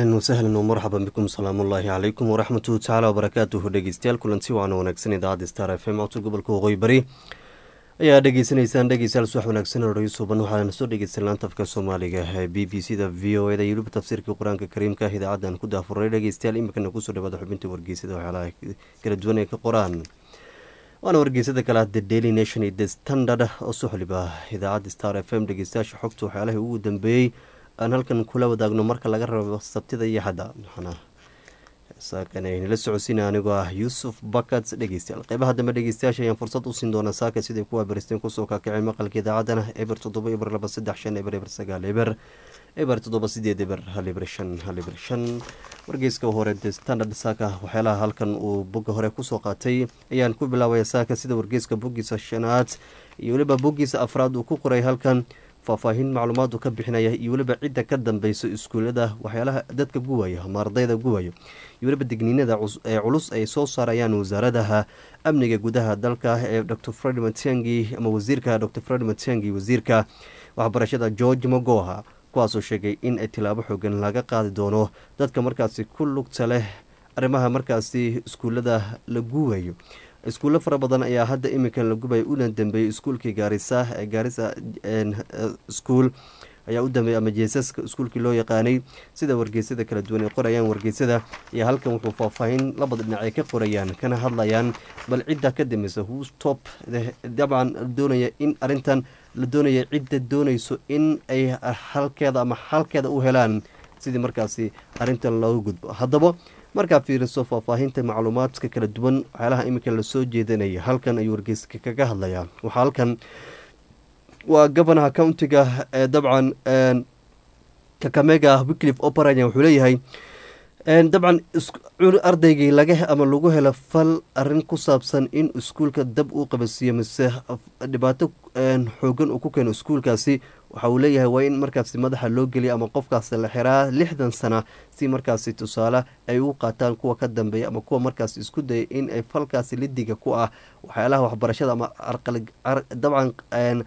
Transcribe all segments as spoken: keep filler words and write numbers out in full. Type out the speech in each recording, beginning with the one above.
أهلا وسهلا ومرحبا بكم سلام الله عليكم ورحمة تعالى وبركاته dhegeystayaal kulanti waana wanaagsan idaacadda Star F M codka gobolka Waqooyi Bari ayaa dhageysanaysaan dhegeystayaal subax wanaagsan oo dhageysuban waxaan soo dhegeysan laanta afka Soomaaliga ee B B C da V O A da iyo tafsiirka Quraanka Kariimka idaacadan ku daafuray dhegeystayaal imikana ku soo dhawaada xubinta wargeysada waxyaalaha kala duwan ee ka qoraan waana wargeysada kala The Daily Nation iyo The Standard oo soo xiliba idaacadda Star F M dhegeystayaasha xogta waxyaalaha ugu dambeeyay aan halkan kula wadaagno marka laga rabo sabtida iyo xada waxana saakana la socodsiina anigoo ah Yusuf Bakat dhegeystayaal qaybaha dambe dhegeystayaasha ayaan fursad u siin doonaa saaka sidii kuwa baristeen ku soo kakacay maqalka idaacadana eber toddoba eber laba saddex shan eber eber sagaal eber eber toddoba sideed eber hal eber shan hal eber shan wargeyska hore The Standard saaka waxyaalaha halkan uu bogga hore ku soo qaatay ayaan ku bilaabay saaka sida wargeyska boggiisa shanaad iyo waliba boggiisa afraad uu ku qoray halkan faahfaahin macluumaad uu ka bixinaya iyo waliba cidda ka dambayso iskuulada waxyaalaha dadka guwaya ama ardayda guwayo iyo waliba digniinada ee culus ay soo saarayaan wasaaradaha amniga gudaha dalka ee Doctor Fred Matiang'i ama wasiirka Doctor Fred Matiang'i wasiirka waxbarashada George Magoha kuwaasoo sheegay in ay tilaabo xooggan laga qaadi doono dadka markaasi ku lugta leh arrimaha markaasi iskuulada la guwayo iskuulo fara badan ayaa hadda iminkan la gubay una dambeeyay iskuulkii Gaarisa ee Gaarisa school ayaa u dambeeyay ama jeesaska iskuulkii loo yaqaanay sida wargeysada kala duwan ee qorayaan wargeysada iyo halkan wuxuu faahfaahin labada dhinac ay ka qorayaan kana hadlayaan bal cidda ka dambaysa who stop dabcan doonaya in arintan la doonaya cidda doonayso in ay halkeeda ama halkeeda u helaan sidii markaasi arintan loogu gudbo haddaba markaa fiiriso faahfaahinta macluumaadka kala duwan waxyaalaha iminka la soo jeedinaya halkan ayuu wargeyska kaga hadlayaa waxaa halkan waa gobanaha countiga ee dabcan Kakamega Wycliffe Oparanya wuxuu leeyahay dabcan ardaygii laga ama lagu helo fal arin ku saabsan in iskuulka dab uu qabasiyo mise dhibaato xoogan uu ku keeno iskuulkaasi waxa uu leeyahay waa in markaasi madaxa loo geliyo ama qofkaasi la xiraa lixdan sano si markaasi tusaale ay u qaataan kuwa ka dambeeya ama kuwa markaasi isku dayay in ay falkaasi lidiga ku ah waxyaalaha waxbarashada ama dabcan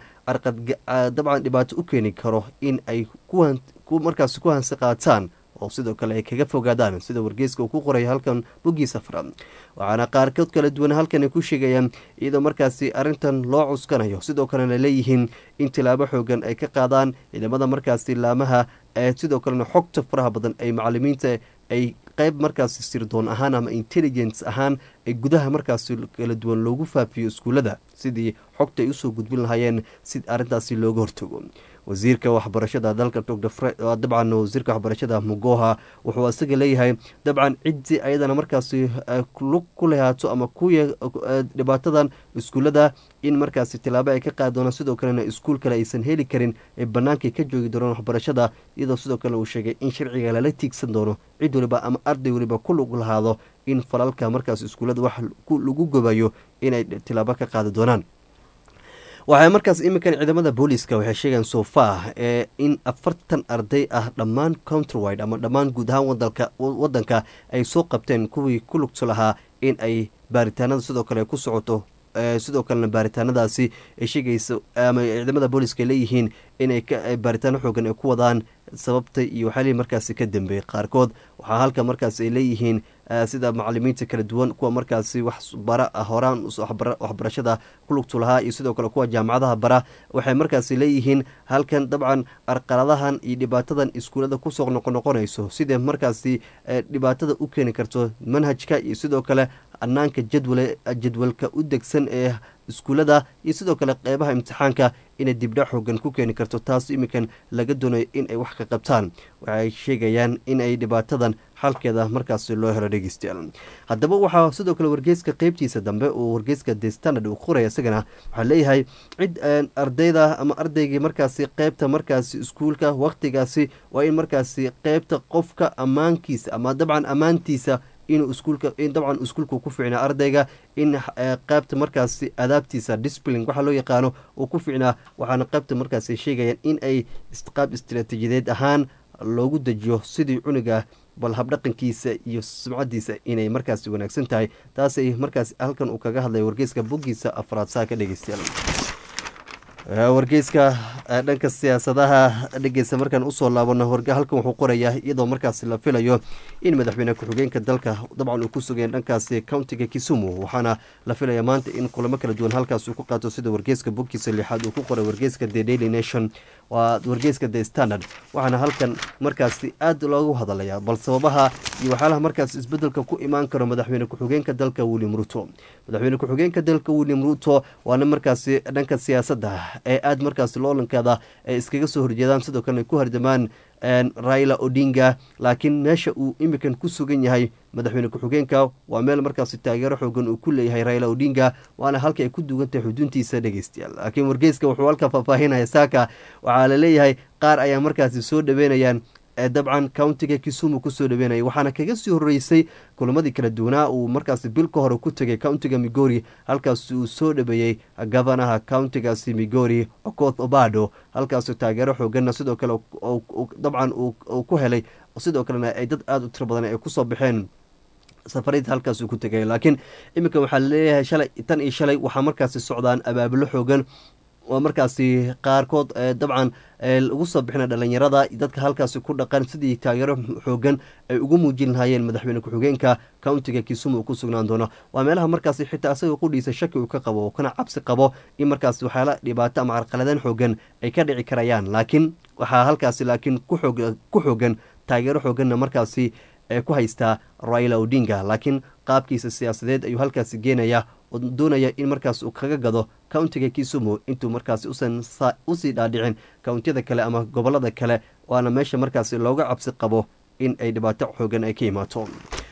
dabcan dhibaato u keeni karo in ay markaasi ku hansi qaataan oo sidoo kale ay kaga fogaadaan sida wargeyska uu ku qoray halkan boggiisa afraad waxaana qaarkood kala duwan halkan ay ku sheegayaan iyadoo markaasi arintan loo cuskanayo sidoo kalena leeyihiin in tilaabo xoogan ay ka qaadaan ciidamada markaasi laamaha ee sidoo kalena xogta faraha badan ay macallimiinta ay qayb markaasi sirdoon ahaan ama intelligence ahaan ay gudaha markaasi kala duwan loogu faafiyo iskuulada sidii xogta ay usoo gudbin lahaayeen si arintaasi looga hortago wasiirka waxbarashada dalka dabcan wasiirka waxbarashada Magoha wuxuu asaga leeyahay dabcan cidii ayadana markaasi lug ku lehaato ama ku dhibaatadan iskuulada in markaasi tilaabo ay ka qaadona sidoo kalena iskuul kale aysan heli karin ee banaanka ka joogi doonaan waxbarashada iyadoo sidoo kale uu sheegay in sharciga lala tiigsan doono cid waliba ama arday waliba ku lug lahaado in falalka markaasi iskuulada wax lagu gobayo inay tilaabo ka qaadi doonaan waxay markaas iminkan ciidamada booliska waxay sheegaan sofa ee in afartan arday ah dhammaan countrywide ama dhammaan guud ahaan wadanka wadanka ay soo qabteen kuwii ku lugta lahaa in ay baaritaanada sidoo kale ku socoto sidoo kalena baaritaanadaasi ay sheegayso ama ciidamada booliska leeyihiin inay baaritaano xoogan ay ku wadaan sababta iyo waxaa markaasi ka dambeeyay qaarkood waxaa halka markaasi ay leeyihiin sida macallimiinta kala duwan kuwa markaasi wax bara horaan waxbarashada ku lugta lahaa iyo sidoo kale kuwa jaamacadaha bara waxay markaasi leeyihiin halkan dabcan arqaladahan iyo dhibaatadan iskuulada kusoo noqonoqonayso sida markaasi dhibaatada u keeni karto manhajka iyo sidoo kale anaanka jadwal jadwalka u degsan ee iskuulada iyo sidoo kale qeybaha imtixaanka inay dibdhac xoogan ku keeni karto taas iminkan laga doonayo in ay wax ka qabtaan waxay sheegayaan in ay dhibaatadan halkeeda markaasi loo helo dhegeystayaal haddaba waxaa sidoo kale wargeyska qeybtiisa dambe uu wargeyska The Standard uu qoraya isagana waxaa leeyahay cid ardayda ama ardaygii markaasi qeybta markaasi iskuulka waqtigaasi waa in markaasi qeybta qofka ammaankiisa ama dabcan ammaantiisa inuu iskuulka in dabcan iskuulku ku fiicnaa ardayga in qaybta markaasi adaabtiisa discipline waxa loo yaqaano uu ku fiicnaa waxaana qaybta markaasi sheegayaan in ay qaab istiraatiijiyadeed ahaan loogu dejiyo sidii cunuga bal habdhaqankiisa iyo sumcadiisa inay markaasi wanaagsan tahay taasay markaasi halkan uu kaga hadlay wargeyska boggiisa afraad saa ka dhegeystayaal wargeyska dhanka siyaasadaha dhegeysa markaan usoo laabano warga halkan wuxuu qorayaa iyadoo markaasi la filayo in madaxweyne ku-xigeenka dalka dabcan uu ku sugeen dhankaasi countiga Kisumu waxaana la filaya maanta in kulamo kala duwan halkaas uu ku qaato sida wargeyska bogkiisa lixaad uu ku qoray wargeyska The Daily Nation waa wargeyska The Standard waxaana halkan markaasi aad loogu hadalaya bal sababaha iyo waxyaalaha markaas isbedelka ku imaan karo madaxweyne ku-xigeenka dalka William Ruto madaxweyne ku-xigeenka dalka William Ruto waana markaasi dhanka siyaasadda ee aad markaasi loolankeeda ay iskaga soo horjeedaan sidoo kale ku hardamaan Raila Odinga laakiin meesha uu imikan ku sugan yahay madaxweyne ku-xigeenka waa meel markaasi taageero xoogan uu ku leeyahay Raila Odinga waana halka ay ku dugan tahay xuduntiisa dhageystayaal laakiin wargeyska wuxuu halka faahfaahinaya saaka waxaa la leeyahay qaar ayaa markaasi soo dhaweynayaan dabcan countiga Kisumu ku soo dhaweynaya waxaana kaga sii horeysay kulamadii kala duwanaa uu markaasi bil ka hore ku tagay countiga Migori halkaas uu soo dhabeeyay gavanaha countigaasi Migori Okoth Obado halkaas taageero xoogan sidoo kale dabcan uu ku helay sidoo kalena ay dad aad u tiro badan ay ku soo baxeen safarid halkaas uu ku tagay laakiin iminka waxaa la leeyahay shalay tan iyo shalay waxaa markaasi socdaan abaabulo xoogan oo markaasi qaarkood dabcan ugu soo bixina dhalinyarada dadka halkaasi ku dhaqan sidii taageero xoogan ay ugu muujin lahaayeen madaxweyne ku-xigeenka countiga Kisumu ku sugnaan doono waa meelaha markaasi xitaa asaga qudhiisa shaki uu ka qabo kana cabsi qabo in markaasi waxyaala dhibaato ama carqaladeyn xoogan ay ka dhici karayaan laakiin waxaa halkaasi laakiin ku xoogan taageero xooganna markaasi ku haystaa Raila Odinga laakiin qaabkiisa siyaasadeed ayuu halkaasi geenaya oo doonaya in markaas uu kaga gado countiga Kisumu intuu markaasi usan usii dhaadhicin countiyada kale ama gobolada kale waana meesha markaasi looga cabsi qabo in ay dhibaato xoogan ay ka imaato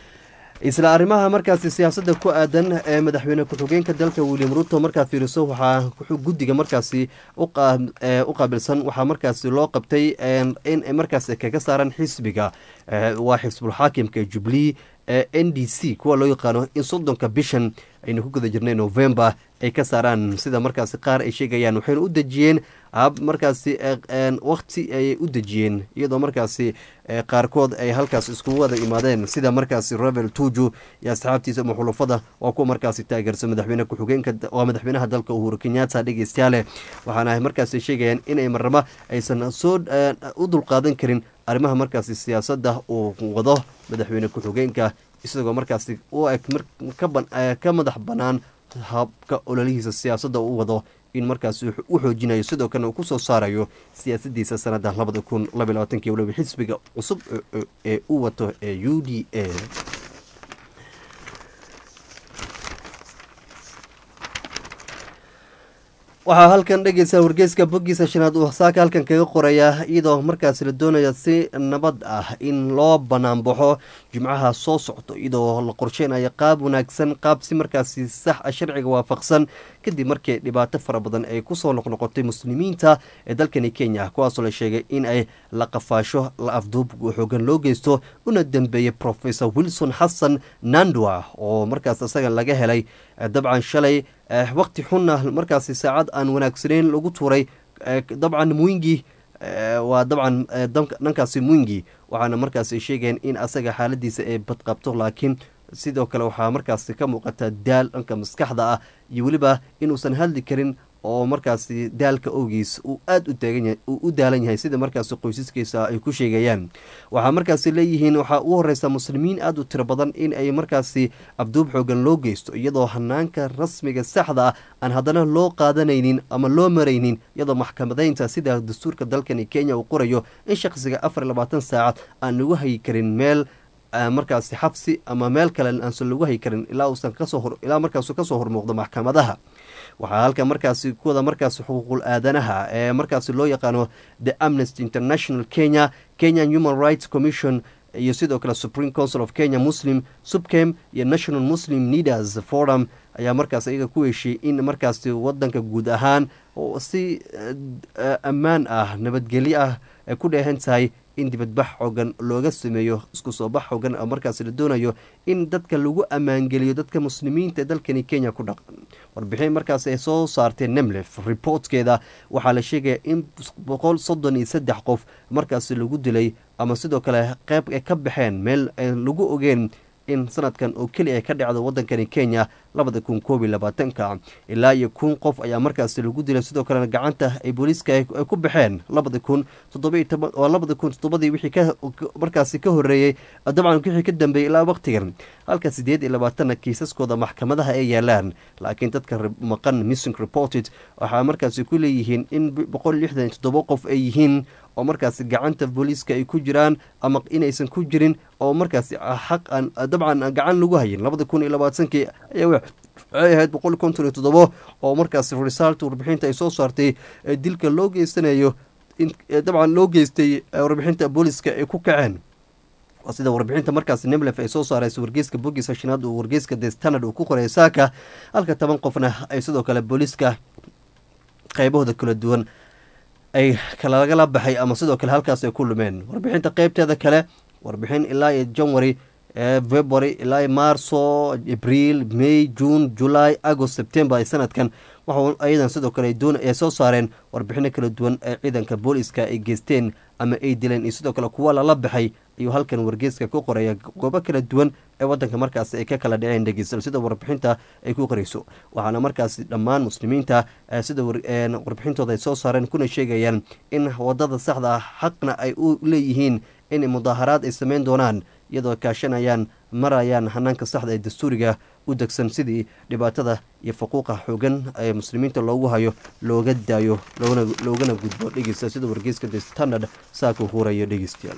isla arrimaha markaasi siyaasadda ku aadan ee madaxweyne ku-xigeenka dalka William Ruto markaa fiiriso waxaa guddiga markaasi u qaabilsan waxaa markaasi loo qabtay in ay markaasi kaga saaran xisbiga waa xisbul xaakimka Jubilee N D C kuwa loo yaqaano in soddonka bishan aynu ku guda jirnay November ay ka saaraan sida markaasi qaar ay sheegayaan waxayna u dejiyeen hab markaasi waqti ay u dejiyeen iyadoo markaasi qaarkood ay halkaas iskugu wada imaadeen sida markaasi Revel Tuju iyo asxaabtiisa ama xulufada waa kuwa markaasi taageersan madaxweyne ku-xigeenka waa madaxweynaha dalka Uhuru Kenyatta dhegeystayaal waxaana markaasi sheegayaan inay marnaba aysan soo u dulqaadan karin arrimaha markaasi siyaasadda uu wado madaxweyne ku-xigeenka isagoo markaasi u eg ka madax bannaan habka ololihiisa siyaasadda uu wado in markaasi u xoojinayo sidoo kalena uu ku soo saarayo siyaasaddiisa sanadda labada kun laba iyo labaatanki waliba xisbiga cusub ee u wato ee U D A waxaa halkan dhegeysa wargeyska boggiisa shanaad uu saaka halkan kaga qoraya iyadoo markaasi la doonaya si nabad ah in loo banaanbaxo jimcaha soo socdo iyadoo la qorsheynayo qaab wanaagsan qaab si markaasi sax ah sharciga waafaqsan kadib markii dhibaato fara badan ay kusoo noqnoqotay muslimiinta ee dalkani Kenya kuwaasoo la sheegay in ay la qafaasho la afduub xoogan loo geysto una dambeeyay Professor Wilson Hassan Nandwa oo markaas asaga laga helay dabcan shalay waqti xunna markaasi saacad aan wanaagsaneyn lagu tuuray dabcan Mwingi waa dabcan dhankaasi Mwingi waxaana markaasi sheegeen in asaga xaaladiisa ay badqabto laakiin sidoo kale waxaa markaasi ka muuqata daal dhanka maskaxda ah iyo weliba inuusan hadli karin oo markaasi daalka awgiis uu aad u taagan yahay uu u daalan yahay sida markaasi qoysaskiisa ay ku sheegayaan waxaa markaasi leeyihiin waxaa u horeysa muslimiin aad u tiro badan in ay markaasi abduub xoogan loo geysto iyadoo hanaanka rasmiga saxda ah aan haddana loo qaadanaynin ama loo maraynin iyadoo maxkamadeynta sida dastuurka dalkani Kenya uu qorayo in shaqsiga afar iyo labaatan saacad aan lagu hayi karin meel markaasi xabsi ama meel kale aansan lagu hayi karin ilaa uusan kasoo hor ilaa markaas kasoo hormuuqdo maxkamadaha waxaa halka markaasi kuwada markaasi xuquuqul aadanaha ee markaasi loo yaqaano the Amnesty International Kenya Kenyan Human Rights Commission iyo sidoo kale Supreme Council of Kenya Muslim Subcam iyo National Muslim Leaders Forum ayaa markaas iyaga ku heshiiyey in markaasi wadanka guud ahaan oo si ammaan ah nabadgelyo ah ay ku dheehan tahay in dibadbax xoogan looga sameeyo isku soo bax xoogan oo markaasi la doonayo in dadka lagu ammaangeliyo dadka muslimiinta ee dalkani Kenya ku dhaqan warbixin markaasi ay soo saartay Nemlef reportkeeda waxaa la sheegay in boqol soddon iyo saddex qof markaasi lagu dilay ama sidoo kale qayb ay ka baxeen meel lagu ogeen in sanadkan oo keliya ka dhacdo wadankani Kenya labada kun koob iyo labaatanka ilaa iyo kun qof ayaa markaasi lagu dilay sidoo kalena gacanta ay booliiska ay ku baxeen labada kun toddoba iyo toban oo labada kun toddobadii wixii ka markaasi ka horeeyay dabcan wixii ka dambeeyay ilaa waqtigan halka sideed iyo labaatan kiisaskooda maxkamadaha ay yaalaan laakiin dadka maqan missing reported waxaa markaasi ku leeyihiin in boqol iyo lixdan iyo toddoba qof ay yihiin oo markaasi gacanta booliiska ay ku jiraan ama inaysan ku jirin oo markaasi xaq aan dabcan gacan lagu hayin labada kun iyo labaatankii ayaa waxay ahayd boqol konton iyo toddoba oo markaasi result warbixinta ay soo saartay dilka loo geysanayo dabcan loo geystay warbixinta booliiska ay ku kaceen sida warbixinta markaasi nemlef ay soo saarayso wargeyska bogiisa shanaad uu wargeyska the standard uu ku qoray saaka halka toban qofna ay sidoo kale booliiska qaybahooda kala duwan ay kalagala baxay ama sidoo kale halkaas ay ku lumeen warbixinta qaybteeda kale warbixin ilaa iyo january february ilaa iyo marso abriil may june july agost september ee sanadkan waxa ayadan sidoo kale doon ay soo saareen warbixino kala duwan ee ciidanka booliiska ay geysteen ama ay dileen iyo sidoo kale kuwa lala baxay ayuu halkan wargeyska ku qoraya goobo kala duwan ee wadanka markaasi ay ka kala dhaceen dhegeystayaal sida warbixinta ay ku qorayso waxaana markaasi dhammaan muslimiinta sida warbixintooda ay soo saareen kuna sheegayaan in wadada saxda ah xaqna ay u leeyihiin in mudaaharaad ay sameyn doonaan iyadoo kaashanayaan marayaan hanaanka saxda ee dastuuriga u degsan sidii dhibaatada iyo faquuqa xoogan ee muslimiinta loogu hayo looga daayo loogana gudbo dhegeysta sida wargeyska the standard saaka hurayo dhegeystayaal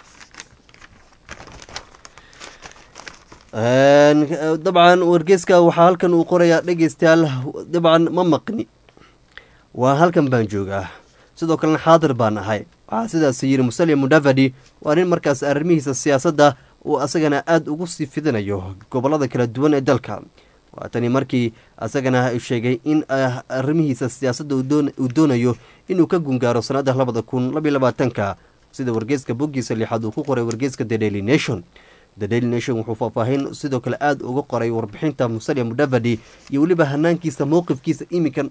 dabcan wargeyska waxaa halkan uu qorayaa dhegeystayaal dabcan ma maqni waa halkan baan joogaa sidoo kalena xaadir baan ahay waxaa sidaas yiri Musalia Mudavadi waa nin markaas arrimihiisa siyaasadda uu asagana aada ugu sii fidinayo gobolada kala duwan ee dalka waa tani markii asagana sheegay in arrimihiisa siyaasadda uu doonayo inuu ka gungaaro sanada labada kun laba iyo labaatanka sida wargeyska bogiisa lixaad uu ku qoray wargeyska The Daily Nation The Daily Nation wuxuu faahfaahin sidoo kale aada uga qoray warbixinta Musalia Mudavadi iyo weliba hanaankiisa mowqifkiisa iminkan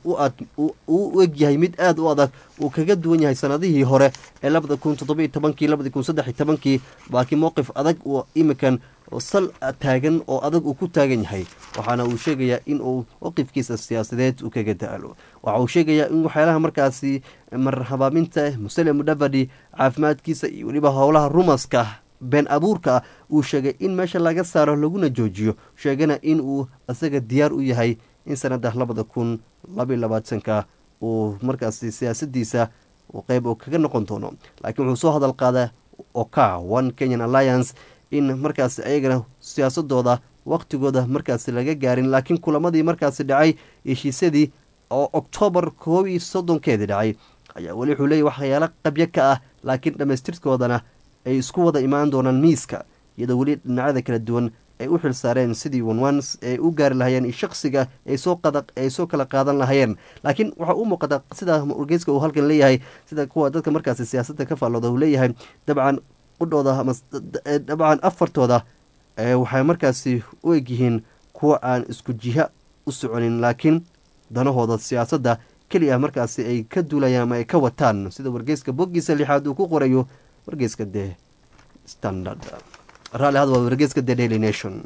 u egyahay mid aada u adag uu kaga duwan yahay sanadihii hore ee labada kun toddoba iyo tobankii labada kun saddex iyo tobankii laakiin mowqif adag uu iminkan sal taagan oo adag uu ku taagan yahay waxaana uu sheegayaa in uu mowqifkiisa siyaasadeed uu kaga daalo waxa uu sheegayaa in waxyaalaha markaasi marhabaaminta Musalia Mudavadi caafimaadkiisa iyo weliba howlaha rumaska been abuurka uu sheegay in meesha laga saaro laguna joojiyo sheegana in uu asaga diyaar u yahay in sanada labada kun laba iyo labaatanka uu markaasi siyaasadiisa uu qeyb oo kaga noqon doono laakiin wuxuu soo hadal qaaday oka one Kenyan Alliance in markaasi ayagana siyaasadooda waqtigooda markaasi laga gaarin laakiin kulamadii markaasi dhacay heshiisyadii oo October koob iyo soddonkeedii dhacay ayaa weli wuxuu leeyahay waxyaalo qabyo ka ah laakiin dhamaystirkoodana ay isku wada imaan doonaan miiska iyadoo weli dhinacyada kala duwan ay u xil saareen sidii wanwans ay u gaari lahayeen iyo shaksiga ay soo qada ay soo kala qaadan lahayeen laakiin waxa uu muuqata sida wargeyska uu halkan leeyahay sida kuwa dadka markaasi siyaasadda ka faallooda uu leeyahay dabcan qudhooda ama dabcan afartooda waxay markaasi u egyihiin kuwa aan isku jiha u soconin laakiin danahooda siyaasadda keliya markaasi ay ka duulayaan ama ay ka wataan sida wargeyska bogiisa lixaad uu ku qorayo wargeyska The Standard raalli had waa wargeyska The Daily Nation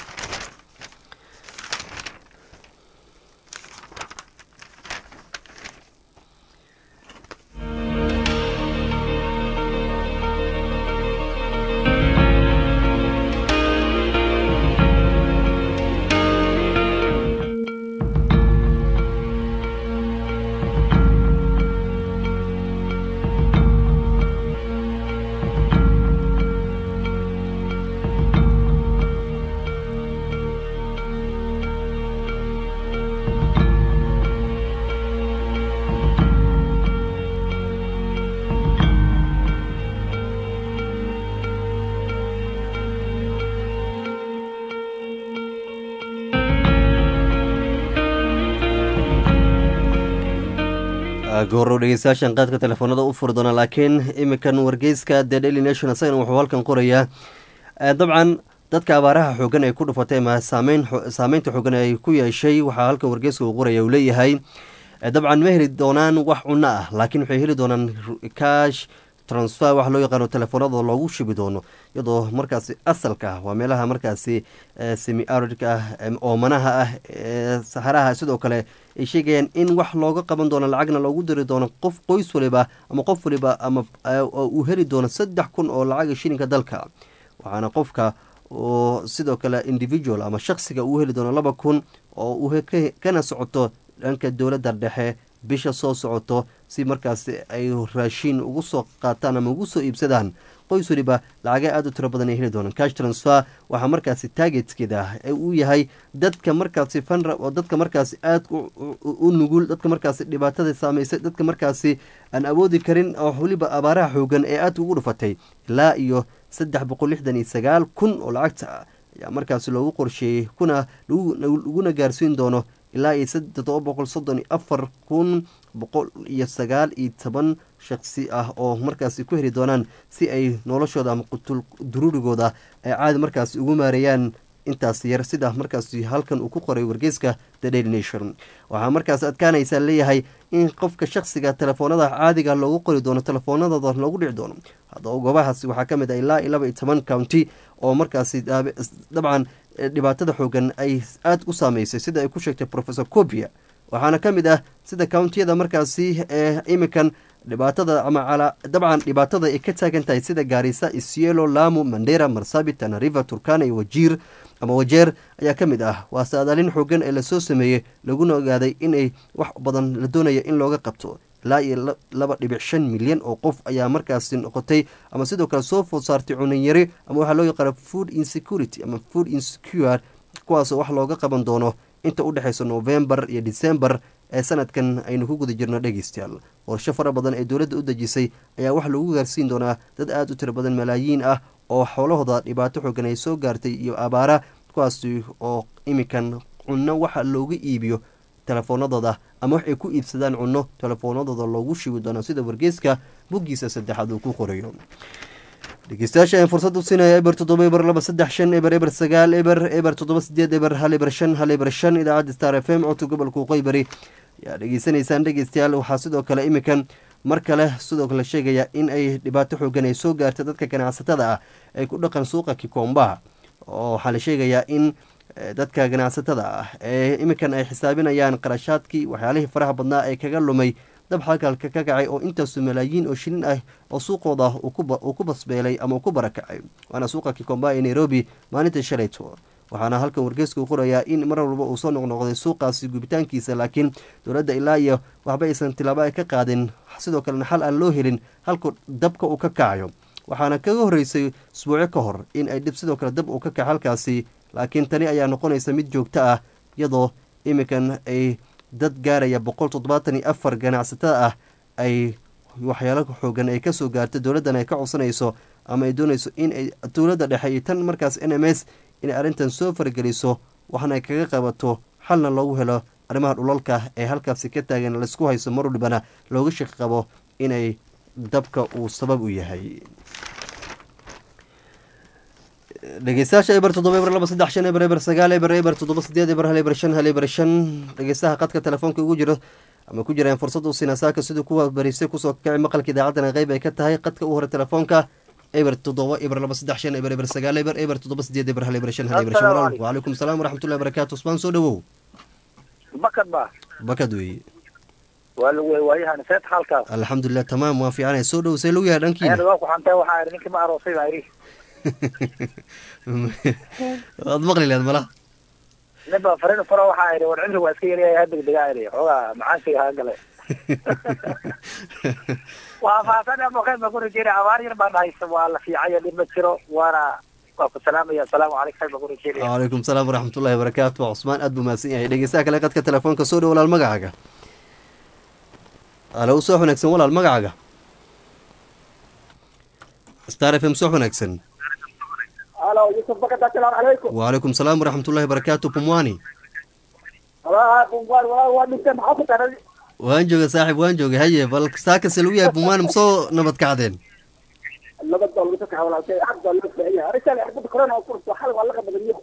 gooro dhegeystayaashan qaadka telefoonada u furi doona laakiin iminkan wargeyska The Daily Nation asagana wuxuu halkan qorayaa dabcan dadka abaaraha xoogan ay ku dhufatay ama saameyn saameynta xoogan ay ku yeeshay waxaa halkan wargeyska uu qoraya uu leeyahay dabcan ma heli doonaan wax cunno ah laakiin waxay heli doonaan kaash transfer waxa loo yaqaano telefoonada loogu shubi doono iyadoo markaasi asalka ah waa meelaha markaasi semi aridka ah oomanaha ah ee saxaraha sidoo kale ay sheegayaan in wax looga qaban doono lacagna loogu diri doono qof qoys waliba ama qof waliba ama uu heli doono saddex kun oo lacaga shilinka dalka waxaana qofka oo sidoo kale individual ama shaksiga uu heli doono laba kun oo uu kana socoto dhanka dowladda dhexe bisha soo socoto si markaasi ay raashiin ugu soo qaataan ama ugu soo iibsadaan qoys waliba lacaga aada u tiro badan ay heli doonaan cash transfer waxaa markaasi targetkeeda uu yahay dadka markaasi fanra oo dadka markaasi aada u nugul dadka markaasi dhibaatada saameysay dadka markaasi aan awoodi karin oo weliba abaaraha xoogan ee aada ugu dhufatay ilaa iyo saddex boqol lixdan iyo sagaal kun oo lacagta ayaa markaasi loogu qorsheeyey kuna laguna gaarsiin doono ilaa iyo toddoba boqol soddon iyo afar kun boqol iyo sagaal iyo toban shaksi ah oo markaasi ku heli doonaan si ay noloshooda ama qutul duruurigooda ay caadi markaasi ugu maareeyaan intaas yar sida markaasi halkan uu ku qoray wargeyska the daily nation waxaa markaas adkaanaysaa leeyahay in qofka shaksiga telefoonada caadiga loogu qori doono telefoonadooda loogu dhici doono haddaba goobahaasi waxaa ka mid ah ilaa iyo laba iyo toban county oo markaasi dabcan dhibaatada xoogan ay aada u saameysay sida ay ku sheegtay professor cobia waxaana ka mid ah sida countiyada markaasi ee imikan dhibaatada ama calaa dabcan dhibaatada ay ka taagan tahay sida gaarisa isielo lamu mandera marsabit tanariva turkana iyo wajiir ama wajeer ayaa ka mid ah waa saadaalin xoogan ee lasoo sameeyey laguna ogaaday inay wax badan la doonaya in looga qabto ilaa iyo laba dhibic shan milyan oo qof ayaa markaasi noqotay ama sidoo kale soo food saartay cunanyari ama waxaa loo yaqaana food insecurity ama food insecure kuwaasoo wax looga qaban doono inta u dhexeysa novembar iyo december ee sanadkan aynu ku guda jirno dhegeystayaal qorshe fara badan ee dowladda u dejisay ayaa wax lagu gaarsiin doonaa dad aada u tiro badan malaayiin ah oo xoolahooda dhibaato xoogan ay soo gaartay iyo abaara kuwaasi oo imikan cunno waxa looga iibiyo telefoonadooda ama wax ay ku iibsadaan cunno telefoonadooda loogu shibi doono sida wargeyska boggiisa saddexaad uu ku qorayo dhegeystayaasha ayaan fursad u siinaya eber toddoba eber laba saddex shan eber eber sagaal eber eber toddoba sideed eber hal eber shan hal eber shan idaacadda star f m codka gobolka waqooyi ayaa dhegeysanaysaan dhegeystayaal waxaa sidoo kale imikan mar kale sidoo kale sheegaya in ay dhibaato xoogan ay soo gaartay dadka ganacsatada ah ay ku dhaqan suuqa kikombaha oo waxaa la sheegayaa in dadka ganacsatada ah ee imikan ay xisaabinayaan qarashaadkii waxyaalihii faraha badnaa ee kaga lumay dab xalkalka ka kacay oo intaasu malaayiin oo shilin ah oo suuqooda uu ku basbeelay ama uu ku barakacay waana suuqa kikomba ee nairobi maalinta shalayto waxaana halkan wargeeska u qorayaa in mar walba uu soo noqnoqday suuqaasi gubitaankiisa laakiin dowladda ilaa iyo waxba aysan tilaabo ay ka qaadin sidoo kalena xal aan loo helin halku dabka uu ka kacayo waxaana kaga horreysay isbuucyo ka hor in ay dhib sidoo kale dab uu ka kaca halkaasi laakiin tani ayaa noqonaysa mid joogto ah iyadoo imikan ay dad gaaraya boqol toddobaatan iyo afar ganacsatada ah ay waxyaalo xoogan ay kasoo gaartay dowladdan ay ka codsanayso ama ay doonayso in ay dowladda dhexe iyo tan markaas n m s inay arrintan soo fargeliso waxna ay kaga qabato xalna loogu helo arrimaha dhulalka ee halkaasi ka taagan laisku hayso mar walibana looga shaqi qabo inay dabka uu sabab u yahay dhegeystayaasha eber toddoba eber laba saddex shan eber eber sagaal eber eber toddoba sideed eber hal eber shan hal eber shan dhegeystaha qadka telefoonka ugu jiro ama ku jiraan fursad u siina saaka siduu kuwa barisay kusoo kaci maqalka idaacaddana qeyb ay ka tahay qadka u hore telefoonka eber toddoba eber laba saddex shan eber eber sagaal eber eber toddoba sideed eber hal eber shan hal eber shan wacalaykum salaam waraxmatullahi wabarakaatu usmaan soo dhawow bakad ba bakad weeye waa lagu waayahan seet halkaas alxamdulilah tamaam waa fiicanay soo dhow see lagu yahay dhankiina waa ku xantay waxaa ninkii ma aroosay baa iri waad maqli leed mala naba farin faro waxaa iri war cimri waa iska yaryahay hadda degdega iri xoogaa macaansiga ha gale waa faasana boqay ma kuri jiray abaar yar baan haysta waa la fiicay dhib ma jiro waana waa ku salaamaya assalaamu calaykum ma kuri jiray wacalaykum salaam waraxmatullahi wabarakaatu cusmaan aad buu mahadsan yahay dhegeystaha kale qadka telefoonka soo dhow walaal magacaaga alo soo wanaagsan walaal magacaaga star f m soo wanaagsan alo yusuf bakad assalaamu calaykum wacalaykum salaam waraxmatullahi wabarakaatu pumwani waa pumwani waa waa dhinteen maxaa ku taray waan jooga saaxiib waan jooga haye bal saakase lagu yahay pumwani masoo nabad kacdeen nabad baa lagu soo kaxa walaalkay xaq baa loo baahiya arisal xabad corona oo kurso xal waa la qabadaniyo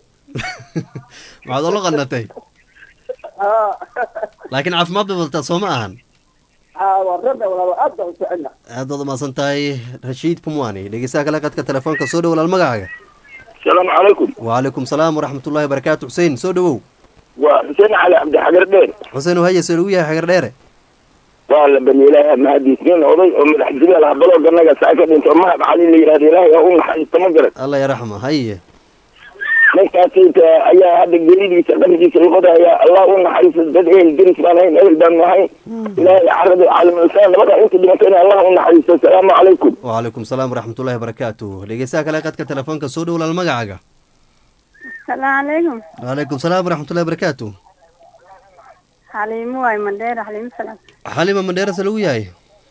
maxaad ola qanatay laakiin caafimaad bay wadataa soo ma ahan ها ورنا ولا أبدا وسعنا aad baad umahadsan tahay rashiid pumwani dhegeystaha kale qadka telefoonka soo dhow walaal magacaaga السلام عليكم وعليكم السلام ورحمة الله وبركاته xuseen soo dhowow وحسين علي عبد الحجر دين xuseen wahaya soo dhow yahay xagar dheere والله بني إلهي ما هدي سنين أضي أم الحجبية لها بلوغ قرناك ساكت انت أمها بعلي اللي يراد إلهي أم حاجة تمقرت الله يرحمه هيا ليس كاسيت أيا هذا الجليد يسألني في الغدا يا الله أم حاجة تدعي الجنس مالين أهل دم مهين إلهي عرض على الإنسان بقى أنت دمتين الله أم حاجة السلام عليكم وعليكم السلام ورحمة الله وبركاته dhegeystaha kale qadka telefoonka soo dhow walaal magacaaga السلام عليكم. وعليكم السلام ورحمة الله وبركاته حليم واي مندير حليم سلام. xalima mandheera se lagu yahay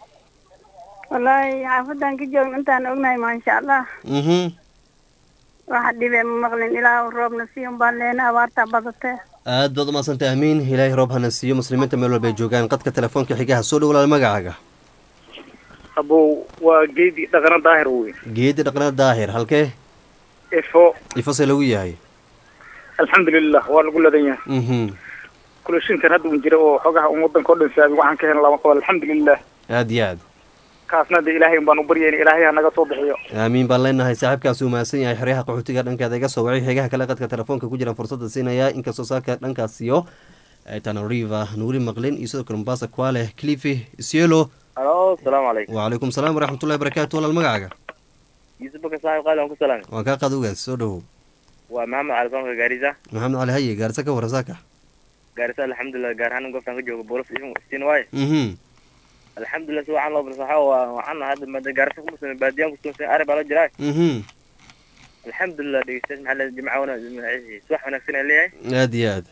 والله حافظان كجوج انت انا ognahay ما شاء الله. mhm واحد دبي مقلن الى روب نسيهم بالنا abaarta badatay. aad baad umahadsan tahay amiin ilaahay roob hana siiyo muslimiinta meel walba ay joogaan qadka telefoonka xigaha soo dhow walaal magacaaga abo waa geedi dhaqan daahir weey geedi dhaqnaa daahir halkee ifo ifo se lagu yahay alxamdulillah waa lagu ladan yahay mhm kula shintan hadda uu jiro oo xogaha ummadanka oo dhan saabi waxaan ka helnaa lama qabo alxamdulillah aad iyo aad kaasna de ilaahay baan u baryayna ilaahay ha naga soo bixiyo aamiin baan leenahay saaxiibkaasi uu mahadsan yahay xeryaha qaxootiga dhankaada iga soo wacay xigaha kale qadka telefoonka ku jiraan fursadda siinaya inkastoo saaka dhankaas iyo tanariva nuuri maqlin iyo sidoo kale mombasa kwale cliffy isielo alo asalaamu calaykum وعليكم السلام ورحمة الله وبركاته walaal magacaaga yuusuf baka saaxiib qaali aan ku salaamay waan kaa qaad ogaas soo dhowow waa maxamed cali soonka gaarisa maxamed cali haye gaarisa ka waran saaka gaarisa alxamdulilah gaar ahaan goobtaan ka jooga bolos iftiin waaye mhm alxamdulilah si waxaan loo barsaxo waa waxaan hadda maada gaarisa ku muslimay baadiyaan ku suunsay ari baa la jiraa mhm alxamdulilah dhegeystayaal maxaa leeyahay jimca wanaagsan subax wanaagsan aan leeyahay aad iyo aad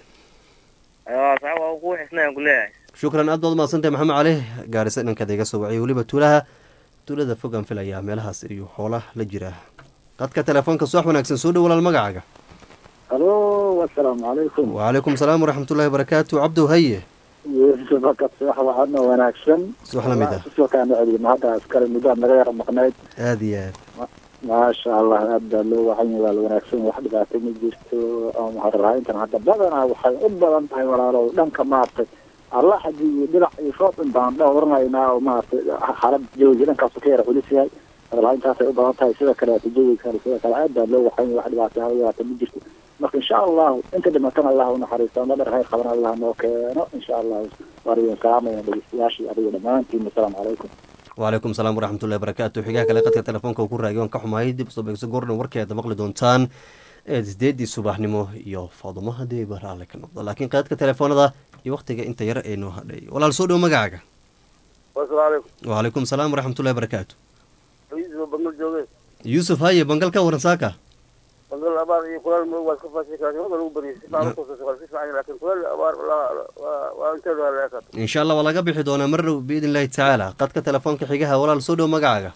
waa sax waa ku xisnaa aan ku leeyahay shukran aad baad umahadsantahay maxamed cali gaarisa dhankaada iga soo wacay weliba tuulaha tuulada fog aan filayaa meelahaas iyo xoolaha la jira qadka telefoonka subax wanaagsan soo dhow walaal magacaaga الو والسلام عليكم وعليكم السلام ورحمة الله وبركاته عبدو هيه يوسف بكت صح وعنا وناكسن subax la mid ah شو كان علي ما هذا عسكر المدام غير مقنعد aad iyo aad ما شاء الله أبدا له وحين ولا وناكسن واحد بعتني جيستو أو مهرها أنت هذا بدنا وحين أبدا أنت ولا لو دم كمارت الله حدي درع يشوط أنت عنده ورنا ينا وما حرب جوجنا كسكير ولسه الله أنت أبدا أنت سوى كلا تجوج كلا سوى كلا أبدا له وحين واحد بعتها ويعتمد جيستو marka insha Allah inta dhimatana Allah u naxariisto nadar hay qaban Allah noo keeno insha Allah wariyo salaamay dhageystayaashii adiga dhamaantiin assalaamu calaykum وعليكم السلام ورحمة الله وبركاته xigaha kale qadka telefoonka ku raagay ka xumaayay dib soo beegso goorna warkeeda maqli doontaan ee sideedii subaxnimo iyo faadumo hadii baraale ka noqdo laakiin qadka telefoonada iyo waqtiga inta yar ee noo hadhay walaal soo dhow magacaaga assalaamu calaykum وعليكم السلام ورحمة الله وبركاته yuusuf bangal joogay يوسف haye bangal ka waran saaka bangal abaar iyo kulal mo waa ka faashay kaasi wada lagu bariyay si faaco soo soo si fiican laakiin kulal abaar waa inta loo leeyahay إن شاء الله ولا قبل حدونا مرة بإذن الله تعالى قد كتلفونك حقها ولا الصدو مقعقة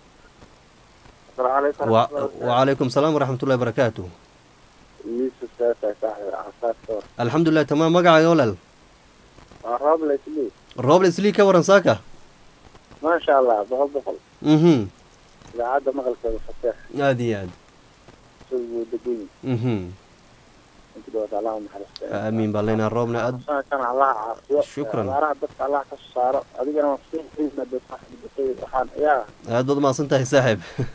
assalaamu calaykum و... وعليكم السلام ورحمة الله وبركاته yuusuf saasa saaxiib asaasoo الحمد لله تمام مقعقة ولا roob la isli الروب الإسلي كورن ساكا ما شاء الله boqol boqol اها idaacadda maqalkeeda fasax هذه هذه soo degay اها inta dood Allah u naxariisto آمين بالله الروبنا أد... kan Allah caafiyo شكراً. abaaraha dadka Allah ka saaro adigana waa si xiisna dad saxib waxaan yaa هذا ما صنته ساحب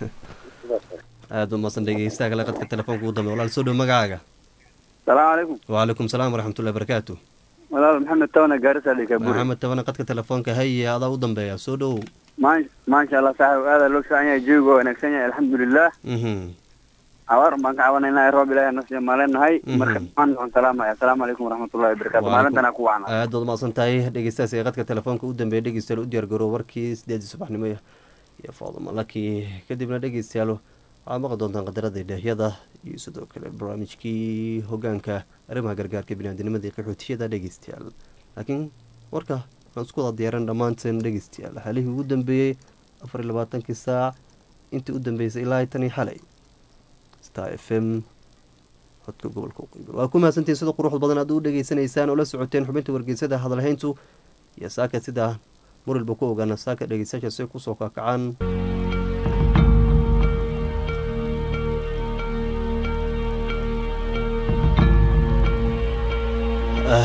هذا ما صنته يستاهل قد كتلفونك ودم ولا الصدو مقعقة السلام عليكم وعليكم السلام ورحمة الله وبركاته walaal maxamed tawna gaarisa liga buri محمد توانا قد كتلفونك هي هذا ودم بيا صدو ma ma sha Allah saaxiib aad loo fiican yahay joogo wanaagsan yahay alxamdulillah اها abaar baan ka caawinaynaa roob ilaahay nasiib maalinahay Mhm. marka aan waxaan salaamaya assalaamu calaykum waraxmatullaahi wabarakaatu maalintana ku wacna aad baad umahadsan tahay dhegeystayaas ee qadka telefoonka u dambeeya dhegeystayaal u diyaar garoo warkii sideedii subaxnimo iyo faadumo laki kadibna dhegeystayaal waxaad maqli doontaan qadarada idhaahyada iyo sidoo kale barnaamijkii hogaanka arrimaha gargaarka biniaadinimada iyo qaxootiyada dhegeystayaal laakiin warka waxaan isku wada diyaaran dhammaanteen dhegeystayaal xalihii ugu dambeeyey afar iyo labaatankii saac intii u dambeysay ilaa tan iyo xalay star f m codka gobolka uqaybir waa ku mahadsantiin sida quruxda badan aad u dhegeysanaysaan oo la socoteen xubinta wargeysada hadalhayntu iyo saaka sida murilba ku ogaana saaka dhegeystayaasha si kusoo kaakacaan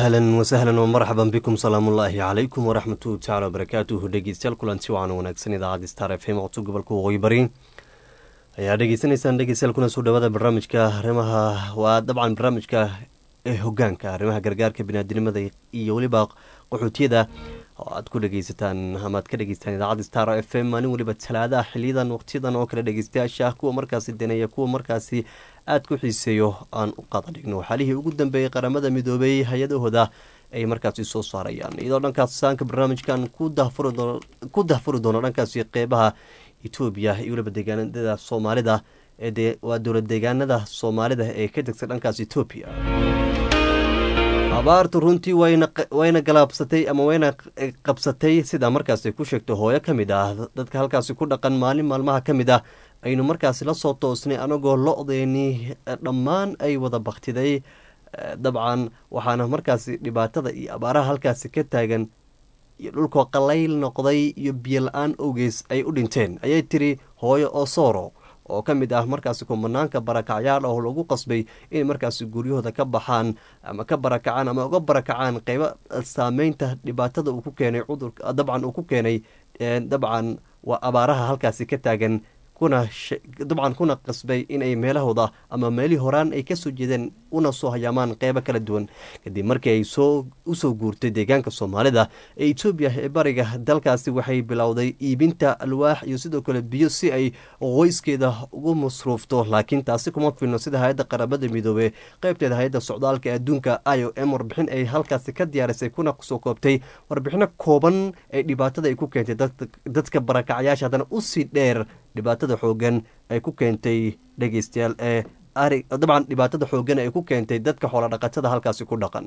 ahlan wasahlan wmarxaban bikum salaamu ullaahi calaykum waraxmatuhu tacala wabarakaatuhu dhegeystayaal kulanti wacan wanaagsan idaacadda star f m codso gobolka waqooyi bari ayaa dhegeysanaysaan dhegeystayaal kuna soo dhawaada barnaamijka arrimaha waa dabcan barnaamijka ee hogaanka arrimaha gargaarka biniaadinimada iyo weliba qaxootiyada oo aad ku dhegeysataan ama aad ka dhegeystaan idaacadda star f m maalin weliba talaadaha xiliyadan waqtiyadan oo kale dhegeystayaasha kuwa markaasi daneeya kuwa markaasi aada ku xiiseeyo aan u qaada dhigno xaalihii ugu dambeeyey qaramada midoobay hay-adahooda ay markaasi soo saarayaan iyadoo dhankaas saanka barnaamijkan ku dahfuri doono dhankaasi qeybaha etoobiya iyo weliba deegaanada soomaalida ee waa dowlad deegaanada soomaalida ee ka degsan dhankaas etoobiya abaartu runtii wayna galaabsatay ama wayna qabsatay sida markaasi ku sheegtay hooyo ka mid ah dadka halkaasi ku dhaqan maalin maalmaha ka mid ah aynu markaasi la soo toosnay anagoo lo-deeni dhammaan ay wada baktiday dabcan waxaana markaasi dhibaatada iyo abaaraha halkaasi ka taagan iyo dhulkoo qalayl noqday iyo biyo la-aan owgeys ay u dhinteen ayay tiri hooyo osoro oo ka mid ah markaasi kumanaanka barakacyaal oo lagu qasbay inay markaasi guryahooda ka baxaan ama ka barakacaan ama uga barakacaan qeybo saameynta dhibaatada uu ku keenay cudurka dabcan uu ku keenay dabcan waa abaaraha halkaasi ka taagan kuna dabcan kuna qasbay inay meelahooda ama meelihii horaan ay kasoo jeedeen una soo hayaamaan qeybo kala duwan kadib markii ay soo usoo guurtay deegaanka soomaalida ee etoobiya ee bariga dalkaasi waxay bilowday iibinta alwaax iyo sidoo kale biyo si ay qoyskeeda ugu masruufto laakiin taasi kuma filno sida hay-adda qaramada midoobey qeybteeda hay-adda socdaalka adduunka i o m warbixin ay halkaasi ka diyaarisay kuna soo koobtay warbixino kooban ee dhibaatada ay ku keentay dadka barakacyaasha haddana usii dheer dhibaatada xoogan ay ku keentay dhegeystayaal ee ari dabcan dhibaatada xoogan ay ku keentay dadka xoolodhaqatada halkaasi ku dhaqan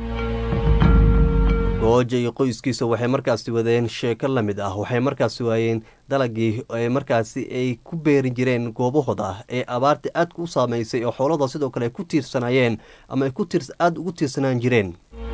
gooja iyo qoyskiisa waxay markaasi wadeen sheeko la mid ah waxay markaasi waayeen dalagii ee markaasi ay ku beeri jireen goobahooda ee abaarta aad ku saameysay oo xoolada sidoo kale ay ku tiirsanayeen ama ay ku tiir aada ugu tiirsanaan jireen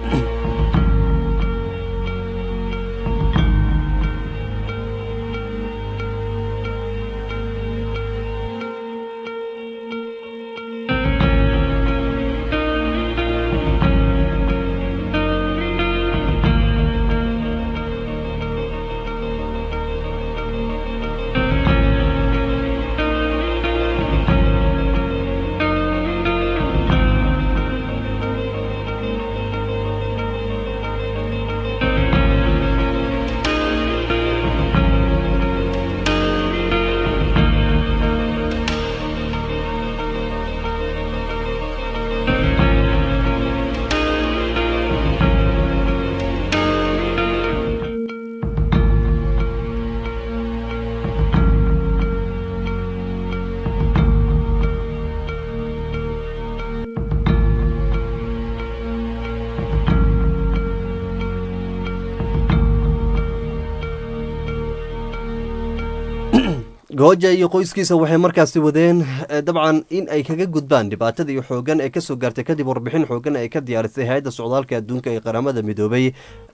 gooja iyo qoyskiisa waxay markaasi wadeen dabcan in ay kaga gudbaan dhibaatada iyo xoogan ee kasoo gaartay kadib warbixin xoogan ay ka diyaarisay hay-adda socdaalka adduunka ee qaramada midoobay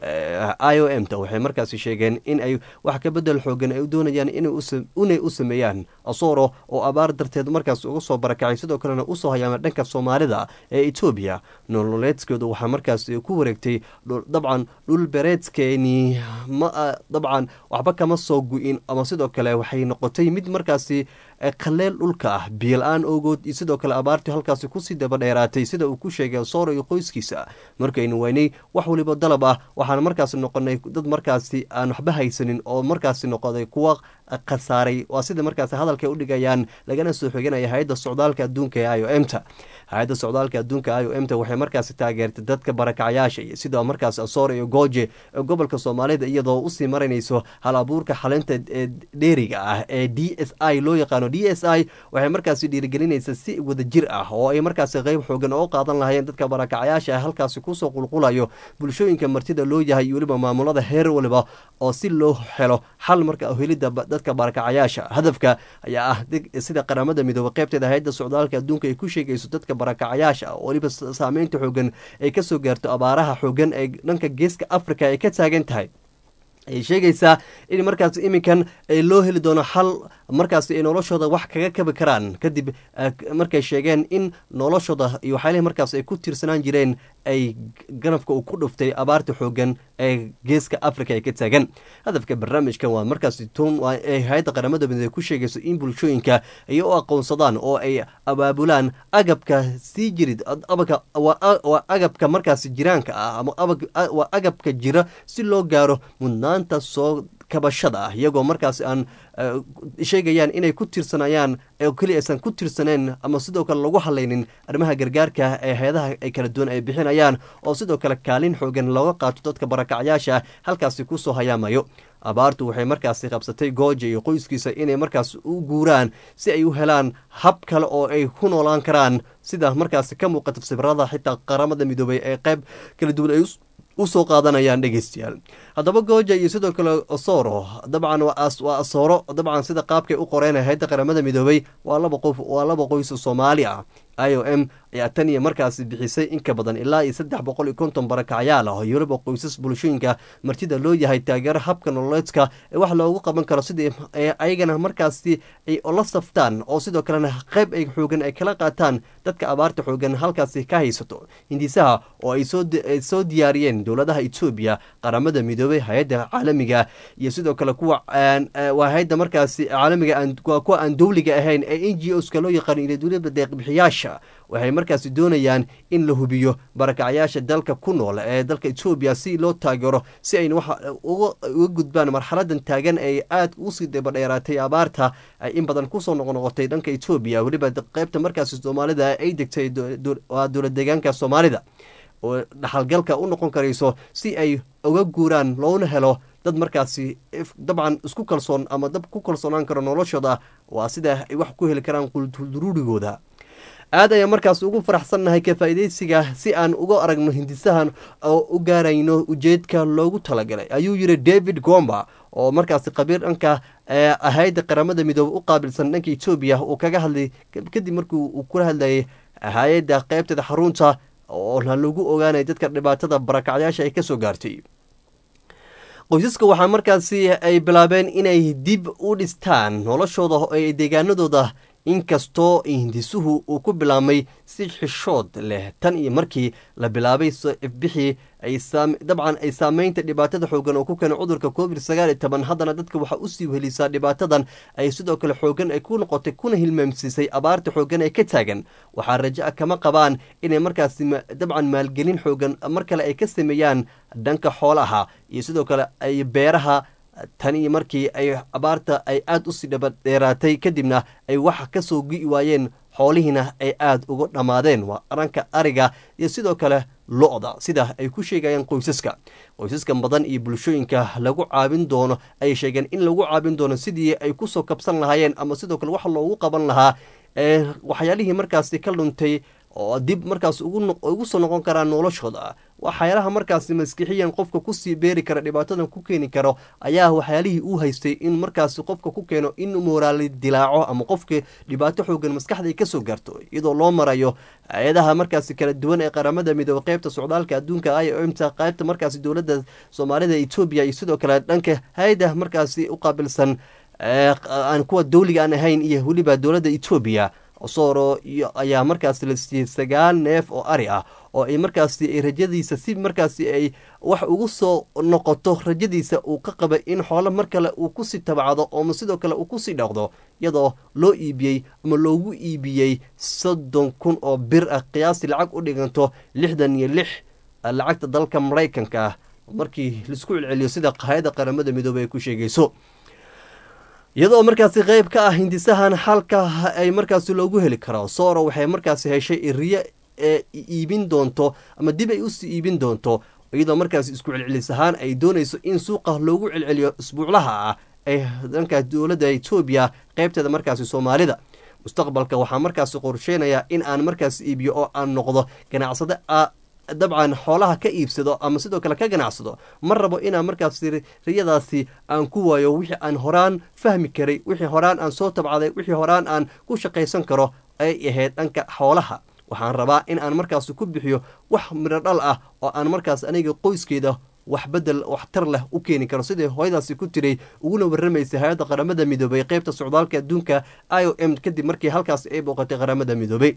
i o m ta waxay markaasi sheegeen in ay wax ka bedel xoogan ay doonayaan inay u sameeyaan asoro oo abaar darteed markaas uga soo barakacay sidoo kalena usoo hayaama dhanka soomaalida ee etoobiya nololeedskooda waxaa markaasi ku wareegtay dabcan dhul bereedkeeni ma dabcan waxba kama soo gu-in ama sidoo kale waxay noqotay mid markaasi qaleel dhulka ah biyo-la-aan ogood iyo sidoo kale abaartii halkaasi kusii daba dheeraatay sida uu ku sheegay sooro iyo qoyskiisa markaynu waynay wax waliba dalab ah waxaan markaasi noqonay dad markaasi aan waxba haysanin oo markaasi noqoday kuwa khasaaray waa sida markaasi hadalkay u dhigayaan lagana soo xoganaya hay-adda socdaalka adduunka ee i o m ta hay-adda socdaalka adduunka i o m ta waxay markaasi taageertay dadka barakacyaasha iyo sida markaasi asoor iyo gooje ee gobolka soomaalida iyadoo usii marinayso hal abuurka xalinta ee dheeriga ah ee d s i loo yaqaano d s i waxay markaasi dhiirigelinaysa si wada jir ah oo ay markaasi qeyb xoogan oo qaadan lahayeen dadka barakacyaasha ah halkaasi kusoo qulqulayo bulshooyinka martida loo yahay iyo weliba maamulada heer waliba oo si loo helo xal marka helida dadka barakacyaasha hadafka ayaa ah sida qaramada midoobe qeybteeda hay-adda socdaalka adduunka ay ku sheegayso dadka barakacyaasha oo weliba saameynta xoogan ay kasoo gaarto abaaraha xoogan ee dhanka geeska africa ay ka taagan tahay ay sheegaysaa in markaas iminkan loo heli doono xal markaas ay noloshooda wax kaga kabi karaan kadib markay sheegeen in noloshooda iyo waxyaalihi markaas ay ku tiirsanaan jireen ay ganafka uu ku dhuftay abaarta xoogan ee geeska africa ay ka taagan. hadafka barnaamijkan waa markaasi tun waa ay hay-adda qaramada midoobey ku sheegayso in bulshooyinka ay u aqoonsadaan oo ay abaabulaan agabka sii jirid abaka waa agabka markaasi jiraanka ah ama waa agabka jira si loo gaaro mudnaanta soo kabashada ah iyagoo markaasi aan sheegayaan inay ku tirsanayaan oo keli aysan ku tirsaneen ama sidoo kale lagu halaynin arrimaha gargaarka ee hay-adaha ay kala duwan ay bixinayaan oo sidoo kale kaalin xoogan looga qaato dadka barakacyaasha halkaasi kusoo hayaamayo. abaartu waxay markaasi qabsatay gooja iyo qoyskiisa inay markaas u guuraan si ay u helaan hab kale oo ay ku noolaan karaan sida markaasi ka muuqata sawirada xitaa qaramada midoobay ee qayb kala duwan ay usoo qaadanayaan dhegeystayaal. haddaba gooja iyo sidoo kale osoro dabcan waa asooro dabcan sida qaabkay u qoreen hay-adda qaramada midoobay waa laba qof waa laba qoys soomaali ah. i o m ayaa tan iyo markaasi bixisay in ka badan ilaa iyo saddex boqol iyo konton barakacyaal ah oo yuruba qoysas bulshooyinka martida loo yahay taageero habka nololeedka ee wax loogu qaban karo sidii ayagana markaasi ay la saftaan oo sidoo kalena qayb ay xoogan ay kala qaataan dadka abaarta xoogan halkaasi ka haysato. hindisaha oo ay soo diyaariyeen dowladaha etoobiya, qaramada midoobey, hay-adda caalamiga iyo sidoo kale kuwa waa hay-adda markaasi caalamiga kuwa aan dowliga ahayn ee n g oska loo yaqaan iyo dowlada deeqbixiyaasha waxay markaasi doonayaan in la hubiyo barakacyaasha dalka ku nool ee dalka etoobiya si loo taageero si ayna waxa uga gudbaan marxaladan taagan ay aad usii dabadheeraatay abaarta ay in badan kusoo noqnoqotay dhanka etoobiya weliba qaybta markaasi soomaalida ay degtay waa dowlad deegaanka soomaalida oo dhaxalgalka u noqon karayso si ay uga guuraan loona helo dad markaasi dabcan isku kalsoon ama dad ku kalsoonaan karo noloshooda waa sida ay wax ku heli karaan qulduruurigooda. aad ayaan markaas ugu faraxsannahay ka faa'iidaysiga si aan uga aragno hindisahan oo u gaarayno ujeedka loogu talagalay ayuu yiri David Gomba oo markaasi qabiir dhanka hay'adda qaramada midoobay u qaabilsan dhanka Ethiopia uu kaga hadlay kadib markii uu kula hadlayay hay'adda qaybtada xarunta oo lagu ogaanay dadka dhibaatada barakacyaasha ay ka soo gaartay. qoysaska waxaa markaasi ay bilaabeen inay dib u dhistaan noloshooda oo ay deegaanadooda inkastoo hindisuhu uu ku bilaabmay si xishood leh tan iyo markii la bilaabay ifbixii dabcan ay saameynta dhibaatada xoogan oo ku keenay cudurka covid sagaal iyo toban haddana dadka waxaa usii wehelisaa dhibaatadan ay sidoo kale xoogan ay ku noqotay kuna hilmaamsiisay abaarta xoogan ee ka taagan. waxaa raja kama qabaan inay markaasi dabcan maalgelin xoogan mar kale ay ka sameeyaan dhanka xoolaha iyo sidoo kale ay beeraha tan iyo markii ay abaarta ay aad usii dhabadheeraatay kadibna ay wax ka soo gi'i waayeen xoolihiina ay aad uga dhammaadeen waa aranka ariga iyo sidoo kale lo-da sida ay ku sheegayaan qoysaska qoysaskan badan iyo bulshooyinka lagu caabin doono ay sheegeen in lagu caabin doono sidii ay kusoo kabsan lahaayeen ama sidoo kale wax loogu qaban lahaa waxyaalihii markaasi ka luntay oo dib markaas ugu soo noqon karaan noloshooda. waxyaalaha markaasi maskixiyan qofka kusii beeri kara dhibaatadan ku keeni karo ayaa waxyaalihii uu haystay in markaasi qofka ku keeno in moraali dilaaco ama qofka dhibaato xoogan maskaxda ay kasoo gaarto iyadoo loo marayo hay-adaha markaasi kala duwan ee qaramada midoobey qaybta socdaalka adduunka i o m ta qaybta markaasi dowladda soomaalida etoobiya iyo sidoo kale dhanka hay-ada markaasi u qaabilsan aan kuwa dowliga aan ahayn iyo weliba dowladda etoobiya. osoro iyo ayaa markaasi la siiyey sagaal neef oo ari ah oo ay markaasi ay rajadiisa si markaasi ay wax ugu soo noqoto rajadiisa uu ka qaba in xoolo mar kale uu kusii tabacdo oo sidoo kale uu kusii dhaqdo iyadoo loo iibiyey ama loogu iibiyey soddon kun oo bir ah qiyaasi lacag u dhiganto lixdan iyo lix lacagta dalka maraykanka ah markii laisku celceliyo sida hay-adda qaramada midoobey ay ku sheegayso. iyadoo markaasi qayb ka ah hindisahan xalka ay markaasi loogu heli karo soro waxay markaasi heshay iriyo ee iibin doonto ama dib ay usii iibin doonto iyadoo markaasi isku celcelis ahaan ay doonayso in suuqa loogu celceliyo isbuuclaha ah ee dhanka dowladda etoobiya qaybteeda markaasi soomaalida. mustaqbalka waxaa markaasi qorsheynayaa in aan markaasi iibiyo oo aan noqdo ganacsade dabcan xoolaha ka iibsado ama sidoo kale ka ganacsado ma rabo inaan markaas riyadaasi aan ku waayo wixii aan horaan fahmi karay wixii horaan aan soo tabcaday wixii horaan aan ku shaqaysan karo ay ahayd dhanka xoolaha. waxaan rabaa in aan markaasi ku bixiyo wax midho dhal ah oo aan markaas aniga qoyskeeda wax bedel waxtar leh u keeni karo sidii hooyadaasi ku tiray uguna warramaysay hay-adda qaramada midoobey qaybta socdaalka adduunka i o m kadib markii halkaas ay booqatay qaramada midoobey.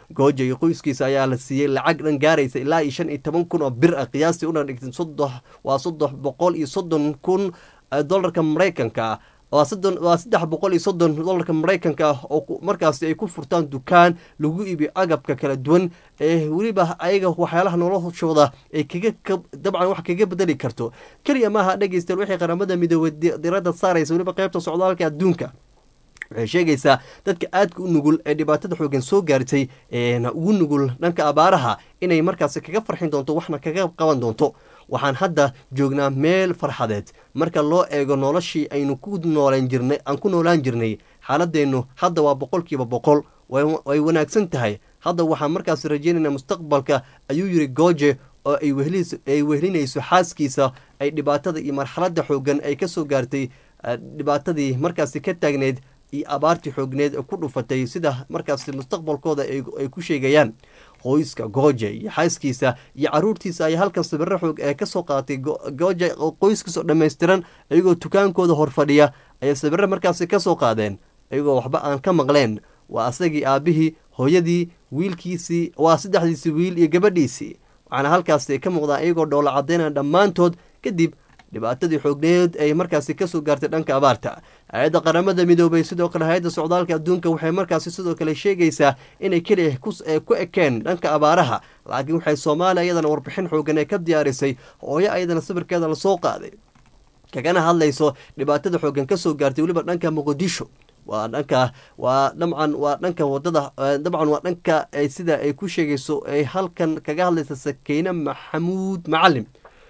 gooja iyo qoyskiisa ayaa la siiyey lacag dhan gaaraysa ilaa iyo shan iyo toban kun oo bir ah qiyaastii una dhigtay soddon waa soddon boqol iyo soddon kun dollarka maraykanka waa soddon waa saddex boqol iyo soddon dollarka maraykanka ah oo markaasi ay ku furtaan dukaan lagu iibiyo agabka kala duwan ee weliba ayaga waxyaalaha noloshooda ay kaga dabcan wax kaga bedeli karto keliya maaha dhegeystayaal wixii qaramada midoobay diradda saaraysa weliba qaybta socdaalka adduunka waxay sheegaysaa dadka aadka u nugul ee dhibaatada xoogan soo gaartay eena ugu nugul dhanka abaaraha inay markaasi kaga farxin doonto waxna kaga qaban doonto waxaan hadda joognaa meel farxadeed marka loo eego noloshii aynu ku noolaan jirnay aan ku noolaan jirnay xaaladeennu hadda waa boqolkiiba boqol way wanaagsan tahay hadda waxaan markaas rajeynaynaa mustaqbalka ayuu yiri gooje oo ay wehlinayso xaaskiisa ay dhibaatada iyo marxaladda xoogan ay ka soo gaartay dhibaatadii markaasi ka taagneyd iyo abaartii xoogneed ee ku dhufatay sida markaasi mustaqbalkooda ay ku sheegayaan qoyska gooja iyo xaaskiisa iyo caruurtiisa ayaa halkan sawirro xoog ee kasoo qaadatay gooja qoyskiisa oo dhammaystiran iyagoo dukaankooda horfadhiya ayay sawirro markaasi kasoo qaadeen iyagoo waxba aan ka maqleen waa asagii aabihii hooyadii wiilkiisii waa saddexdiisii wiil iyo gabadhiisii waxaana halkaasi ka muuqdaa iyagoo dhoola caddaynaya dhammaantood kadib dhibaatadii xoogneed ay markaasi kasoo gaartay dhanka abaarta hay-adda qaramada midoobay sidoo kale hay-adda socdaalka adduunka waxay markaasi sidoo kale sheegaysaa inay keliya ku ekeen dhanka abaaraha laakiin waxay soomaaliya iyadana warbixin xoogan ee ka diyaarisay hooyo ayadana sawirkeeda lasoo qaaday kagana hadlayso dhibaatada xoogan kasoo gaartay weliba dhanka muqdisho waa dhanka waa dabcan waa dhanka wadada dabcan waa dhanka sida ay ku sheegayso ay halkan kaga hadlaysa Sakiina Maxamuud Macalim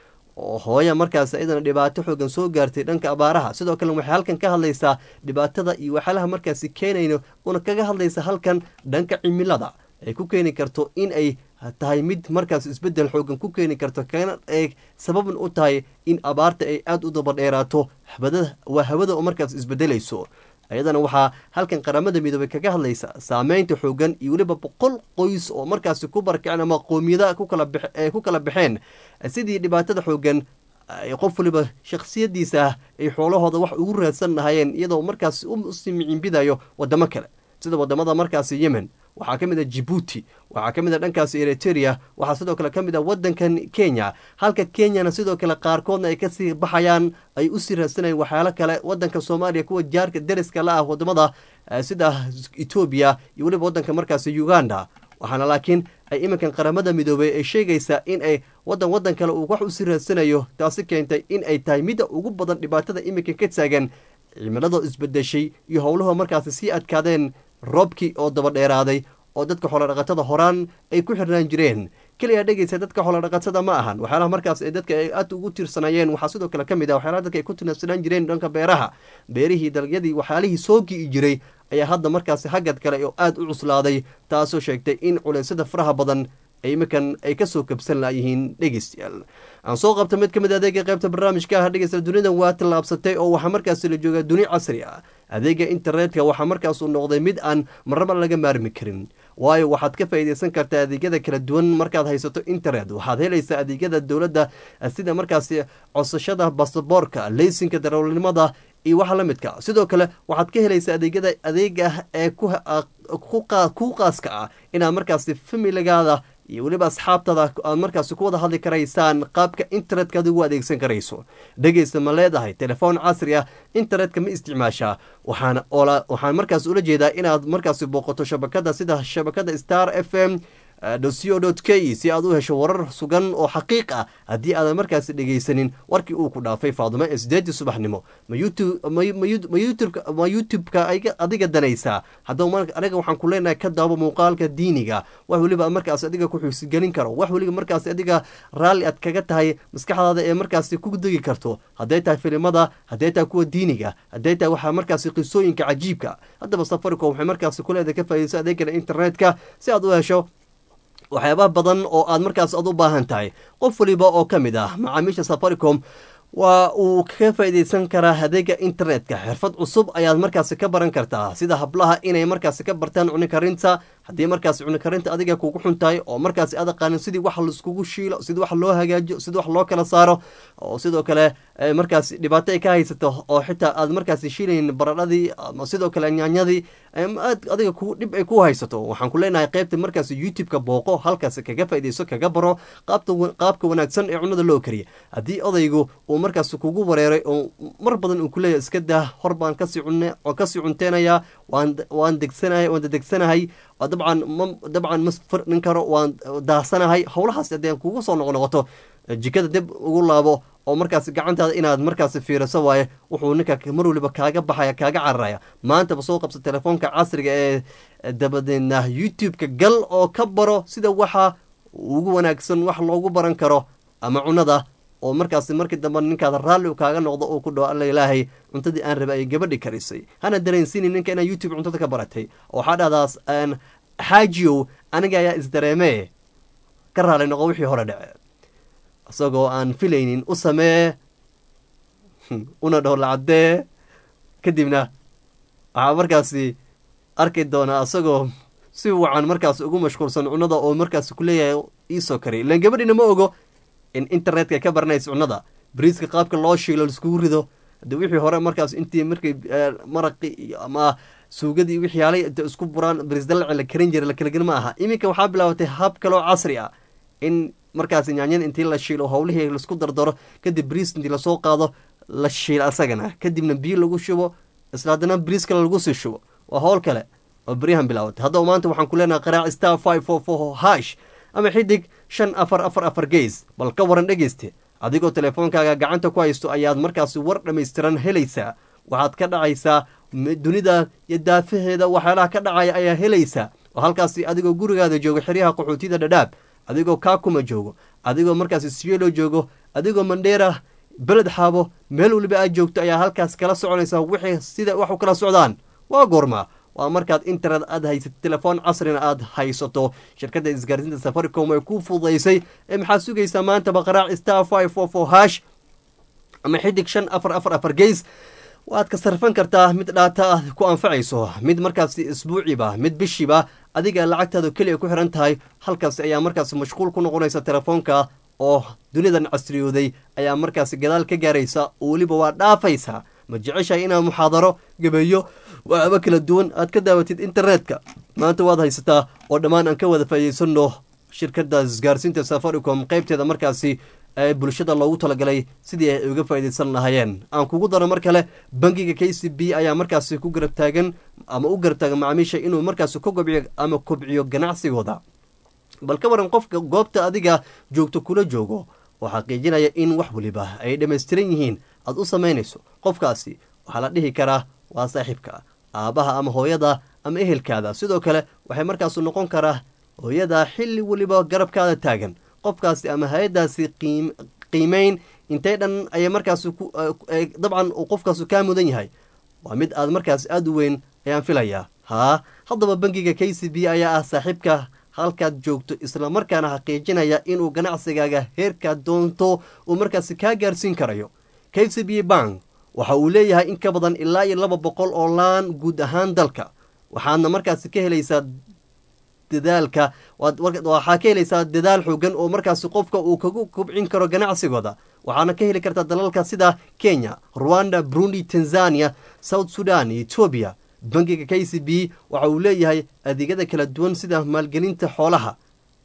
oo hooya markaas iyadana dhibaato xoogan soo gaartay dhanka abaaraha sidoo kale waxay halkan ka hadlaysaa dhibaatada iyo waxyaalaha markaasi keenayno una kaga hadlaysa halkan dhanka cimilada ay ku keeni karto in ay tahay mid markaas isbedel xoogan ku keeni karto kana ay sababan u tahay in abaarta ay aada u daba dheeraato habada waa hawada oo markaas isbedelayso ayadana waxaa halkan qaramada midoobay kaga hadlaysa saameynta xoogan iyo weliba boqol qoys oo markaasi ku barakaceen ama qoomiyada ku kala ee ku kala baxeen sidii dhibaatada xoogan qof waliba shakhsiyadiisa ay xoolahooda wax ugu raadsan lahayeen iyadoo markaasi u simicimbidayo wadamo kale sida wadamada markaasi Yemen waxaa ka mid ah Djibouti waxaa ka mid ah dhankaasi Eritrea waxaa sidoo kale ka mid ah wadankan Kenya halka Kenyana sidoo kale qaarkoodna ay kasii baxayaan ay u sii raadsanayaan waxyaalo kale wadanka Soomaaliya kuwa jaarka dariska la ah wadamada sida Ethiopia iyo weliba wadanka markaasi Uganda waxaana laakiin ay iminkan qaramada midoobay ay sheegaysaa in ay wadan wadan kale uu wax u sii raadsanayo taasi keentay in ay tahay midda ugu badan dhibaatada iminkan ka taagan cimilada isbedeshay iyo howlaha markaasi sii adkaadeen roobkii oo daba dheeraaday oo dadka xoolodhaqatada horaan ay ku xirnaan jireen keliya dhegeysa dadka xoolodhaqatada ma ahan waxyaalaha markaas ay dadka ay aad ugu tiirsanayeen waxaa sidoo kale ka mid ah waxyaalaha dadka ay ku tiirsanaan jireen dhanka beeraha beerihii dalagyadii waxyaalihii soo gi'i jiray ayaa hadda markaasi hagad kale oo aada u cuslaaday taasoo sheegtay in culeysyada faraha badan iminkan ay kasoo kabsan laayihiin dhegeystayaal aan soo qabta mid ka mid adeega qaybta barnaamijka ah dhegeystayaal dunida waa tallaabsatay oo waxaa markaasi la joogaa duni casri ah adeega internetka waxaa markaas uu noqday mid aan marnaba laga maarmi karin waayo waxaad ka faa'iidaysan kartaa adeegyada kala duwan markaad haysato internet waxaad helaysaa adeegyada dowladda sida markaasi codsashada basaboorka leysinka darawalnimada iyo waxa la midka sidoo kale waxaad ka helaysaa adeegyada adeega ee ku qaaska ah inaad markaasi familigaada iyo weliba asxaabtada aad markaasi ku wada hadli karaysaan qaabka internetka ad ugu adeegsan karayso dhegeysta ma leedahay telefoon casri ah internetka ma isticmaashaa waxaan waxaan markaas ula jeedaa inaad markaasi booqato shabakada sida shabakada star f m co k si aad u hesho warar sugan oo xaqiiq ah haddii aadan markaasi dhegeysanin warkii uu ku dhaafay faadumo ee sideedii subaxnimo ma youtubeka adiga danaysaa haddaba aniga waxaan ku leenahay ka daabo muuqaalka diiniga wax weliba markaas adiga ku xusigelin karo wax weliba markaas adiga raalli aad kaga tahay maskaxdaada ee markaasi ku degi karto hadday tahay filimada hadday tahay kuwa diiniga hadday tahay waxaa markaasi qisooyinka cajiibka haddaba safaricom waxay markaasi kuleedahay ka faa'iidayso adeegana internetka si aad u hesho waxyaaba badan oo aad markaas ad u baahan tahay qof waliba oo ka mid ah macaamiisha safaricom waa uu ka faa'iidaysan karaa adeega internetka xirfad cusub ayaad markaasi ka baran kartaa sida hablaha inay markaasi ka bartaan cuni karinta haddii markaas cuni karinta adiga kugu xun tahay oo markaas aad aqaanin sidii wax laiskugu shiilo sidii wax loo hagaajiyo sidii wax loo kala saaro oo sidoo kale markaas dhibaato ay ka haysato oo xitaa aad markaas shiilayn baradhadii ama sidoo kale nyaanyadii aad adiga ku dhib ay ku haysato waxaan ku leenahay qaybta markaas youtube-ka booqo halkaas kaga faa'iidayso kaga baro qaabta qaabka wanaagsan ee cunada loo kariya haddii odaygu uu markaas kugu wareeray oo mar badan uu ku leeyahay iska daa hor baan kasii cunne oo kasii cunteenayaa waan waan degsanahay waan degsanahay dabcan dabcan ma firdhin karo waan daasanahay howlahaas haddii kugu soo noqnoqoto jikada dib ugu laabo oo markaas gacantaada inaad markaas fiiriso waaye wuxuu ninka mar waliba kaaga baxaya kaaga cararaya maantaba soo qabsa telefoonka casriga ee dabadeedna youtube-ka gal oo ka baro sida waxa ugu wanaagsan wax loogu baran karo ama cunada oo markaas markii dambe ninkaada raalli u kaaga noqdo uu ku dhaho alla ilaahay cuntadii aan rabay ay gabadhi karisay hana dareensiinin ninka inaa youtube cuntada ka baratay oo waxaa dhahdaas xaajiyow aniga ayaa isdareemee ka raali noqo wixii hore dhece isagoo aan filaynin u samee una dhaho lacadee kadibna waxaa markaasi arki doonaa isagoo si wacan markaas ugu mashquulsan cunada oo markaas ku leeyahay iisoo kari ilaan gabadhina ma ogo in internetka ka baranaysa cunada bariiska qaabka loo shiilo laiskugu rido hadii wixii hore markaas intii markay maraqi iyo ama suugadii wixii yaalay inta isku buraan bariis dalaci la karin jiray la kala gelin ma aha iminka waxaa bilaabatay hab kaloo casri ah in markaas nyaanyada intii la shiilo howlihii laisku dardaro kadib bariis intii lasoo qaado la shiilo asagana kadibna biyo lagu shubo isla haddana bariis kale lagu sii shubo waa howl kale oo beryahan bilaabatay haddaba maanta waxaan ku leenahay qaraac star five four four hash ama xidig shan afar afar afar gees bal ka waran dhegeyste adigoo telefoonkaaga gacanta ku haysto ayaad markaasi war dhammaystiran helaysaa waxaad ka dhacaysaa dunida iyo daafaheeda waxyaalaha ka dhacaya ayaa helaysaa oo halkaasi adigoo gurigaada joogo xeryaha qaxootiyada dhadhaab adigoo kaakuma joogo adigoo markaasi siyelo joogo adigoo mandheera beled xaabo meel waliba aad joogto ayaa halkaas kala soconaysaa wixii sida wax u kala socdaan waa goorma waa markaad internet aad haysato telefoon casrina aad haysato shirkadda isgaarsiinta safaricom ay ku fududaysay ee maxaad sugaysaa maantaba qaraac star five four four hash ama xidig shan afar afar afar geys waad ka sarfan kartaa mid dhaata ah ku anfacayso mid markaasi isbuuciba mid bishiiba adiga lacagtaada keliya ku xiran tahay halkaas ayaa markaas mashquul ku noqonaysa telefoonka oo dunidan casriyooday ayaa markaasi gadaal ka gaaraysa oo weliba waa dhaafaysaa ma jeceshahay inaad muxaadaro gabeeyo waxaba kala duwan aad ka daawatid internetka maanta waad haysataa oo dhammaan aan ka wada faa'iidaysano shirkadda isgaarsiinta safaricom qaybteeda markaasi ee bulshada loogu talagalay sidii ay uga faa'iidaysan lahaayeen aan kugu daro mar kale bangiga k c b ayaa markaasi ku garab taagan ama u garab taagan macaamiisha inuu markaasi ku kobciyo ama kobciyo ganacsigooda bal ka waran qofka goobta adiga joogto kula joogo oo xaqiijinaya in wax waliba ay dhammaystiran yihiin aad u samaynayso qofkaasi waxaa la dhihi karaa waa saaxiibka aabbaha ama hooyada ama ehelkaada sidoo kale waxay markaasu noqon karaa hooyada xilli waliba garabkaada taagan qofkaasi ama hay-addaasi qiimeyn intay dhan ayay markaasi dabcan uu qofkaasu kaa mudan yahay waa mid aad markaas aada u weyn ayaan filayaa haa haddaba bangiga k c b ayaa ah saaxiibka halkaad joogto islamarkaana xaqiijinaya inuu ganacsigaaga heerkaad doonto uu markaasi kaa gaarsiin karayo k c b bank waxa uu leeyahay in ka badan ilaa iyo laba boqol oo laan guud ahaan dalka waxaadna markaasi ka helaysaa dadaalka waxaa ka helaysaa dadaal xoogan oo markaasi qofka uu kagu kobcin karo ganacsigooda waxaana ka heli kartaa dalalka sida kenya rwanda burundi tanzania south sudan iyo etoobiya bangiga k c b waxa uu leeyahay adeegyada kala duwan sida maalgelinta xoolaha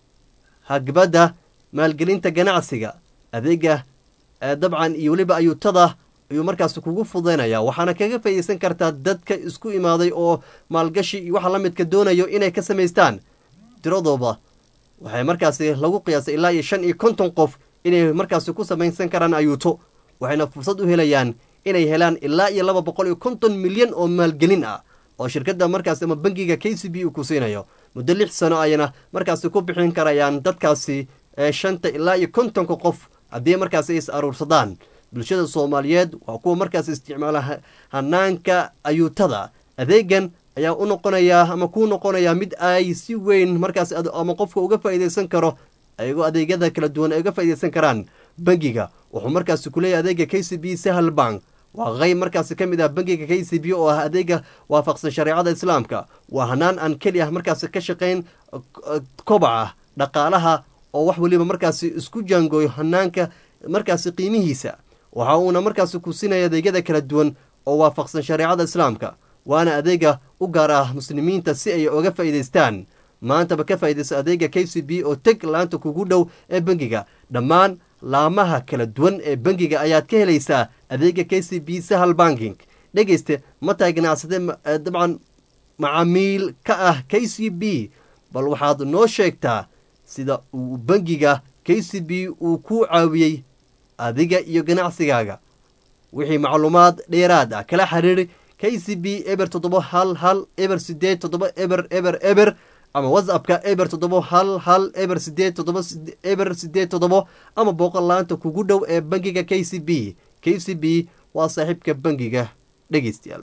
hagbadda maalgelinta ganacsiga adeega dabcan iyo weliba ayuutada ayuu markaasi kugu fududaynaya waxaana kaga faa'iidaysan kartaa dadka isku imaaday oo maalgashi iyo waxa la midka doonayo inay ka samaystaan tiradooba waxay markaasi lagu qiyaasay ilaa iyo shan iyo konton qof inay markaasi ku samaysan karaan ayuuto waxayna fursad u helayaan inay helaan ilaa iyo laba boqol iyo konton milyan oo maalgelin ah oo shirkadda markaasi ama bangiga k c b uu ku siinayo muddo lix sano ayana markaasi ku bixin karayaan dadkaasi shanta ilaa iyo kontonka qof haddii markaasi is aruursadaan bulshada soomaaliyeed waa kuwa markaas isticmaala hanaanka ayuutada adeegan ayaa u noqonayaa ama kuu noqonayaa mid ay si weyn markaas ama qofka uga faa'iidaysan karo ayagoo adeegyada kala duwan ay uga faa'iidaysan karaan bangiga wuxuu markaasi kuleeyahay adeega k c b sahal bank waa qeyb markaasi ka mid ah bangiga k c b oo ah adeega waafaqsan shareecada islaamka waa hanaan aan keli ah markaasi ka shaqayn kobaca dhaqaalaha oo wax weliba markaasi isku jaangooyo hanaanka markaasi qiimihiisa waxa uuna markaasi ku siinaya adeegyada kala duwan oo waafaqsan shareecada islaamka waana adeega u gaar ah muslimiinta si ay oga faa'iidaystaan maantaba ka faa'iidaysa adeega k c b oo teg laanta kugu dhow ee bangiga dhammaan laamaha kala duwan ee bangiga ayaad ka helaysaa adeega k c b sahal banking dhegeyste mataa ganacsade dabcan macaamiil ka ah k c b bal waxaad noo sheegtaa sida uu bangiga k c b uu ku caawiyey adiga iyo ganacsigaaga wixii macluumaad dheeraad ah kala xiriiri k c b eber toddoba hal hal eber sideed toddoba eber eber eber ama whatsappka eber toddoba hal hal eber sideed toddoba eber sideed toddoba ama booqol laanta kugu dhow ee bangiga k c b k c b waa saaxiibka bangiga dhegeystayaal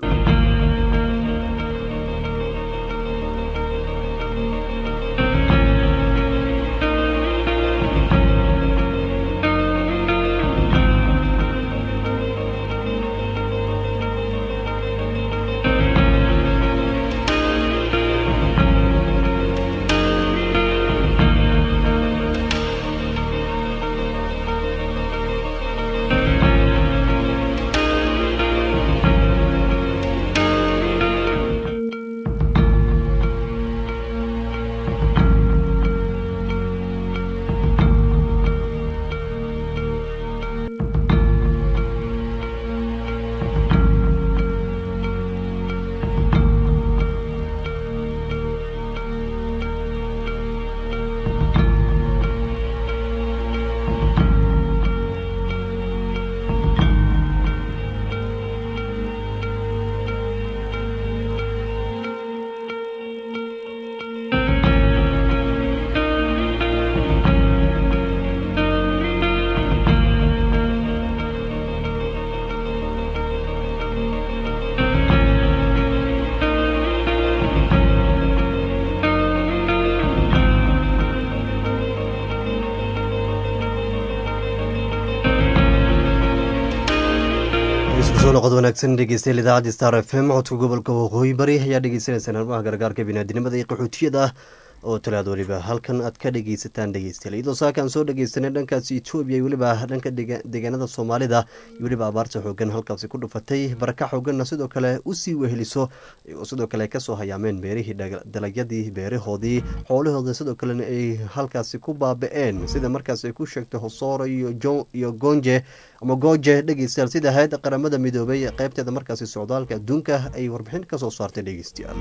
noqod wanaagsan dhegeystayaal idaacadda star f m codka gobolka waqooyi bari ayaa dhegeysaneysaan arrimaha gargaarka biniaadinimada iyo qaxootiyada oo talaad weliba halkan aad ka dhegeysataan dhegeystayaal iyadoo saakaan soo dhegeysanay dhankaasi etoobiya iyo weliba dhanka deegaanada soomaalida iyo weliba abaarta xoogan halkaasi ku dhufatay baraka xooganna sidoo kale usii weheliso oo sidoo kale kasoo hayaameen beerihii dalagyadii beerahoodii xoolahooda sidoo kalena ay halkaasi ku baaba-een sida markaas ay ku sheegtay hosooro iyo gonje ama gooje dhegeystayaal sida hay-adda qaramada midoobay qeybteeda markaasi socdaalka adduunka ay warbixin kasoo saartay dhegeystayaal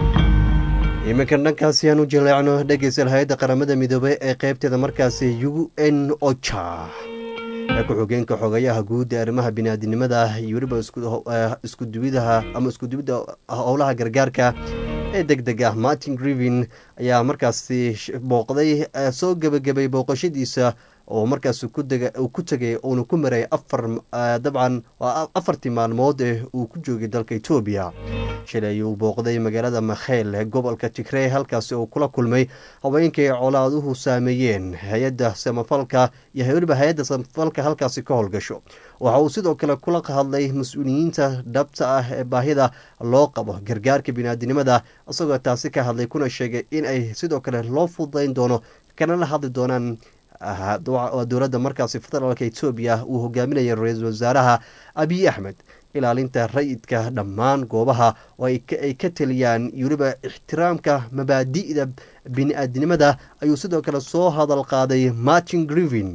iminkan dhankaasi aan u jaleecno dhegeystayaal hay-adda qaramada midoobey ee qeybteeda markaasi u n ocha ee ku-xogeenka xogayaha guud ee arrimaha biniaadinimada iyo weliba iskuduwidaha ama iskuduwidda howlaha gargaarka ee deg deg ah martin grivin ayaa markaasi booqday soo gebagabay booqashadiisa oo markaas uu ku tegay uuna ku maray afar dabcan afartii maalmood ee uu ku joogay dalka etoobiya shalay ayuu booqday magaalada makheel ee gobolka tigrey halkaasi uu kula kulmay haweenkii colaaduhu saameeyeen hay-adda samafalka iyo weliba hay-adda samafalka halkaasi ka howlgasho waxa uu sidoo kale kula hadlay mas-uuliyiinta dhabta ah ee baahida loo qabo gargaarka biniaadinimada isagoo taasi ka hadlay kuna sheegay in ay sidoo kale loo fududayn doono kana la hadli doonaan dowladda markaasi federaalka etoobiya uu hogaaminaya ra-iisul wasaaraha abiy axmed ilaalinta rayidka dhammaan goobaha oo ay ka teliyaan iyo weliba ixtiraamka mabaadi'da bini-aadinimada ayuu sidoo kale soo hadal qaaday martin grivin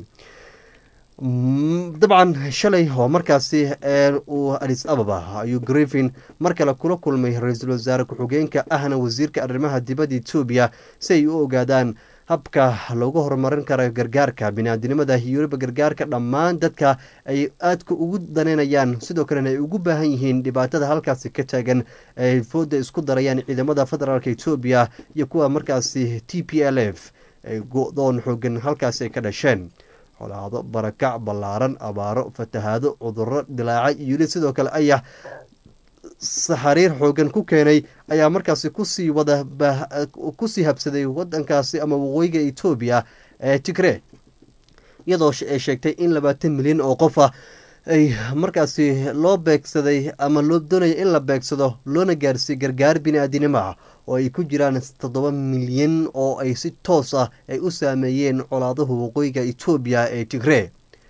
dabcan shalay oo markaasi uu adis ababa ayuu grivin mar kale kula kulmay ra-iisul wasaare ku-xigeenka ahna wasiirka arrimaha dibadda etoobiya si ay u ogaadaan habka loogu horumarin karo gargaarka biniaadinimada iyo weliba gargaarka dhammaan dadka ay aadka ugu daneynayaan sidoo kalena ay ugu baahan yihiin dhibaatada halkaasi ka taagan ay fooda isku darayaan ciidamada federaalk etoobiya iyo kuwa markaasi t p l f ay go-doon xoogan halkaasi ay ka dhasheen colaado barakac ballaaran abaaro fatahaado cuduro dilaaca iyo weli sidoo kale ayah saxariir xoogan ku keenay ayaa markaasi kusii wada kusii habsaday wadankaasi ama waqooyiga etoobiya ee tigre iyadoo ay sheegtay in labaatan milyan oo qof ah ay markaasi loo beegsaday ama loo doonaya in la beegsado loona gaarsiiy gargaar bini-aadinimo ah oo ay ku jiraan toddoba milyan oo ay si toos ah ay u saameeyeen colaadaha waqooyiga etoobiya ee tigree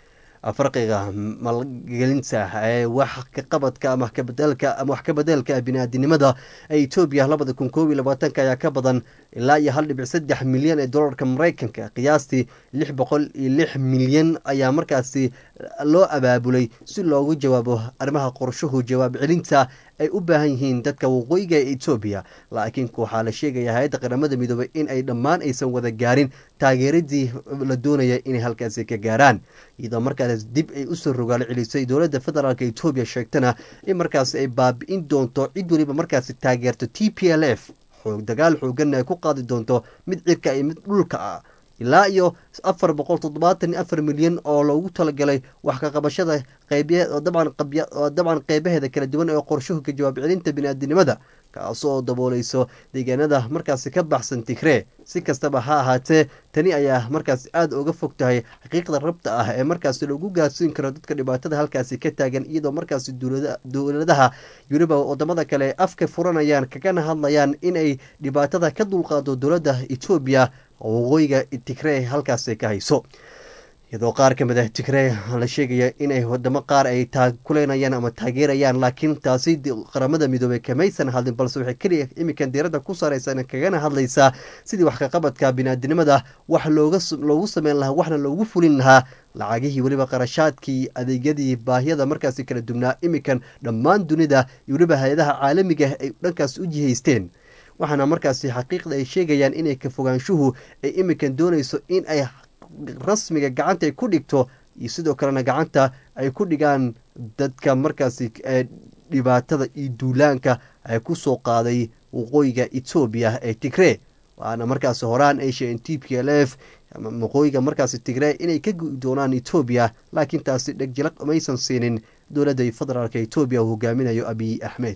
farqiga maalgelinta ee wax ka qabadka ama kabedelka ama wax ka bedelka bini-aadinimada ee etoobiya labada kun koob iyo labaatanka ayaa ka badan ilaa iyo hal dhibic saddex milyan ee dollarka mareykanka qiyaastii lix boqol iyo lix milyan ayaa markaasi loo abaabulay si loogu jawaabo arrimaha qorshuhu jawaab celinta ay u baahan yihiin dadka waqooyiga ee etoobiya laakiin waxaa la sheegaya hay-adda qaramada midoobay in ay dhammaan aysan wada gaarin taageeradii la doonaya inay halkaasi ka gaaraan iyadoo markaas dib ay usoo rogaal celisay dowladda federaalk etoobiya sheegtana in markaasi ay baabi-in doonto cid weliba markaasi taageerto t p l f xoog dagaal xooganna ay ku qaadi doonto mid cirka iyo mid dhulka ah ilaa iyo afar boqol toddobaatan iyo afar milyan oo loogu talagalay wax ka qabashada qeybiye dabcan qabya dabcan qeybaheeda kala duwan ee qorshuhu ka jawaab celinta bini-aadinimada kaasoo dabooleyso deegaanada markaasi ka baxsan tigree si kastaba ha ahaatee tani ayaa markaasi aada uga fog tahay xaqiiqda rabta ah ee markaasi lagu gaarsiin karo dadka dhibaatada halkaasi ka taagan iyadoo markaasi dowladaha weliba wadamada kale ay afka furanayaan kagana hadlayaan inay dhibaatada ka dulqaado dowladda etoobiya waqooyiga tigree halkaasi ka hayso iyadoo qaar ka mid ah tigree la sheegaya inay wadamo qaar ay taakuleynayaan ama taageerayaan laakiin taasi qaramada midoobey kamaysan hadlin balse waxay keliya iminkan diiradda ku saareysan kagana hadlaysaa sidii wax kaqabadka bini-aadinimada wax looga loogu sameyn lahaa waxna loogu fulin lahaa lacagihii weliba qarashaadkii adeegyadii baahiyada markaasi kala duwnaa iminkan dhammaan dunida iyo weliba hay-adaha caalamiga ay dhankaas u jihaysteen waxaana markaasi xaqiiqda ay sheegayaan inay ka fogaanshuhu ay iminkan dooneyso in ay rasmiga gacanta ay ku dhigto iyo sidoo kalena gacanta ay ku dhigaan dadka markaasi dhibaatada iyo duulaanka ay ku soo qaaday waqooyiga etoobiya ee tigree waana markaasi horaan ay sheegeen t p l f waqooyiga markaasi tigree inay ka gu'i doonaan etoobiya laakiin taasi dhegjalaq maysan siinin dowladda federaalk etoobiya uu hogaaminayo abiy axmed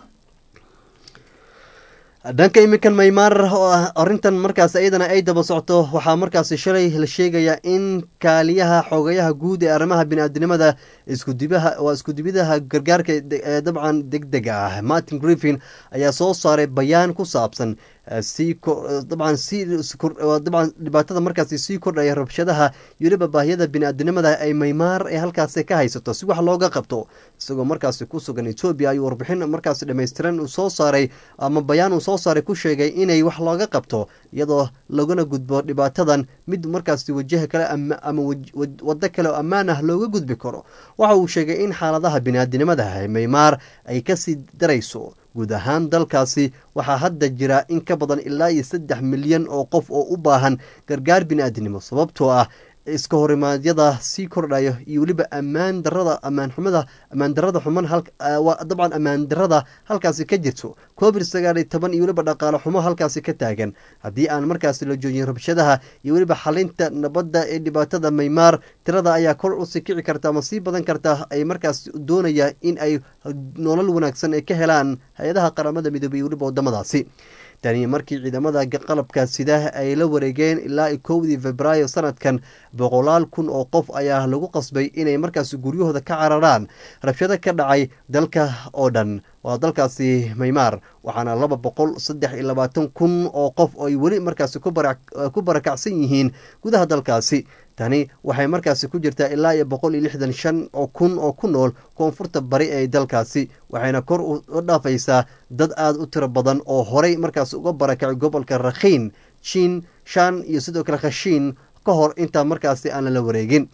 dhanka iminkan maymaar oo ah arrintan markaas iyadana ay daba socto waxaa markaasi shalay la sheegayaa in kaaliyaha xoogayaha guud ee arrimaha bini-aadinimada iskudibaha waa iskudibidaha gargaarka ee dabcan deg dega ah martin griffin ayaa soo saaray bayaan ku saabsan sii dabcan sii dabcan dhibaatada markaasi sii kordhaya rabshadaha weliba baahiyada bini-aadinimada ay maymaar ee halkaasi ka haysato si wax looga qabto isagoo markaasi ku sugan etoobiya ayuu warbixin markaasi dhammaystiran uu soo saaray ama bayaan uu soo saaray ku sheegay inay wax looga qabto iyadoo laguna gudbo dhibaatadan mid markaasi wajaha kale ama waddo kale oo ammaan ah looga gudbi karo waxa uu sheegay in xaaladaha bini-aadinimada ee maymaar ay kasii darayso guud ahaan dalkaasi waxaa hadda jira in ka badan ilaa iyo saddex milyan oo qof oo u baahan gargaar bini-aadinimo sababtoo ah iska horimaadyada sii kordhayo iyo weliba ammaan darada ammaan xumada ammaan darada xuman dabcan ammaan darada halkaasi ka jirto covid sagaal iyo toban iyo weliba dhaqaale xumo halkaasi ka taagan haddii aan markaasi la joojin rabshadaha iyo weliba xalinta nabadda ee dhibaatada maymaar tirada ayaa kor usii kici karta ama sii badan karta ay markaas doonaya in ay nolol wanaagsan ay ka helaan hay-adaha qaramada midoobey iyo weliba wadamadaasi tani markii ciidamada qalabka sida ay la wareegeen ilaa kowdii februaayo sanadkan boqolaal kun oo qof ayaa lagu qasbay inay markaasi guryahooda ka cararaan rabshado ka dhacay dalka oo dhan waa dalkaasi maymaar waxaana laba boqol saddex iyo labaatan kun oo qof ay weli markaasi ku barakacsan yihiin gudaha dalkaasi tani waxay markaasi ku jirtaa ilaa iyo boqol iyo lixdan shan oo kun oo ku nool koonfurta bari ee dalkaasi waxayna kor u dhaafaysaa dad aada u tiro badan oo horey markaasi uga barakacay gobolka rakhiin jiin shan iyo sidoo kale khashiin ka hor intaa markaasi aan lala wareegin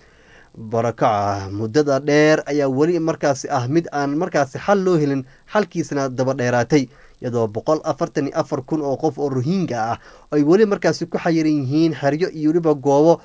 barakaca muddada dheer ayaa weli markaasi ah mid aan markaasi xal loo helin xalkiisana daba dheeraatay iyadoo boqol afartan iyo afar kun oo qof oo rohinga ah ay weli markaasi ku xayiran yihiin xeryo iyo weliba goobo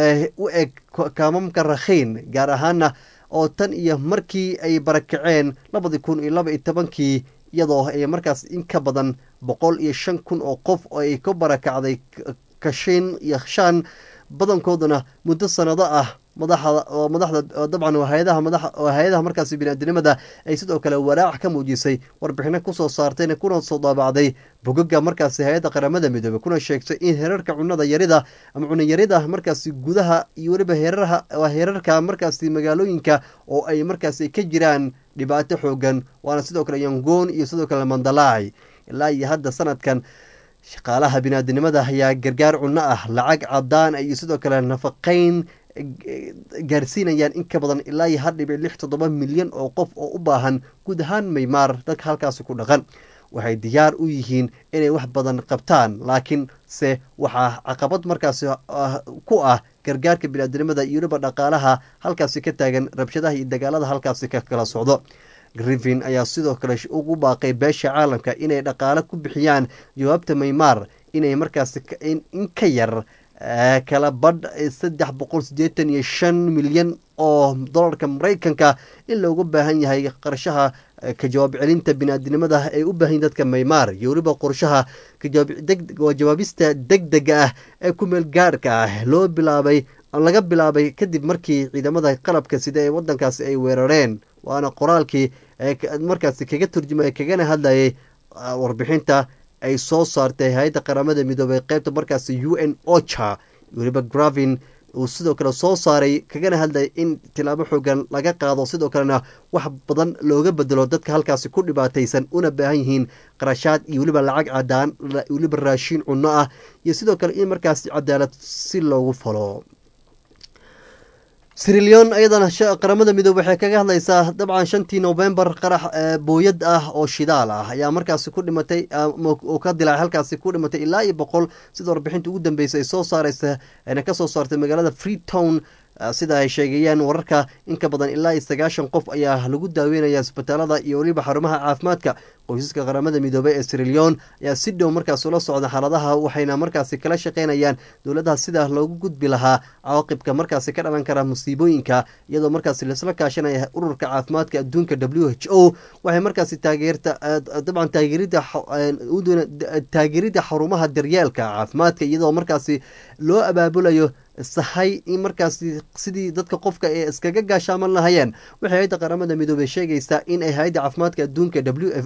u eg kaamamka rakhiin gaar ahaana oo tan iyo markii ay barakaceen labadii kun iyo laba iyo tobankii iyadoo ay markaas in ka badan boqol iyo shan kun oo qof oo ay ka barakacday kashiin iyo shan badankooduna muddo sanado ah madaxda madaxda dabcan hay-adaha madax hay-adaha markaasi biniaadinimada ay sidoo kale walaac ka muujisay warbixino kusoo saartayna kuna soo daabacday bogaga markaasi hay-adda qaramada midoobey kuna sheegtay in heerarka cunada yarida ama cuna yarida markaasi gudaha iyo weliba heerarha heerarka markaasi magaalooyinka oo ay markaasi ka jiraan dhibaato xoogan waana sidoo kale yangoon iyo sidoo kale mandalaay ilaa iyo hadda sanadkan shaqaalaha biniaadinimada ayaa gargaar cunno ah lacag cadaan iyo sidoo kale nafaqeyn gaarsiinayaan in ka badan ilaa iyo hal dhibic lix toddoba milyan oo qof oo u baahan guud ahaan maymaar dadka halkaasi ku dhaqan waxay diyaar u yihiin inay wax badan qabtaan laakiin se waxaa caqabad markaasi ku ah gargaarka biniaadinimada iyo weliba dhaqaalaha halkaasi ka taagan rabshadaha iyo dagaalada halkaasi ka kala socdo griffin ayaa sidoo kale ugu baaqay beesha caalamka inay dhaqaale ku bixiyaan jawaabta maymaar inay markaasi in ka yar kala badh saddex boqol siddeetan iyo shan milyan oo dolarka maraykanka in loogu baahan yahay qarshaha ka jawaab celinta biniaadinimada ay u baahan dadka maymaar iyo weliba qorshaha kajawaabista degdega ah ee ku meel gaarhka ah loo bilaabay laga bilaabay kadib markii ciidamada qalabka sida ee wadankaasi ay weerareen waana qoraalkii markaasi kaga turjumay kagana hadlayay warbixinta ay soo saartay hay-adda qaramada midoobey qeybta markaasi u n ocha weliba gravin uu sidoo kale soo saaray kagana hadlay in tilaabo xoogan laga qaado sidoo kalena wax badan looga bedelo dadka halkaasi ku dhibaataysan una baahan yihiin qarashaad iyo weliba lacag cadaan weliba raashiin cunno ah iyo sidoo kale in markaasi cadaalad si loogu falo sirilion ayadana qaramada midoobe waxay kaga hadlaysaa dabcan shantii novembar qarax booyad ah oo shidaal ah ayaa markaasi ku dhimatay oo ka dilacay halkaasi ku dhimatay ilaa iyo boqol sida warbixinta ugu dambeysay ay soo saareysa ayna kasoo saartay magaalada freetown sida ay sheegayaan wararka in ka badan ilaa iyo sagaashan qof ayaa lagu daaweynaya isbitaalada iyo weliba xarumaha caafimaadka qoysaska qaramada midoobey ee sirilion ayaa si dhow markaas ula socda xaaladaha waxayna markaasi kala shaqeynayaan dowladaha sida loogu gudbi lahaa cawaaqibka markaasi ka dhalan kara musiibooyinka iyadoo markaasi laisla kaashanaya ururka caafimaadka adduunka w h o waxay markaasi taageerta dabcan taageerida taageerida xarumaha daryeelka caafimaadka iyadoo markaasi loo abaabulayo sahay in markaasi sidii dadka qofka ee iskaga gaashaaman lahayeen waxay hay-adda qaramada midoobey sheegaysaa in ay hay-adda caafimaadka adduunka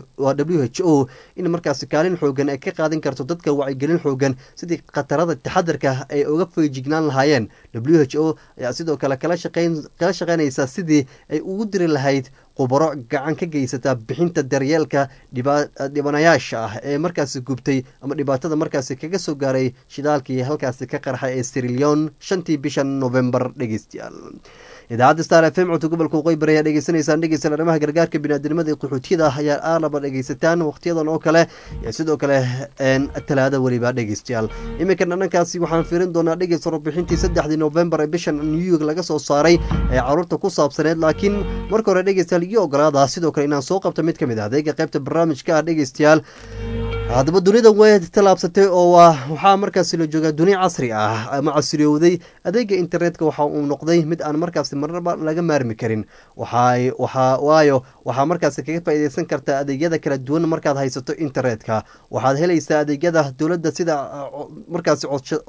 w h o in markaasi kaalin xoogan ay ka qaadan karto dadka wacyigelin xoogan sidii khatarada taxadarka ay uga feejignaan lahaayeen w h o ayaa sidoo kale kala shaqeyn kala shaqeynaysaa sidii ay ugu diri lahayd khubaro gacan ka geysata bixinta daryeelka dhibanayaasha ah ee markaasi gubtay ama dhibaatada markaasi kaga soo gaaray shidaalkii halkaasi ka qarxay ee sirilion shantii bisha novembar dhegeystayaal idaacadda star f m codka gobolka waqooyi bari ayaa dhegeysanaysaan dhegeysan arrimaha gargaarka biniaadinimada iyo qaxootiyada ayaa aalaba dhegeysataan waqtiyadan oo kale iyo sidoo kale talaada weliba dhegeystayaal iminkan dhanankaasi waxaan fiirin doonaa dhegeysta warbixintii saddexdii novembar ee bishan new york laga soo saaray ee caruurta ku saabsaneed laakiin marka hore dhegeystayaal iyo ogolaada sidoo kale inaan soo qabto mid ka mid ah adeega qaybta barnaamijka ah dhegeystayaal haddaba dunida way tallaabsatay oo waa waxaa markaasi la joogaa duni casri ah ama casriyowday adeega internetka waxa uu noqday mid aan markaasi marnaba laga maarmi karin waxay waxaa waayo waxaa markaasi kaga faa'iideysan kartaa adeegyada kala duwan markaad haysato internetka waxaad helaysaa adeegyada dowladda sida markaasi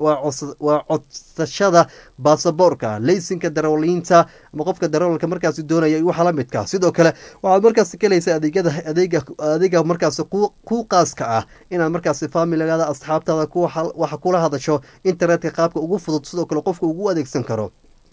waa codsashada baasaboorka leysinka darawaliinta ama qofka darawalka markaasi doonaya iyo waxa la midka sidoo kale waxaad markaasi ka helaysaa adeegyada adeega adeega markaasi ku qaaska ah inaad markaasi faamilagaada asxaabtaada waxa kula hadasho internetka qaabka ugu fudud sidoo kale qofka ugu adeegsan karo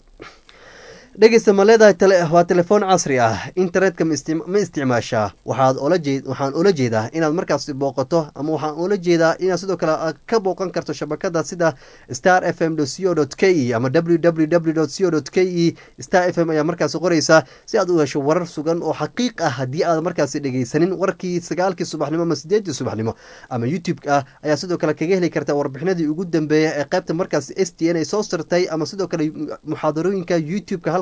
dhegeysta ma leedahay waa telefoon casri ah internetka ma isticmaashaa waxaad waxaan ula jeedaa inaad markaasi booqato ama waxaan ula jeedaa inaad sidoo kale ka booqan karto shabakada sida star f m co k e ama w w w co k e star f m ayaa markaasi qoreysaa si aad u hesho warar sugan oo xaqiiq ah haddii aad markaasi dhegeysanin warkii sagaalkii subaxnimo ama sideedii subaxnimo ama youtube ah ayaa sidoo kale kaga heli karta warbixinadii ugu dambeeya ee qaybta markaasi s t n ay soo sirtay ama sidoo kale muxaadarooyinka youtube-ka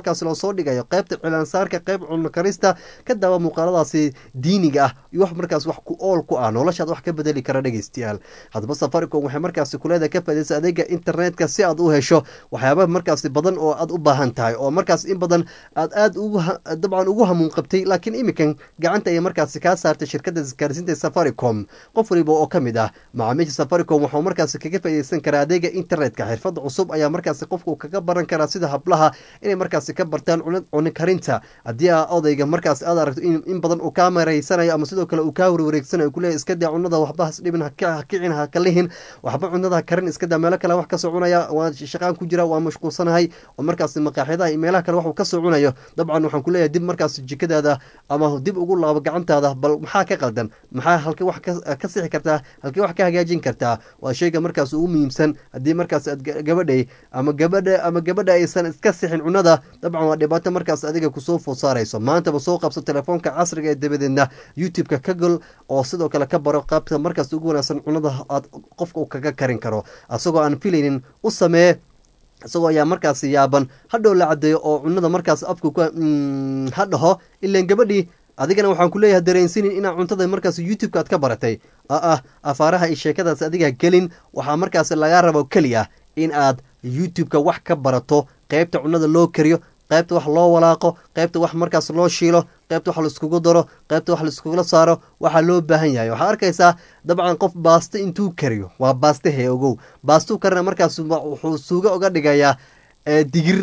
halkaas loo soo dhigayo qaybta cilaansaarka qayb cunno karista ka daawa muuqaaladaasi diiniga ah iyo wax markaas wax ku ool ku ah noloshaad wax ka bedeli kara dhegeystayaal haddaba safaricom waxay markaasi kuleedahay ka faaidaysa adeega internetka si aad u hesho waxyaaba markaasi badan oo aad u baahan tahay oo markaas in badan aad aad ugu dabcan ugu hamuun qabtay laakiin iminkan gacanta ayay markaasi kaa saartay shirkadda isgaarsiinta safaricom qof waliba oo ka mid ah macaamiisha safaricom waxuu markaasi kaga faaidaysan karaa adeega internetka xirfadda cusub ayaa markaasi qofku kaga baran karaa sida hablaha inay markaasi ka bartaan cuni karinta haddii a odayga markaas aad aragto in badan uu kaa maraysanayo ama sidoo kale uu kaa warwareegsanayo kuleeyahy iska daa cunada waxba has dhibin hakicin ha ka lihin waxba cunada karin iska daa meelo kale wax kasoo cunaya waa shaqaan ku jira waa mashquulsanahay oo markaasi maqaaxidaha iyo meelaha kale waxuu kasoo cunayo dabcan waxaan kuleeyahay dib markaas jikadaada ama dib ugu laabo gacantaada bal maxaa ka qaldan maxaa halkii wax ka sixi kartaa halkii wax ka hagaajin kartaa waa shayga markaas ugu muhiimsan haddii markaas aad gabadhay ama gabadha ama gabadha aysan iska sixin cunada dabcan waa dhibaato markaas adiga kusoo food saarayso maantaba soo qabso telefoonka casriga ee dabadeedna youtube-ka ka gol oo sidoo kale ka baro qaabta markaas ugu wanaagsan cunada aad qofka uu kaga karin karo asagoo aan filaynin u samee isagoo ayaa markaasi yaaban hadhow la cadeeyo oo cunada markaas afku ku ha dhaho ilaan gabadhii adigana waxaan ku leeyahay dareensiinin inaa cuntada markaas youtube-ka aad ka baratay a ah afaaraha iyo sheekadaas adiga gelin waxaa markaas lagaa rabo keliya in aad youtube-ka wax ka barato qeybta cunada loo kariyo qaybta wax loo walaaqo qaybta wax markaas loo shiilo qaybta wax laiskugu daro qaybta wax laiskugula saaro waxaa loo baahan yahay waxaa arkaysaa dabcan qof baasto intuu kariyo waa baaste hee ogow baastuu karina markaas wuxuu suuga oga dhigayaa digir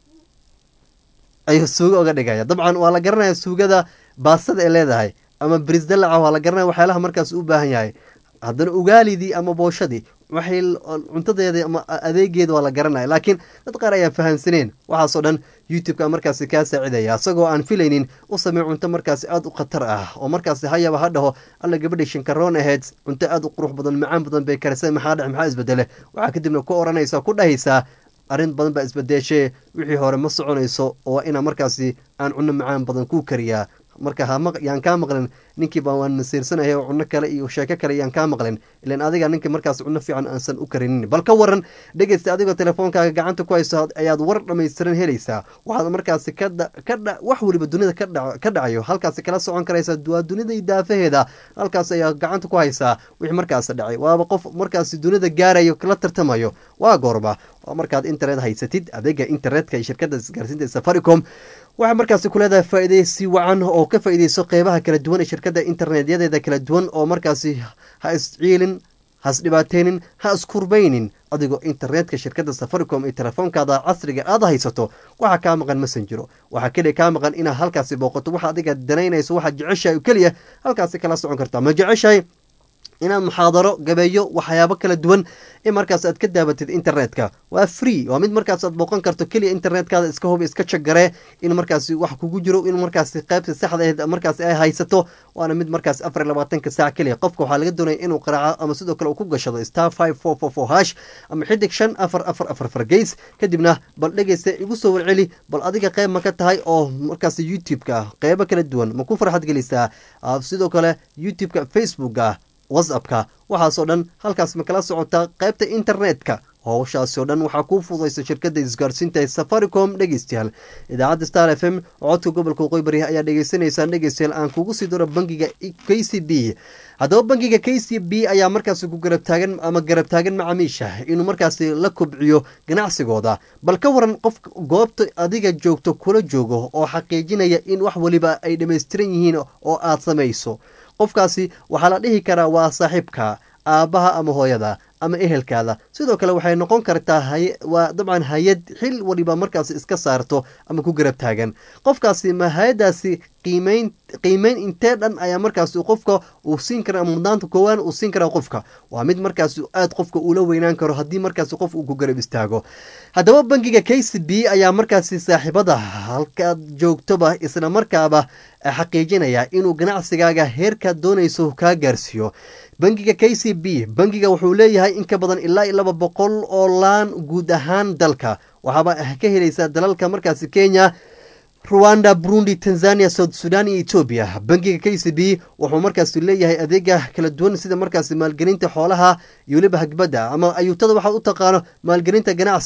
ayuu suuga oga dhigaya dabcan waa la garanaya suugada baastada ee leedahay ama brisdalaca waa la garanaya waxyaalaha markaas u baahan yahay haddana ugaalidii ama booshadii waxay cuntadeeda ama adeegeeda waa la garanaya laakiin dad qaar ayaan fahamsaneen waxaasoo dhan youtube-ka markaasi kaa saacidaya isagoo aan filaynin u samey cunto markaasi aada u khatar ah oo markaasi hayaba ha dhaho alla gabadhay shankaroon ahayd cunto aada u qurux badan macaan badan bay karisay maxaa dhex maxaa isbedele waxaa kadibna ku oranaysa ku dhahaysaa arrin badan baa isbedeeshee wixii hore ma soconayso oo inaa markaasi aan cunno macaan badan ku kariyaa marka yaan kaa maqlin ninkiiba waan nasiirsanaya oo cunno kale iyo sheeko kale yaan kaa maqlin ilan adiga ninka markaas cunno fiican aansan u karinin bal ka waran dhegeysta adigoo telefoonkaaga gacanta ku hayso ayaad war dhamaystiran helaysaa waxaad markaasi kadha wax weliba dunida ka dhacayo halkaasi kala socon karaysaa waa dunida iyo daafaheeda halkaas ayaa gacanta ku haysaa wixii markaas dhacay waaba qof markaasi dunida gaarayo kala tartamayo waa goorba waa markaad internet haysatid adeega internetka iyo shirkadda isgaarsiinta safaricom waxay markaasi ku leedahay faa'iidaysi wacan oo ka faa'iidayso qeybaha kala duwan ee shirkadda internetyadeeda kala duwan oo markaasi ha isciilin ha isdhibaateynin ha iskurbaynin adigoo internetka shirkadda safaricom iyo telefoonkaada casriga aada haysato waxaa kaa maqan masan jiro waxaa keliya kaa maqan inaad halkaasi booqato waxa adiga danaynayso waxaad jeceshahay keliya halkaasi kala socon kartaa ma jeceshahay inaad muxaadaro gabeeyo waxyaabo kala duwan in markaas aad ka daabatid internetka waa free waa mid markaas aad booqan karto keliya internetkaada iska hubi iska jagaree in markaasi wax kugu jiro in markaasi qaybta saxda markaas ay haysato waana mid markaas afar iyo labaatanka saac keliya qofka waxaa laga doonaya inuu qaraaco ama sidoo kale uu ku gashado star five four four four hash ama xidig shan afar afar afar fargeys kadibna bal dhegeysta igu soo warceli bal adiga qayb ma ka tahay oo markaasi youtube-ka qeybo kala duwan ma ku farxad gelisaa sidoo kale youtube-ka facebook-ka whatsappka waxaasoo dhan halkaas ma kala socotaa qaybta internetka howshaasi oo dhan waxaa kuu fududaysa shirkadda isgaarsiinta ee safaricom dhegeystayaal idaacadda star f m codka gobolka waqooyi bari ayaa dhegeysanaysaan dhegeystayaal aan kugu sii diro bangiga k c b haddaba bangiga k c b ayaa markaasi ku garab taagan ama garab taagan macaamiisha inuu markaasi la kobciyo ganacsigooda bal ka waran qof goobta adiga joogto kula joogo oo xaqiijinaya in wax waliba ay dhammaystiran yihiin oo aad samayso qofkaasi waxaa la dhihi karaa waa saaxiibka aabbaha ama hooyada ama ehelkaada sidoo kale waxay noqon kartaa waa dabcan hay-ad xil waliba markaasi iska saarto ama ku garab taagan qofkaasi ma hay-adaasi qiimeyn qiimeyn intee dhan ayaa markaasi qofka uu siin kara mudnaanta koowaan uu siin karaa qofka waa mid markaasi aad qofka uula weynaan karo haddii markaasi qof uu ku garab istaago haddaba bangiga k c b ayaa markaasi saaxiibada halkaad joogtoba isla markaaba xaqiijinaya inuu ganacsigaaga heerkaad doonayso kaa gaarsiiyo bangiga k c b bangiga wuxuu leeyahay in ka badan ilaa iyo laba boqol oo laan guud ahaan dalka waxaaba ka helaysaa dalalka markaasi kenya ruwanda burundi tanzania south sudan iyo etoobiya bangiga k c b wuxuu markaasi leeyahay adeega kala duwan sida markaasi maalgelinta xoolaha iyo weliba hagbadda ama ayuutada waxaad u taqaano maalgelinta ganacsiga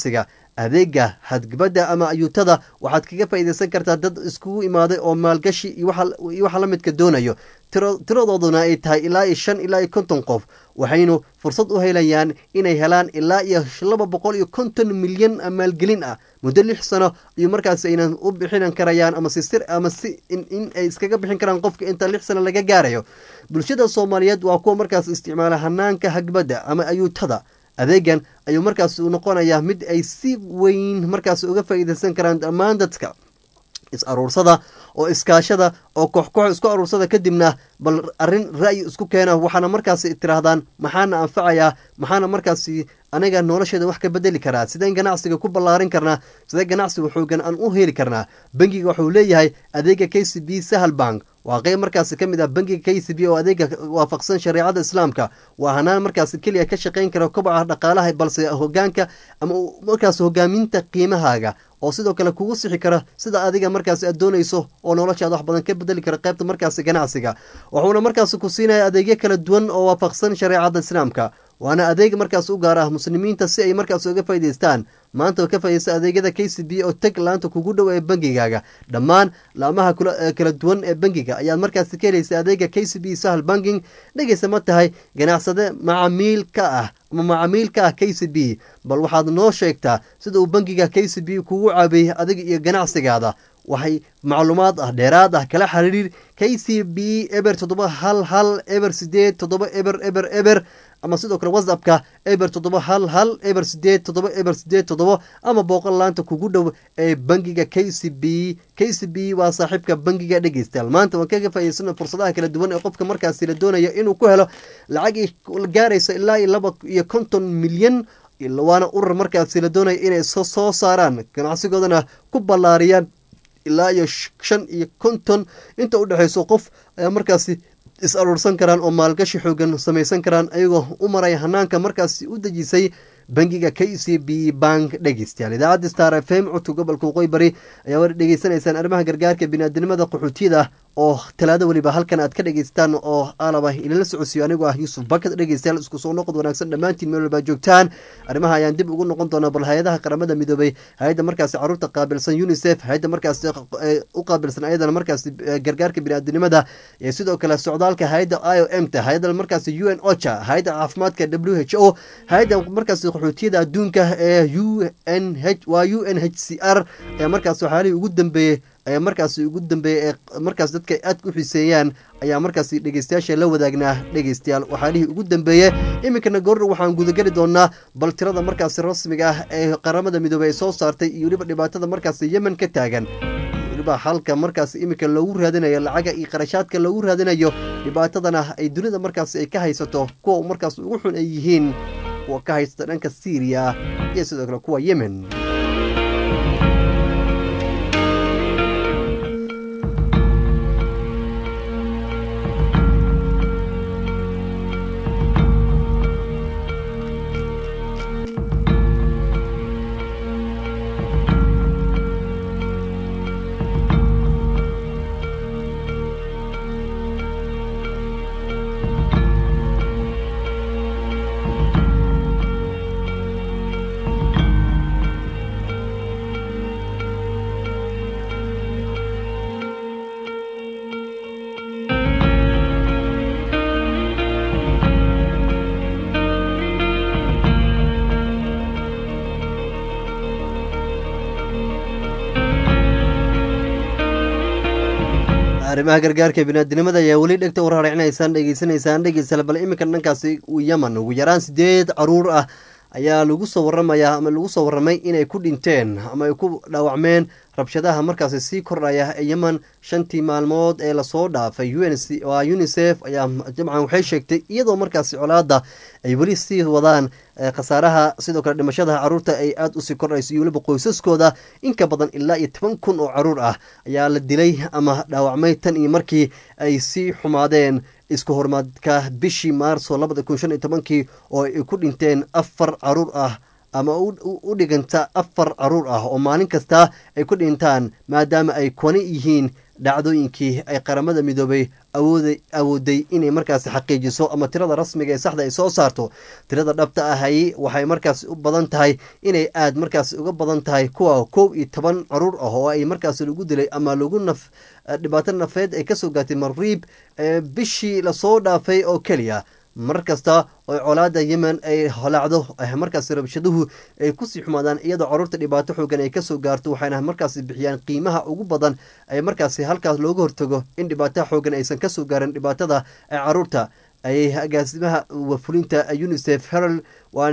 adeega hadgabada ama ayuutada waxaad kaga faa'iidaysan kartaa dad iskugu imaaday oo maalgashi iyo waxa la midka doonayo tiradooduna ay tahay ilaa iyo shan ilaa iyo konton qof waxaynu fursad u helayaan inay helaan ilaa iyo laba boqol iyo konton milyan maalgelin ah muddo lix sano iyo markaas aynan u bixinan karayaan ama si sir ama si in ay iskaga bixin karaan qofka inta lix sano laga gaarayo bulshada Soomaaliyeed waa kuwa markaas isticmaala hanaanka hagbada ama ayuutada adeegan ayuu markaas u noqonayaa mid ay si weyn markaas uga faa'iideysan karaan dhammaan dadka is aruursada oo iskaashada oo koox-koox isku aruursada kadibna bal arrin ra'yi isku keena waxaana markaas tiraahdaan maxaana anfacayaa maxaana markaas aniga nolosheeda wax ka bedeli karaa sideen ganacsiga ku ballaarin karnaa sidee ganacsiga xoogan aan u heli karnaa bangiga wuxuu leeyahay adeega K C B Sahal Bank waa qayb markaas ka mid ah bangiga K C B oo adeega waafaqsan shariicada islaamka waa hanaan markaas kaliya ka shaqeyn kara kobaca dhaqaalaha balse hoggaanka ama markaas hoggaaminta qiimahaaga oo sidoo kale kugu sixi kara sida adiga markaas aad doonayso oo noloshaada wax badan ka bedeli kara qaybta markaas ganacsiga wuxuuna markaas ku siinayaa adeegyo kala duwan oo waafaqsan shariicada islaamka waana adeeg markaas u gaar ah muslimiinta si ay markaas uga faa'iideystaan maanta ka faa'iideysa adeegyada K C B oo tag laanta kugu dhow ee bangigaaga dhammaan laamaha kala duwan ee bangiga ayaad markaas ka helaysaa adeega K C B Sahal Banking dhageysa ma tahay ganacsade macaamiil ka ah ama macaamiil ka ah K C B bal waxaad noo sheegtaa sida uu bangiga K C B kugu caabiyay adiga iyo ganacsigaada waxay macluumaad ah dheeraad ah kala xiriir K C B eber toddoba hal hal eber sideed toddoba eber eber eber ama sidoo kale WhatsApp-ka eber toddoba hal hal eber sideed toddoba eber sideed toddoba ama booqol laanta kugu dhow ee bangiga K C B K C B waa saaxiibka bangiga dhageystayaal maanta waan kaga faa'iideysanaa fursadaha kala duwan ee qofka markaas la doonayo inuu ku helo lacag gaaraysa ilaa iyo laba iyo konton milyan waana urur markaas la doonayo inay soo soo saaraan ganacsigoodana ku ballaariyaan ilaa iyo shan iyo konton inta u dhaxayso qof ayaa markaasi is aruursan karaan oo maalgashi xoogan samaysan karaan ayagoo u maraya hanaanka markaasi u dejisay bangiga K C B Bank dhageystayaal idaacadda Star F M codka gobolka Waqooyi Bari ayaa war dhageysanaysaan arrimaha gargaarka bini'aadanimada qaxootiga oo talaada waliba halkan aad ka dhageystaan oo aalaba ilaa socodsiyo anigu ah Yuusuf Bakad dhageystayaal isku soo noqod wanaagsan dhamaantiin meel walba joogtaan arrimaha ayaan dib ugu noqon doonaa bal hay'adaha qaramada midoobay hay'adda markaas caruurta qaabilsan UNICEF hay'adda markaas u qaabilsan ayadana markaas gargaarka bini'aadanimada iyo sidoo kale socdaalka hay'adda I O M ta hay'adda markaas U N OCHA hay'adda caafimaadka W H O hay'adda markaas qaxootiga adduunka ee U N H waa U N H C R ee markaas waxaalihii ugu dambeeyay ee markaas ugu dambeeyay markaas dadka aad ku xiiseeyaan ayaa markaas dhageystayaasha la wadaagnaa dhageystayaal waxaalihii ugu dambeeyay iminkana goor waxaan gudagali doonaa bal tirada markaas rasmiga ah ee qaramada midoobay ay soo saartay iyo waliba dhibaatada markaas Yemen ka taagan waliba halka markaas iminka loogu raadinayo lacaga iyo qarashaadka loogu raadinayo dhibaatadana ay dunida markaas ay ka haysato kuwa markaas ugu xun ay yihiin kuwa ka haysta dhanka Syria iyo sidoo kale kuwa Yemen arrimaha gargaarka bini'aadanimada ayaa weli dhegta u raaricinaysaan dhageysanaysaan dhegeysta bal iminka dhankaasi Yemen ugu yaraan sideed caruur ah ayaa lagu soo waramayaa ama lagu soo waramay inay ku dhinteen ama ay ku dhaawacmeen rabshadaha markaas sii kordhaya ee Yemen shantii maalmood ee la soo dhaafay UNICEF ayaa jamcan waxay sheegtay iyadoo markaas colaada ay weli sii wadaan khasaaraha sidoo kale dhimashada caruurta ay aad u sii kordhayso iyo waliba qoysaskooda in ka badan ilaa iyo toban kun oo caruur ah ayaa la dilay ama dhaawacmay tan iyo markii ay sii xumaadeen isku hormaadka bishii Maarso labada kun shan iyo tobankii oo ay ku dhinteen afar caruur ah ama u dhiganta afar caruur ah oo maalin kasta ay ku dhintaan maadaama ay koni yihiin dhacdooyinkii ay qaramada midoobay awooday awooday inay markaasi xaqiijiso ama tirada rasmiga ee saxda ay soo saarto tirada dhabta ahay waxay markaasi u badan tahay inay aad markaasi uga badan tahay kuwa koob iyo toban caruur ah oo ay markaasi lagu dilay ama lagu naf dhibaato nafeed ay kasoo gaartay mariib bishii lasoo dhaafay oo keliya mar kasta oo colaada yemen ay holaacdo markaasi rabshaduhu ay kusii xumaadaan iyadoo caruurta dhibaato xoogan ay kasoo gaarto waxayna markaasi bixiyaan qiimaha ugu badan ay markaasi halkaas looga hortago in dhibaato xoogan aysan kasoo gaarin dhibaatada ee caruurta ayay agaasimaha wafulinta unicef herald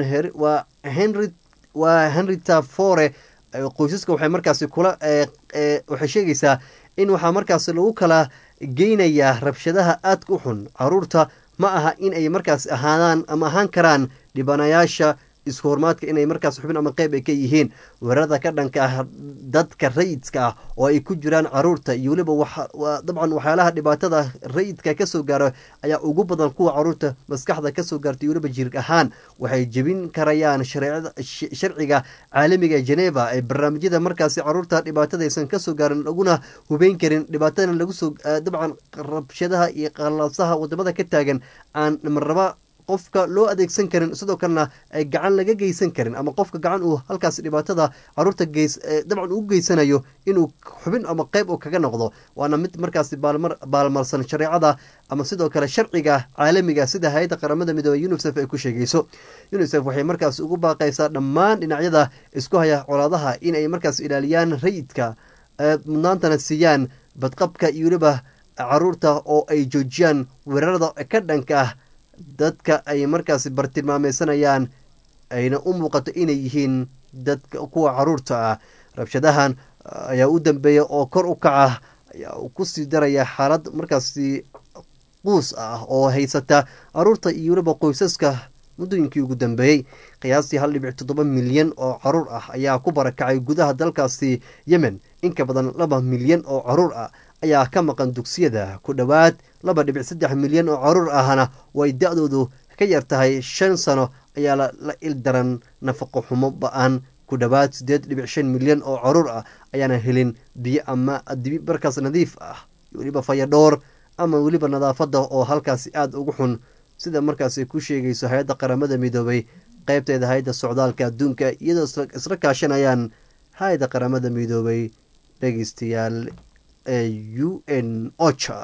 waa henry waa henrita fore qoysaska waxay markaasi kula waxay sheegaysaa in waxaa markaasi lagu kala geynayaa rabshadaha aadka u xun caruurta ma aha in ay markaas ahaadaan ama ahaan karaan dhibanayaasha isku hormaadka inay markaas xubin ama qeyb ay ka yihiin weerarada ka dhanka ah dadka rayidka ah oo ay ku jiraan caruurta iyo weliba dabcan waxyaalaha dhibaatada rayidka kasoo gaaro ayaa ugu badan kuwa caruurta maskaxda kasoo gaarta iyo weliba jirig ahaan waxay jebin karayaan sharciga caalamiga ee geneva ee barnaamijyada markaasi caruurta dhibaatadaysan kasoo gaarin laguna hubeyn karin dhibaatadana lagusoo dabcan rabshadaha iyo qalabsaha wadamada ka taagan aan marnaba qofka loo adeegsan karin sidoo kalena ay gacan laga geysan karin ama qofka gacan uu halkaas dhibaatada caruurta geys dabcan ugu geysanayo inuu xubin ama qeyb uu kaga noqdo waana mid markaasi baalmar baalmarsan shareecada ama sidoo kale sharciga caalamiga sida hay-adda qaramada midoobey unicef ay ku sheegayso unicef waxay markaas ugu baaqaysaa dhammaan dhinacyada isku haya colaadaha in ay markaas ilaaliyaan rayidka mudnaantana siiyaan badqabka iyo weliba caruurta oo ay joojiyaan weerarada ka dhanka ah dadka ay markaasi bartilmaameysanayaan ayna u muuqato inay yihiin dadka kuwa caruurta ah rabshadahan ayaa u dambeeya oo kor u kaca ayaa uu kusii daraya xaalad markaasi quus ah oo haysata caruurta iyo weliba qoysaska muddooyinkii ugu dambeeyey qiyaastii hal dhibic toddoba milyan oo caruur ah ayaa ku barakacay gudaha dalkaasi yemen inka badan laba milyan oo caruur ah ayaa ka maqan dugsiyada ku dhowaad laba dhibic saddex milyan oo caruur ahna way da-doodu ka yar tahay shan sano ayaa la ildaran nafaqo xumo ba-an ku dhowaad siddeed dhibic shan milyan oo caruur ah ayaana helin biyo ama dibi markaas nadiif ah weliba fayadhoor ama weliba nadaafada oo halkaasi aada ugu xun sida markaas ay ku sheegayso hay-adda qaramada midoobay qeybteeda hay-adda socdaalka adduunka iyadoo isla kaashanayaan hay-adda qaramada midoobay dhegeystayaal u n ocha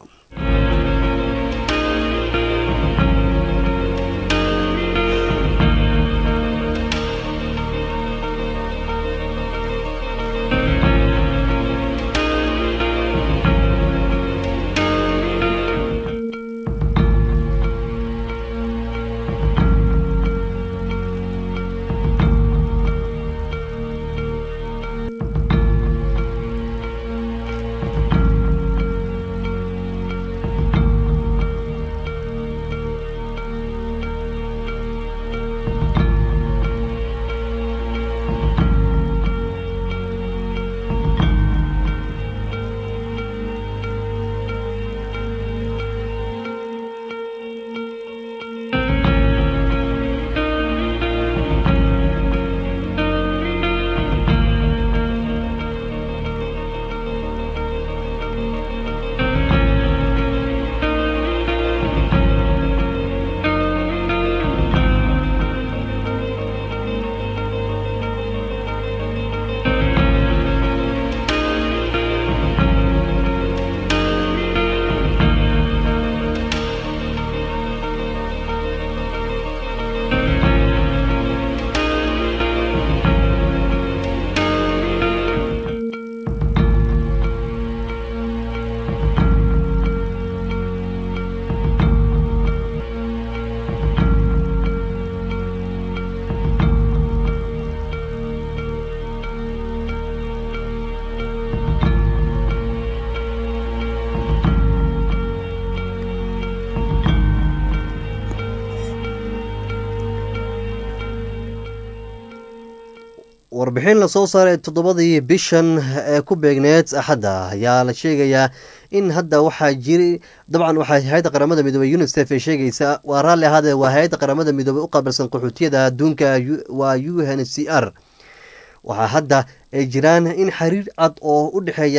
warbixin lasoo saaray toddobadii bishan ee ku beegneed axadda ayaa la sheegayaa in hadda waxaa jiri dabcan waxaa hay-adda qaramada midoobey unicef ay sheegaysaa waa raalli ahaadee waa hay-adda qaramada midoobey u qaabilsan qaxootiyada adduunka waa u n c r waxaa hadda ay jiraan in xiriir cad oo u dhexeeya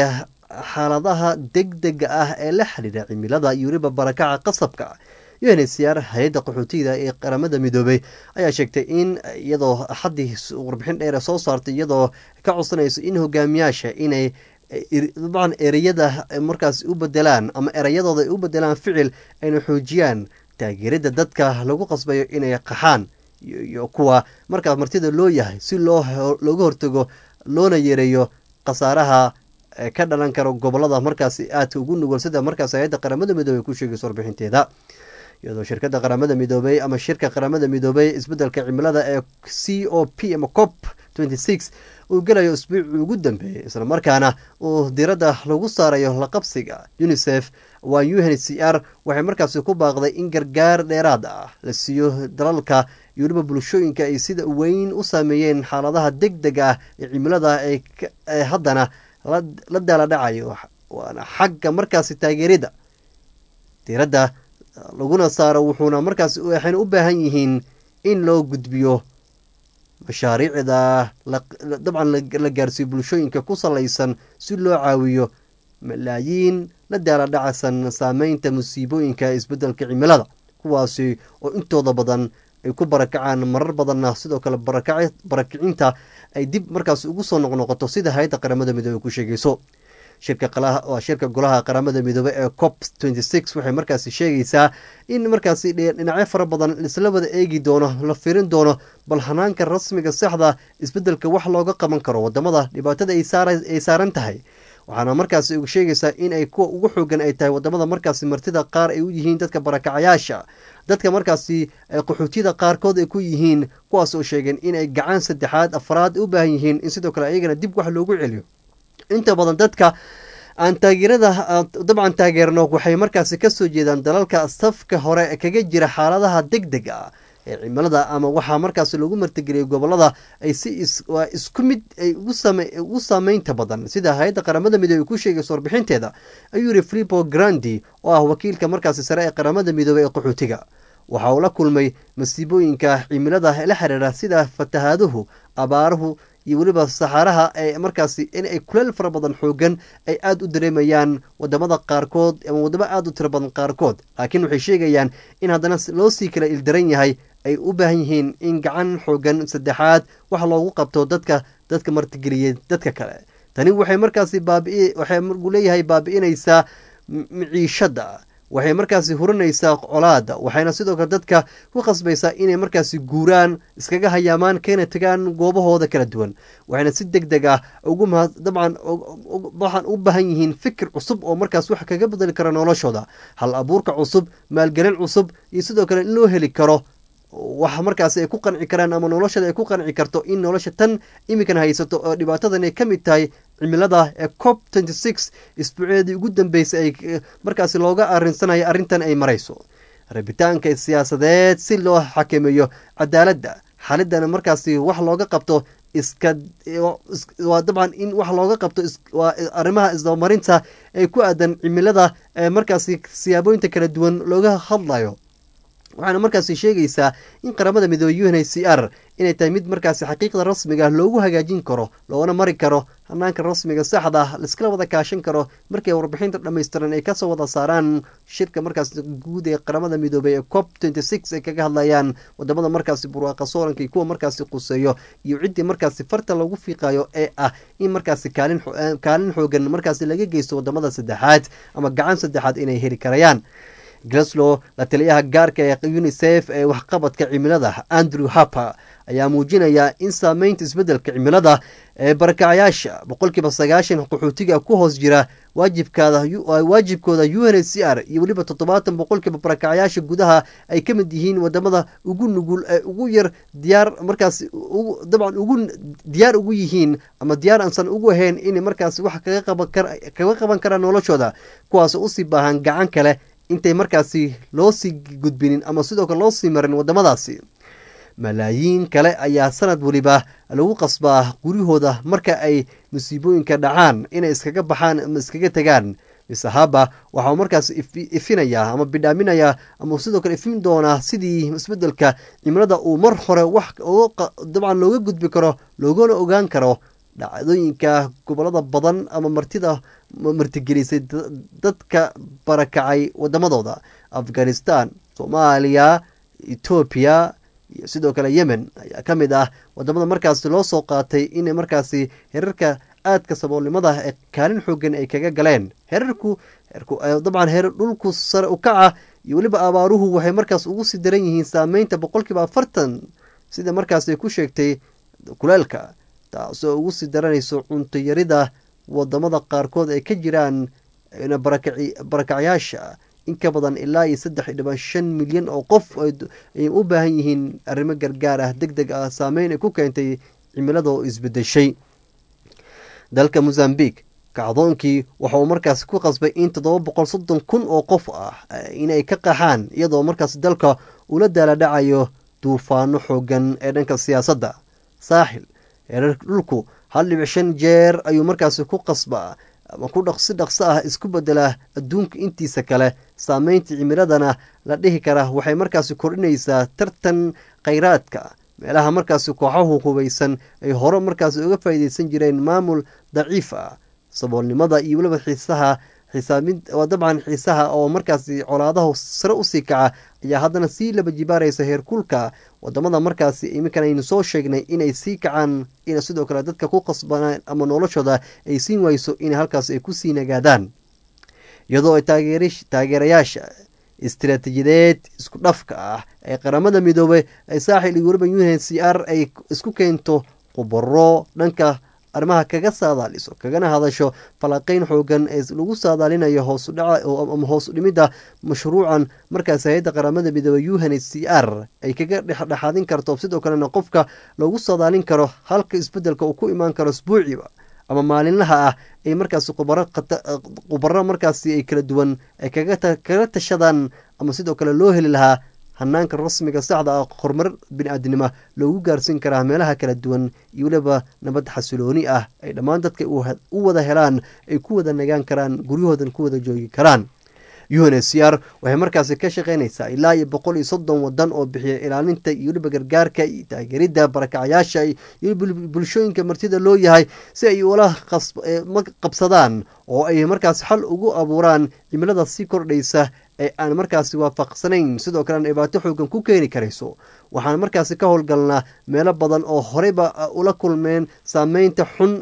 xaaladaha degdega ah ee la xiriira cimilada iyo weliba barakaca qasabka u n h c r hay-adda qaxootiga ee qaramada midoobay ayaa sheegtay in iyadoo axaddii warbixin dheer soo saartay iyadoo ka codsanayso in hogaamiyaasha inay dabcan ereyada markaas u bedelaan ama ereyadooda ay u bedelaan ficil ayna xoojiyaan taageerada dadka lagu qasbayo inay qaxaan iyo kuwa markaas martida loo yahay si loo looga hortago loona yareeyo khasaaraha ka dhalan karo gobolada markaas aadka ugu nugul sida markaas hay-adda qaramada midoobey ku sheegayso warbixinteeda iyadoo shirkada qaramada midoobey ama shirka qaramada midoobey isbedelka cimilada ee c o p ama cop twenty six uu gelayo isbuucii ugu dambeeyey islamarkaana uu diradda lagu saarayo laqabsiga unisef waa u n h c r waxay markaasi ku baaqday in gargaar dheeraad ah la siiyo dalalka iyo weliba bulshooyinka ay sida weyn u saameeyeen xaaladaha deg dega ah ee cimilada ee haddana la daala dhacayo waana xagga markaasi taageerida diradda laguna saaro wuxuuna markaas waxayna u baahan yihiin in loo gudbiyo mashaariicda dabcan la gaarsiiyo bulshooyinka ku salaysan si loo caawiyo malaayiin la daala dhacsan saameynta musiibooyinka isbedelka cimilada kuwaasi oo intooda badan ay ku barakacaan marar badanna sidoo kale barakicinta ay dib markaas ugu soo noqnoqoto sida hay-adda qaramada midoobey ku sheegayso waa shirka golaha qaramada midoobe ee cop twenty six waxay markaasi sheegaysaa in markaasi dhinacyo fara badan isla wada eegi doono la firin doono bal hanaanka rasmiga saxda isbedelka wax looga qaban karo wadamada dhibaatada ay saaran tahay waxaana markaasi sheegaysaa in ay kuwa ugu xoogan ay tahay wadamada markaasi martida qaar ay u yihiin dadka barakacayaasha dadka markaasi qaxootiyada qaarkood ay ku yihiin kuwaas oo sheegeen in ay gacan saddexaad afraad u baahan yihiin in sidoo kale ayagana dib wax loogu celiyo inta badan dadka aan taageerada dabcan taageerno waxay markaasi kasoo jeedaan dalalka safka hore kaga jira xaaladaha deg dega ah ee cimilada ama waxaa markaasi lagu martigeliyay gobolada ay si isku mid ay ugu saameynta badan sida hay-adda qaramada midoobey ku sheegayso warbixinteeda ayuu yiri filipo grandi oo ah wakiilka markaasi sare ee qaramada midoobey ee qaxootiga waxa uu la kulmay masiibooyinka cimilada la xiriira sida fatahaaduhu abaaruhu iyo weliba saxaaraha ee markaasi in ay kuleel fara badan xoogan ay aada u dareemayaan wadamada qaarkood ama wadamo aada u tiro badan qaarkood laakiin waxay sheegayaan in haddana loo sii kala ildaran yahay ay u baahan yihiin in gacan xoogan saddexaad wax loogu qabto dadka dadka martigeliyey dadka kale tani waxay markaasi baabi waxay markuu leeyahay baabi'inaysaa miciishada waxay markaasi hurinaysaa colaada waxayna sidoo kale dadka ku qasbaysaa inay markaasi guuraan iskaga hayaamaan keena tagaan goobahooda kala duwan waxayna si deg deg ah ugu dabcan waxaan u baahan yihiin fikir cusub oo markaas wax kaga bedeli kara noloshooda hal abuurka cusub maalgelin cusub iyo sidoo kale in loo heli karo wax markaasi ay ku qanci karaan ama noloshada ay ku qanci karto in nolosha tan imikan haysato oo dhibaatadan ay ka mid tahay cimilada ee cop twenty six isbuuceedii ugu dambeysay ay markaasi looga arinsanayo arrintan ay marayso rabitaanka siyaasadeed si loo xakameeyo cadaaladda xaalidana markaasi wax looga qabto iska waa dabcan in wax looga qabto waa arrimaha isdabamarinta ee ku aadan cimilada ee markaasi siyaabooyinta kala duwan looga hadlayo waxaana markaasi sheegaysaa in qaramada midoobey u n h c r inay tahay mid markaasi xaqiiqda rasmiga loogu hagaajin karo loogana mari karo hanaanka rasmiga saxda ah laiskala wada kaashan karo markay warbixinta dhammaystiran ay kasoo wada saaraan shirka markaasi guud ee qaramada midoobey ee cop twenty six ay kaga hadlayaan wadamada markaasi burwaaqa sooranka iyo kuwa markaasi quseeyo iyo ciddii markaasi farta lagu fiiqayo ee ah in markaasi kaalin kaalin xoogan markaasi laga geysto wadamada saddexaad ama gacan saddexaad inay heli karayaan glaslow la taliyaha gaarka ee unisef ee waxqabadka cimilada andrew harper ayaa muujinaya in saameynta isbedelka cimilada ee barakacayaasha boqolkiiba sagaashan qaxootiga ku hoos jira waajibkaada waajibkooda u n h c r iyo weliba toddobaatan boqolkiiba barakacayaasha gudaha ay ka mid yihiin wadamada ugu nugul ee ugu yar diyaar markaasi dabcan ugu diyaar ugu yihiin ama diyaar aansan ugu ahayn inay markaasi wax kaga qaban kara kaga qaban karaan noloshooda kuwaas oo usii baahan gacan kale intay markaasi loo sii gudbinin ama sidoo kale loo sii marin wadamadaasi malaayiin kale ayaa sanad waliba lagu qasbaa guryahooda marka ay musiibooyinka dhacaan inay iskaga baxaan ama iskaga tagaan misahaba waxau markaas ifinayaa ama bidhaaminayaa ama sidoo kale ifin doonaa sidii isbedelka cimilada uu mar hore wax dabcan looga gudbi karo loogana ogaan karo dhacdooyinka gobolada badan ama martida martigelisay dadka barakacay wadamadooda afghanistan soomaaliya etoobiya iyo sidoo kale yemen ayaa ka mid ah wadamada markaasi loo soo qaatay inay markaasi herarka aadka saboolnimada ee kaalin xoogan ay kaga galeen herarku dabcan herar dhulku sare u kaca iyo weliba abaaruhu waxay markaas ugu sii daran yihiin saameynta boqolkiiba afartan sida markaas ay ku sheegtay kuleelka taasoo ugu sii daranayso cunto yarida wadamada qaarkood ay ka jiraan barakacyaasha in ka badan ilaa iyo saddex dhiban shan milyan oo qof ay u baahan yihiin arrimo gargaar ah deg deg ah saameyn ay ku keentay cimilada oo isbedeshay dalka mozambique kacdoonkii waxa uu markaas ku qasbay in toddoba boqol soddon kun oo qof ah inay ka qaxaan iyadoo markaas dalka ula daaladhacayo duufaano xoogan ee dhanka siyaasadda saaxil heerar dhulku hal dhibic shan jeer ayuu markaasi ku qasbaa ama ku dhaqsi dhaqso ah isku bedela adduunka intiisa kale saameynta cimiladana la dhihi kara waxay markaasi kordhinaysaa tartan khayraadka meelaha markaasi kooxahu hubaysan ay hore markaasi uga faa'iidaysan jireen maamul daciif ah saboolnimada iyo weliba xiisaha xisaamid waa dabcan xiisaha oo markaasi colaadaha sare usii kaca ayaa haddana sii laba jibaaraysa heerkulka wadamada markaasi iminkan aynu soo sheegnay inay sii kacaan in sidoo kale dadka ku qasbanaan ama noloshooda ay siin wayso in halkaas ay kusii nagaadaan iyadoo ay taageerayaasha istiraatiijiyadeed isku dhafka ah ee qaramada midoobay ay saaxil iyo weliba u n c r ay isku keento khubaro dhanka arrimaha kaga saadaaliso kagana hadasho falaqeyn xoogan ee lagu saadaalinayo hoosudhaca ama hoos u dhimidda mashruucan markaas hay-adda qaramada midoobey u n c r ay kaga dhexdhexaadin karto sidoo kalena qofka lagu saadaalin karo halka isbedelka uu ku imaan karo isbuuciba ama maalinlaha ah ay markaasi khubaro markaasi ay kala duwan ay kaga tashadaan ama sidoo kale loo heli lahaa hanaanka rasmiga saxda ah horumar bini-aadinimo loogu gaarsiin karaa meelaha kala duwan iyo weliba nabad xasilooni ah ay dhammaan dadka u wada helaan ay ku wada nagaan karaan guryahoodan ku wada joogi karaan u n c r waxay markaasi ka shaqeynaysaa ilaa iyo boqol iyo soddon wadan oo bixiya ilaalinta iyo weliba gargaarka iyo taageeridda barakacayaasha iyo bulshooyinka martida loo yahay si ay ula qabsadaan oo ay markaasi xal ugu abuuraan cimilada sii kordhaysa ee aan markaasi waafaqsanayn sidoo kalena dhibaato xoogan ku keeni karayso waxaan markaasi ka howlgalnaa meelo badan oo horeyba ula kulmeen saameynta xun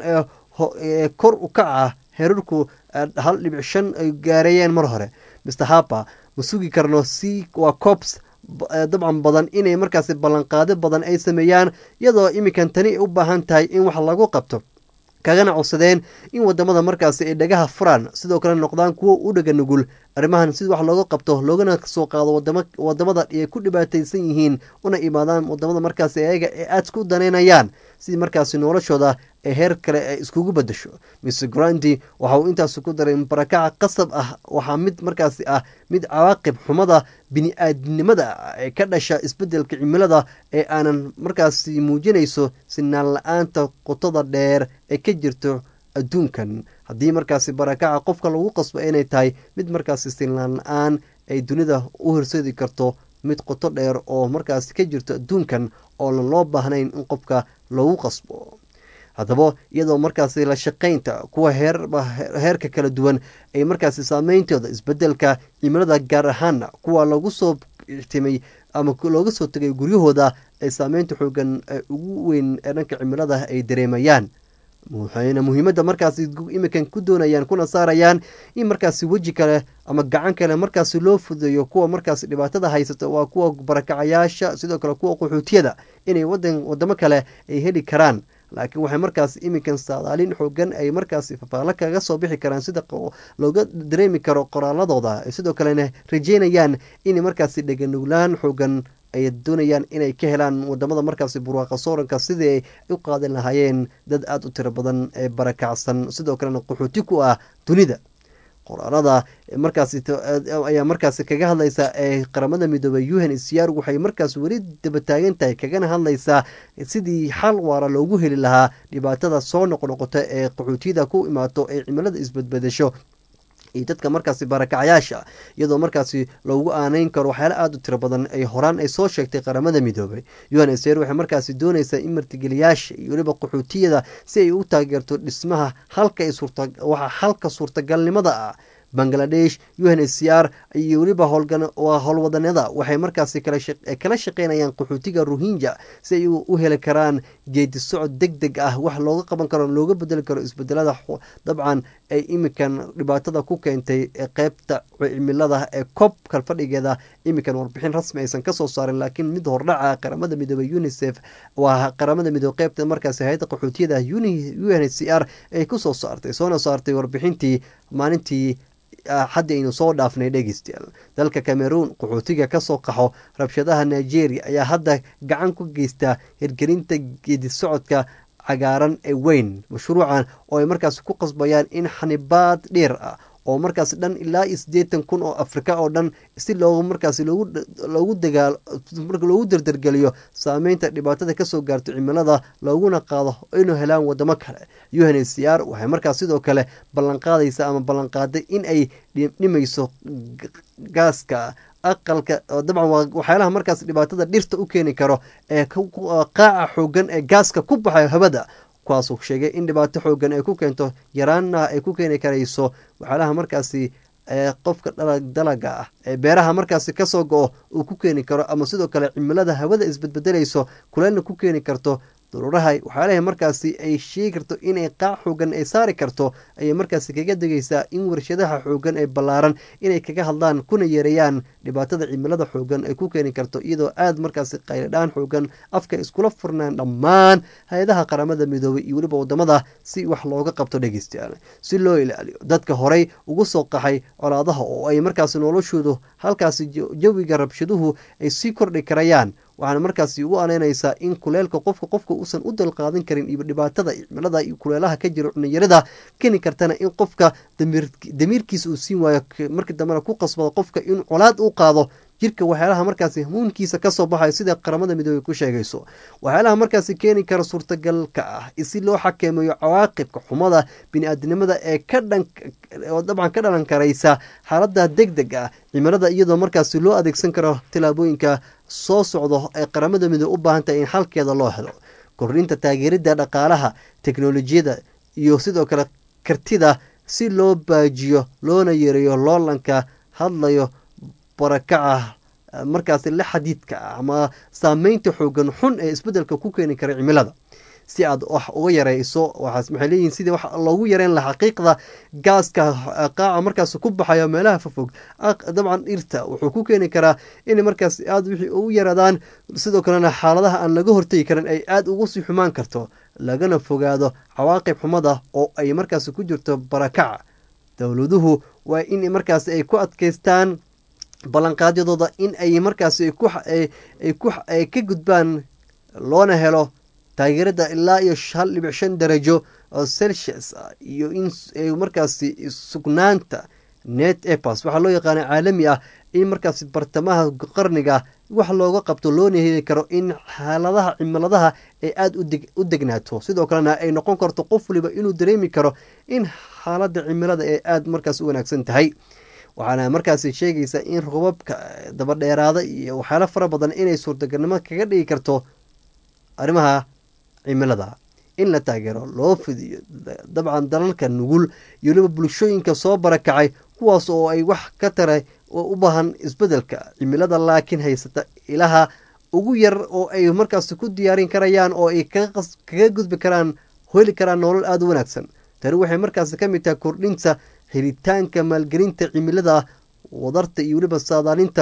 ee kor u kaca herarku hal dhibic shan ay gaareeyeen mar hore mister hapa ma sugi karno c waa cops dabcan badan inay markaasi ballanqaado badan ay sameeyaan iyadoo iminkan tani u baahan tahay in wax lagu qabto kagana codsadeen in wadamada markaasi ay dhagaha furaan sidoo kale noqdaan kuwo u dhaga nugul arrimahan si wax looga qabto loogana soo qaado wadamada ay ku dhibaataysan yihiin una imaadaan wadamada markaasi ayaga ee aadka u daneynayaan si markaasi noloshooda ee heer kale ay iskugu bedasho mister grandi waxa uu intaas ku daray barakaca qasab ah waxaa mid markaasi ah mid cawaaqib xumada bini-aadnimada ee ka dhasha isbedelka cimilada ee aanan markaasi muujinayso sinaan la-aanta qotada dheer ee ka jirto adduunkan haddii markaasi barakaca qofka lagu qasbo inay tahay mid markaasi sinaan la-aan ay dunida u horseedi karto mid qoto dheer oo markaasi ka jirto adduunkan oonan loo baahnayn in qofka lagu qasbo haddaba iyadoo markaasi la shaqaynta kuwa heerka kala duwan ay markaasi saameyntooda isbedelka cimilada gaar ahaana kuwa lagu soo timay ama looga soo tegay guryahooda ay saameynta xoogan ugu weyn ee dhanka cimilada ay dareemayaan waxayna muhiimadda markaasi iminkan ku doonayaan kuna saarayaan in markaasi weji kale ama gacan kale markaasi loo fudeeyo kuwa markaasi dhibaatada haysata waa kuwa barakacayaasha sidoo kale kuwa qaxootiyada inay wadan wadamo kale ay heli karaan laakiin waxay markaas iminkan saadaalin xoogan ay markaasi fafaalo kaga soo bixi karaan sida looga dareemi karo qoraaladooda sidoo kalena rajeynayaan inay markaasi dheganuglaan xoogan ay doonayaan inay ka helaan wadamada markaasi burwaaqa sooranka sidii ay u qaadan lahaayeen dad aada u tiro badan ee barakacsan sidoo kalena qaxooti ku ah dunida qoraalada markaasi ayaa markaasi kaga hadlaysaa ee qaramada midoobey u n c r waxay markaas weli daba taagan tahay kagana hadlaysaa sidii xal waara loogu heli lahaa dhibaatada soo noqnoqota ee qaxootiyada ku imaato ee cimilada isbadbadasho iyo dadka markaasi barakacayaasha iyadoo markaasi loogu aaneyn karo waxyaala aada u tiro badan ay horaan ay soo sheegtay qaramada midoobay u n s r waxay markaasi doonaysaa in martigeliyaasha iyo weliba qaxootiyada si ay u taageerto dhismaha halka ay suurta waxa halka suurtagalnimada ah bangladesh u n s r iyo weliba howlwadanada waxay markaasi kala shaqeynayaan qaxootiga rohinja si ay u heli karaan geedi socod deg deg ah wax looga qaban karo looga bedeli karo isbedelada dabcan ay imikan dhibaatada ku keentay qeybta cimilada ee cob kalfadhigeeda imikan warbixin rasmi aysan kasoo saarin laakiin mid hordhaca qaramada midoobey unicef waa qaramada midoobe qeybta markaasi hay-adda qaxootiyada u n h c r ay kusoo saartay soona saartay warbixintii maalintii hadda aynu soo dhaafnay dhegeystayaal dalka cameroon qaxootiga kasoo qaxo rabshadaha nigeria ayaa hadda gacan ku geystaa hirgelinta geedi socodka cagaaran ee weyn mashruucan oo ay markaasi ku qasbayaan in xanibaad dheer ah oo markaasi dhan ilaa iyo siddeetan kun oo afrika oo dhan si loogu markaasi loogu loogu dagaal loogu dardargeliyo saameynta dhibaatada kasoo gaarto cimilada looguna qaado inuu helaan wadamo kale u n h c r waxay markaas sidoo kale ballanqaadaysa ama ballanqaaday in ay dhimayso gaaska aqalka dabcan waa waxyaalaha markaas dhibaatada dhirta u keeni karo ee qaaca xoogan ee gaaska ku baxayo hawada kuwaasuu sheegay in dhibaato xoogan ay ku keento yaraana ay ku keeni karayso waxyaalaha markaasi qofka dalaga ah ee beeraha markaasi kasoo go-o uu ku keeni karo ama sidoo kale cimilada hawada isbedbedelayso kuleelna ku keeni karto daruuraha waxyaalaha markaasi ay sheegi karto inay qaac xoogan ay saari karto ayay markaasi kaga degaysaa in warshadaha xoogan ee ballaaran inay kaga hadlaan kuna yeereeyaan dhibaatada cimilada xoogan ay ku keeni karto iyadoo aada markaasi qayladhaan xoogan afka iskula furnaan dhammaan hay-adaha qaramada midoobay iyo weliba wadamada si wax looga qabto dhegeystayaal si loo ilaaliyo dadka horey ugu soo qaxay colaadaha oo ay markaasi noloshoodu halkaasi jawiga rabshaduhu ay sii kordhi karayaan waxaana markaasi ugu anaynaysaa in kuleelka qofka qofka uusan u dalqaadan karin iyo dhibaatada cimilada iyo kuleelaha ka jira cunyarada keni kartana in qofka damiirkiisa uu siin waayo markii dambena ku qasbado qofka in colaad u qaado jirka waxyaalaha markaasi hamuunkiisa kasoo baxayo sida qaramada midoobey ku sheegayso waxyaalaha markaasi keeni kara suurtagalka ah si loo xakeemayo cawaaqibka xumada bini-aadinimada ee ka dhan oo dabcan ka dhalan karaysa xaalada deg deg ah cimilada iyadoo markaasi loo adeegsan karo tilaabooyinka soo socdo ee qaramada midoobe u baahan tahay in xalkeeda loo helo kordhinta taageerida dhaqaalaha teknolojiyada iyo sidoo kale kartida si loo baajiyo loona yareeyo loolanka hadlayo barakaca markaasi la xadiidka ah ama saameynta xoogan xun ee isbedelka ku keeni kara cimilada si aad wax uga yareyso waxaas maxay leeyihiin sidii wax loogu yareyn lahaa xaqiiqda gaaska qaaca markaas ku baxayo meelaha fofog dabcan dhirta wuxuu ku keeni karaa in markaas aada wixii ugu yaraadaan sidoo kalena xaaladaha aan laga hortegi karin ay aada ugu sii xumaan karto lagana fogaado cawaaqib xumada oo ay markaas ku jirto barakaca dowladuhu waa in markaas ay ku adkeystaan ballanqaadyadooda in ay markaasi ay ka gudbaan loona helo taageerada ilaa iyo hal dhibic shan darajo oo celsius ah iyo in markaasi sugnaanta net epas waxaa loo yaqaana caalami ah in markaasi bartamaha qarniga wax looga qabto loona heli karo in xaaladaha cimiladaha ay aada u degnaato sidoo kalena ay noqon karto qof waliba inuu dareemi karo in xaalada cimilada ay aada markaas u wanaagsan tahay waxaana markaasi sheegaysaa in robabka dabadheeraada iyo waxyaalo fara badan inay suurtagalnimo kaga dhigi karto arrimaha cimilada in la taageero loo fidiyo dabcan dalalka nugul iyo waliba bulshooyinka soo barakacay kuwaas oo ay wax ka taray oo u baahan isbedelka cimilada laakiin haysata ilaha ugu yar oo ay markaasi ku diyaarin karayaan oo ay kaga gudbi karaan heli karaan nolol aada u wanaagsan tani waxay markaasi ka mid tahay kordhinta helitaanka maalgelinta cimilada wadarta iyo weliba saadaalinta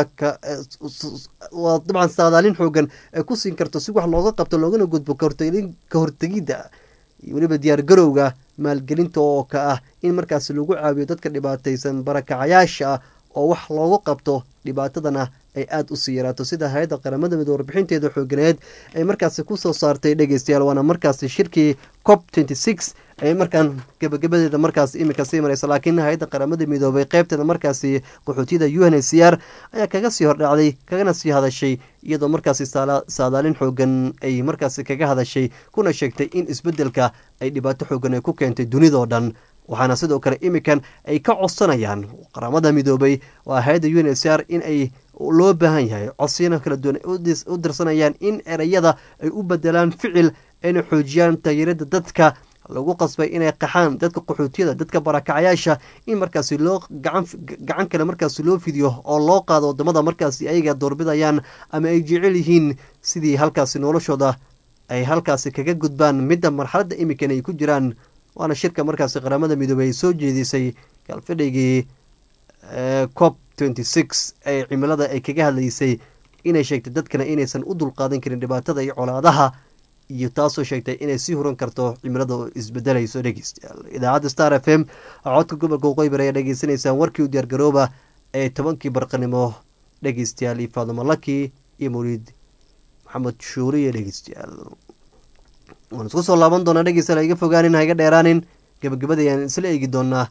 dabcan saadaalin xoogan ay ku siin karto si wax looga qabto loogana gudbo ka hortegidda iyo weliba diyaargarowga maalgelinta oo ka ah in markaasi lagu caawiyo dadka dhibaataysan barakacayaasha ah oo wax loogu qabto dhibaatadana ay aada usii yaraato sida hay-adda qaramada midoobe warbixinteeda xooganeed ay markaasi kusoo saartay dhegeystayaal waana markaasi shirkii cop twenty six ay markaan gabagabadeeda markaas imika sii mareysa laakiin hay-adda qaramada midoobay qeybteeda markaasi qaxootiyada u n h c r ayaa kaga sii hordhacday kagana sii hadashay iyadoo markaasi saadaalin xoogan ay markaasi kaga hadashay kuna sheegtay in isbedelka ay dhibaato xoogan ay ku keentay dunidao dhan waxaana sidoo kale imikan ay ka codsanayaan qaramada midoobay waa hay-adda u n h c r in ay loo baahan yahay codsiyana kala duwan u dirsanayaan in ereyada ay u bedelaan ficil ayna xoojiyaan taageerada dadka lagu qasbay inay qaxaan dadka qaxootiyada dadka barakacyaasha in markaasi loo gacan kale markaasi loo fidiyo oo loo qaado wadamada markaasi ayaga doorbidayaan ama ay jecel yihiin sidii halkaasi noloshooda ay halkaasi kaga gudbaan midda marxaladda imikan ay ku jiraan waana shirka markaasi qaramada midoobey ay soo jeedisay galfadhigii cop twenty six ee cimilada ay kaga hadlaysay inay sheegtay dadkana inaysan u dulqaadan karin dhibaatada iyo colaadaha iyo taasoo sheegtay inay sii huran karto cimilada oo isbedelayso dhegeystayaal idaacadda star f m codka gobolka waqooyi ayaa dhegeysanaysaan warkii u diyaargarooba ee tobankii barqanimo dhegeystayaal iyo faadimo laki iyo mawliid maxamed shuuriye dhegeystayaal waan isku soo laaban doonaa dhegeystayaal iga fogaanin ha iga dheeraanin gabagabada ayaan isla eegi doonaa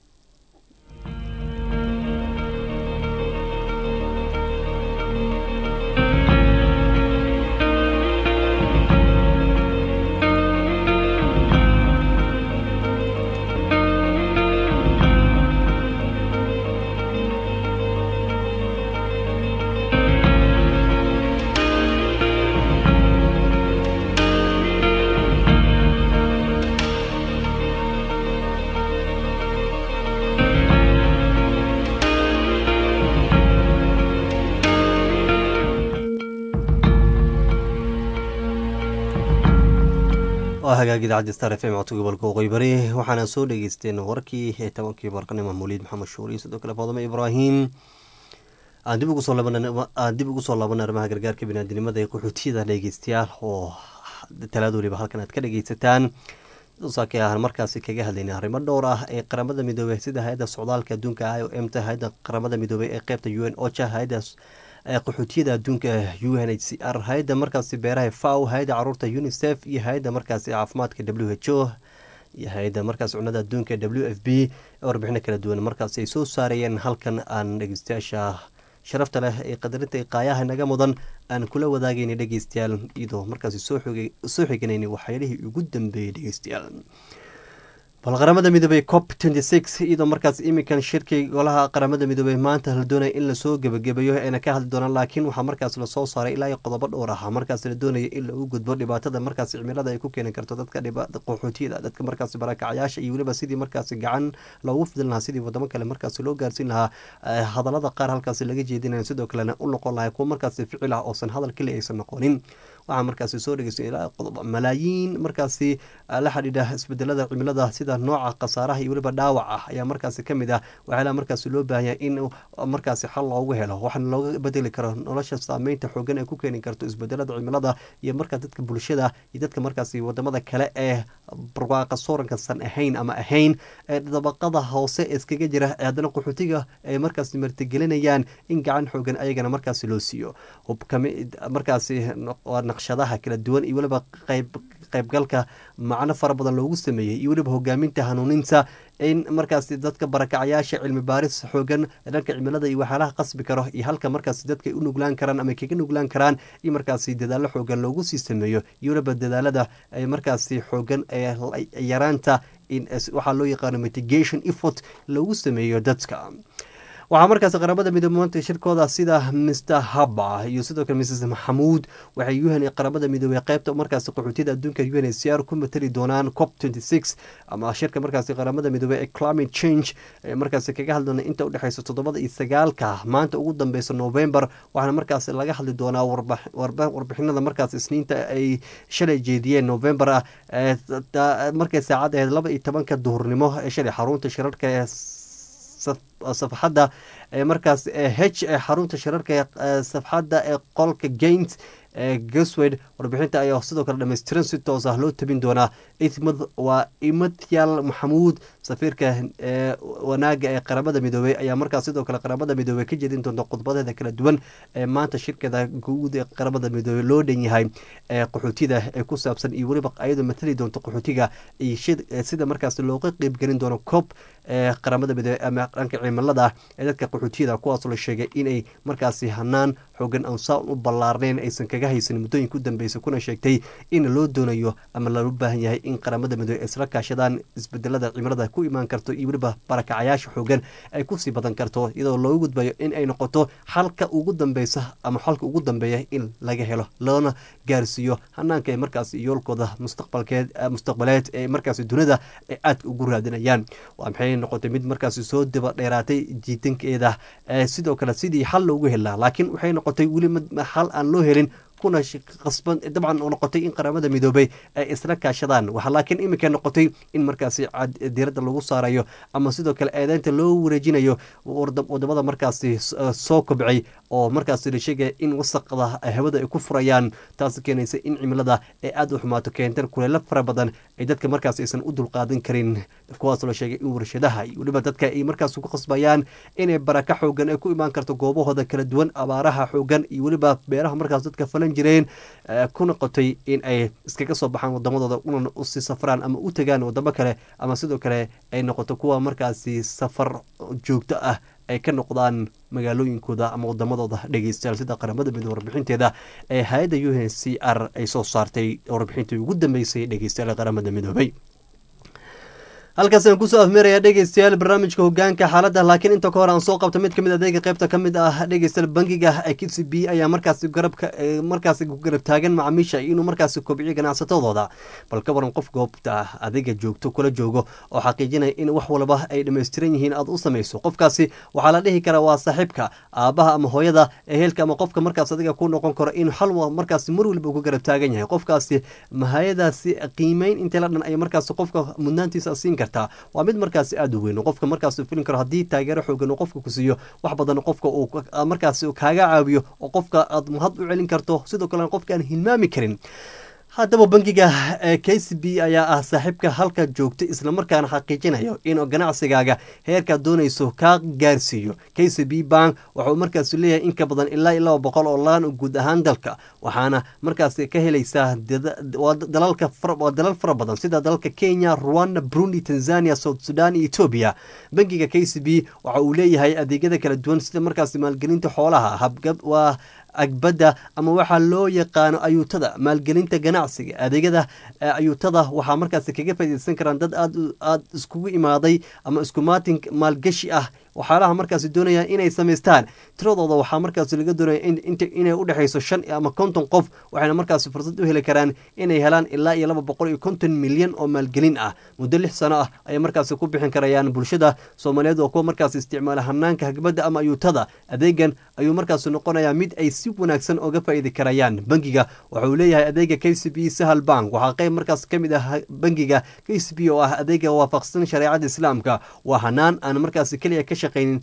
hagaag idaacadda star f m codka gobolka waqooyi bari waxaana soo dhegeysteen warkii ee tobankii barqanimo mawliid maxamed shuuriye sidoo kale faadimo ibraahim aan dib ugu soo laaban dib ugu soo laaban arrimaha gargaarka biniaadinimada ee qaxootiyada dhegeystayaal oo talaada waliba halkan aad ka dhegeysataan saakay ahaan markaasi kaga hadlaynay arrimo dhowr ah ee qaramada midoobey sida hay-adda socdaalka adduunka i o m ta hay-adda qaramada midoobey ee qeybta u n ocha hay-adda qaxootiyada adduunka u n h c r hay-adda markaasi beeraha faw hay-adda caruurta unicef iyo hay-adda markaasi caafimaadka w h o iyo hay-adda markaas cunada adduunka w f b warbixino kala duwan markaasi ay soo saarayeen halkan aan dhegeystayaasha sharafta leh ee qadarinta iqaayaha naga mudan aan kula wadaagayna dhegeystayaal iyadoo markaasi soo xiganayna waxyaalihii ugu dambeeyey dhegeystayaal bal qaramada midoobey cop twenty six iyadoo markaas iminkan shirkii golaha qaramada midoobey maanta la doonaya in lasoo gebagabeeyo ayna ka hadli doonaan laakiin waxaa markaas lasoo saaray ilaa iyo qodobo dhowr ah markaas la doonaya in lagu gudbo dhibaatada markaas cimilada ay ku keeni karto dadka qaxootiyada dadka markaas barakacyaasha iyo weliba sidii markaas gacan loogu fidin lahaa sidii wadamo kale markaas loo gaarsiin lahaa hadalada qaar halkaas laga jeedinaya sidoo kalena u noqon lahay kuwa markaas ficil ah oosan hadal keli aysan noqonin waxaa markaasi soo dhegeystay ilaa qodob malaayiin markaasi la xidhiidha isbedelada cimilada sida nooca khasaaraha iyo weliba dhaawac ah ayaa markaasi ka mid ah waxyaalaha markaasi loo baahanya in markaasi xal loogu helo waxaana looga bedeli karo nolosha saameynta xoogan ay ku keeni karto isbedelada cimilada iyo markaa dadka bulshada iyo dadka markaasi wadamada kale ee barwaaqa soorankasan ahayn ama ahayn ee dabaqada hoose iskaga jira ee haddana qaxootiga ay markaasi martigelinayaan in gacan xoogan ayagana markaasi loo siiyo markaasi naqshadaha kala duwan iyo weliba qayb qaybgalka macno fara badan loogu sameeyey iyo weliba hogaaminta hanuuninta in markaasi dadka barakacyaasha cilmi baaris xoogan dhanka cimilada iyo waxyaalaha qasbi karo iyo halka markaasi dadka u nuglaan karaan ama kaga nuglaan karaan in markaasi dadaalo xoogan loogu sii sameeyo iyo weliba dadaalada ay markaasi xoogan ee yaraanta in waxaa loo yaqaano mitigation effort loogu sameeyo dadka waxaa markaas qaramada midoobey maanta shirkooda sida mister haba iyo sidoo kale mrs maxamuud waxay u n qaramada midoobey qaybta markaas qaxootiyada adduunka u n h c r ku matali doonaan cop twenty six ama shirka markaas qaramada midoobey ee climate change markaas kaga hadlana inta udhexeysa toddobada iyo sagaalka maanta ugu dambeysa november waxaana markaas laga hadli doonaa warbixinada markaas isniinta ay shalay jeediyeen november ah markay saacad ahayd laba iyo tobanka duhurnimo ee shalay xarunta shirarka ee safxadda markaas h ee xarunta shirarka safxadda ee qolka gaint ee gaswed warbixinta ayaa sidoo kale dhammaystiran si toos ah loo tabin doonaa itmad waa imatyal maxamuud safiirka wanaaga ee qaramada midoobey ayaa markaas sidoo kale qaramada midoobey ka jeedin doonta khudbadeeda kala duwan ee maanta shirkada guud ee qaramada midoobey loo dhan yahay ee qaxootida ee ku saabsan iyo weliba ayadoo matali doonta qaxootiga iyo sida markaas looga qeybgelin doono coob ee qaramada midoobey ama dhanka cimilada ee dadka qaxootiyada kuwaasoo la sheegay inay markaasi hanaan xoogan aan saa u ballaarnayn aysan kaga haysan muddooyinka u dambeysay kuna sheegtay in loo doonayo ama loo baahan yahay in qaramada midoobey ay isla kaashadaan isbedelada cimilada ku imaan karto iyo weliba barakacayaasha xoogan ay kusii badan karto iyadoo loogu gudbayo in ay noqoto xalka ugu dambeysa ama xalka ugu dambeeya in laga helo loona gaarsiiyo hanaanka ee markaas yoolkooda mustaqbalkeed mustaqbaleed ee markaas dunida ay aadka ugu raadinayaan waa maxay noqotay mid markaas soo daba dheeraatay jiitankeeda sidoo kale sidii xal loogu helaa laakiin waxay noqotay weli xal aan loo helin kuna qasban dabcan oo noqotay in qaramada midoobay ay isla kaashadaan waxa laakiin iminka noqotay in markaasi diiradda lagu saarayo ama sidoo kale eedeynta loo wareejinayo wadamada markaasi soo kobcay oo markaasi la sheegaya in wasaqda hawada ay ku furayaan taas keenaysa in cimilada ay aada u xumaato keentan kuleelo fara badan ay dadka markaas aysan u dulqaadan karin kuwaas la sheegay in warshadaha iyo weliba dadka ay markaas ku qasbayaan inay baraka xoogan ay ku imaan karto goobahooda kala duwan abaaraha xoogan iyo weliba beeraha markaas dadka falan jireen ku noqotay in ay iskaga soo baxaan wadamadooda una usii safraan ama u tagaan wadamo kale ama sidoo kale ay noqoto kuwa markaasi safar joogto ah ay ka noqdaan magaalooyinkooda ama wadamadooda dhegeystayaal sida qaramada midoobe warbixinteeda ee hay-adda u n c r ay soo saartay warbixintii ugu dambeysay dhegeystayaal qaramada midoobey halkaas aan kusoo afmeeraya dhegeystayaal barnaamijka hogaanka xaaladda laakiin inta ka hor aan soo qabto mid kamid adeega qaybta kamid ah dhegeystayaal bangiga k c b ayaa markaasi garabka markaasi ku garab taagan macaamiisha inuu markaasi kobciyo ganacsatadooda bal ka waran qof goobta adeega joogto kula joogo oo xaqiijinaya in wax walba ay dhammaystiran yihiin aad u samayso qofkaasi waxaa la dhihi karaa waa saaxiibka aabaha ama hooyada ehelka ama qofka markaas adiga ku noqon karo in hal markaasi mar waliba uga garab taagan yahay qofkaasi mahayadaasi qiimeyn intee la dhan ay markaasi qofka mudnaantiisa siin waa mid markaasi aada u weyn qofka markaas filin karo haddii taageero xoogan uu qofka ku siiyo wax badan qofka uu markaasi kaaga caawiyo oo qofka aad mahad u celin karto sidoo kale qofka aan hilmaami karin haddaba bangiga k c b ayaa ah saaxiibka halka joogta islamarkaana xaqiijinayo in ganacsigaaga heerkaad doonayso kaa gaarsiiyo k c b bank waxauu markaas leeyahay in ka badan ilaa laba boqol oo laan guud ahaan dalka waxaana markaas ka helaysaa dalal fara badan sida dalalka kenya rwanda burundi tanzania south sudan iyo etoobiya bangiga k c b waxa uu leeyahay adeegyada kala duwan sida markaas maalgelinta xoolaha habgab waa agbadda ama waxaa loo yaqaano ayuutada maalgelinta ganacsiga adeegyada ayuutada waxaa markaas kaga faaideysan karaan dad aad aada iskugu imaaday ama iskumaatin maalgashi ah waxaalaha markaasi doonayaan inay samaystaan tiradooda waxaa markaasi laga doonaya inay udhexayso shan ama konton qof waxayna markaasi fursad u heli karaan inay helaan ilaa iyo laba boqol iyo konton milyan oo maalgelin ah muddo lix sano ah ayay markaasi ku bixin karayaan bulshada soomaaliyeed oo kuwa markaasi isticmaala hanaanka hagbadda ama ayuutada adeegan ayuu markaasi noqonayaa mid ay si wanaagsan oga faa'iidi karayaan bangiga waxa uu leeyahay adeega k c b sahal bank waxaa qayb markaas ka mid ah bangiga k c b oo ah adeega waafaqsan shareecada islaamka waa hanaan aan markaasi keliya ka shaqaynin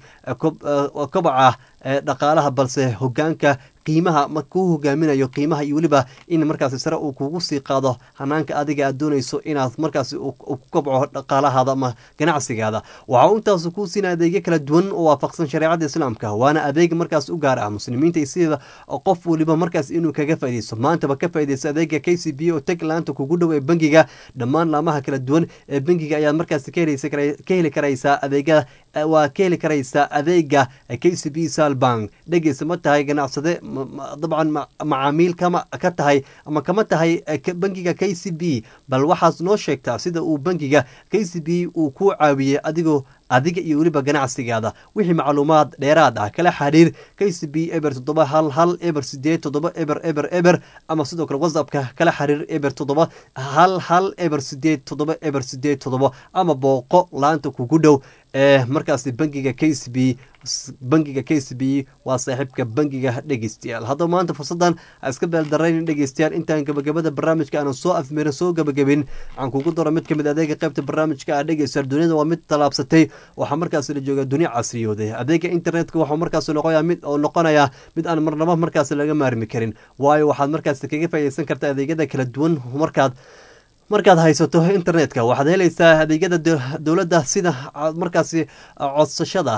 kobaca dhaqaalaha balse hogaanka qiimaha ma kuu hogaaminayo qiimaha iyo weliba in markaasi sare uu kugu sii qaado hanaanka adiga aad doonayso inaad markaasi ku kobco dhaqaalahaada ama ganacsigaada waxaa intaas kuu siina adeegyo kala duwan oo waafaqsan shareecada islaamka waana adeeg markaas u gaar ah muslimiinta sida qof waliba markaas inuu kaga faaideysto maantaba ka faaideysto adeega k c b oo tag laanta kugu dhow ee bangiga dhammaan laamaha kala duwan ee bangiga ayaad markaasi ka heli karaysaa adeega waa ka heli karaysaa adeega k c b sal bank dhegeysa ma tahay ganacsade dabcan macaamiil kama ka tahay ama kama tahay bangiga k c b bal waxaad noo sheegtaa sida uu bangiga k c b uu ku caawiyey adigoo adiga iyo weliba ganacsigaada wixii macluumaad dheeraad ah kala xiriir k c b eber toddoba hal hal eber sideed toddoba eber eber eber ama sidoo kale whatsappka kala xiriir eber toddoba hal hal eber sideed toddoba eber sideed toddoba ama booqo laanta kugu dhow ee markaasi bangiga k c b bangiga k c b waa saaxiibka bangiga dhegeystayaal haddaba maanta fursadan ha iska beeldarayn dhegeystayaal intaan gabagabada barnaamijka aanan soo afmeerin soo gabagabin waxaan kugu daro mid kamid adeega qaybta barnaamijka ah dhegeystayaal duniyada waa mid talaabsatay waxaa markaasi la jooga dunia casriyooday adeega internetka waxuu markaasi noqoya mid oo noqonaya mid aan marnaba markaasi laga maarmi karin waayo waxaad markaasi kaga faaideysan karta adeegyada kala duwan markaad markaad haysato internetka waxaad helaysaa adeegyada dowladda sida markaasi codsashada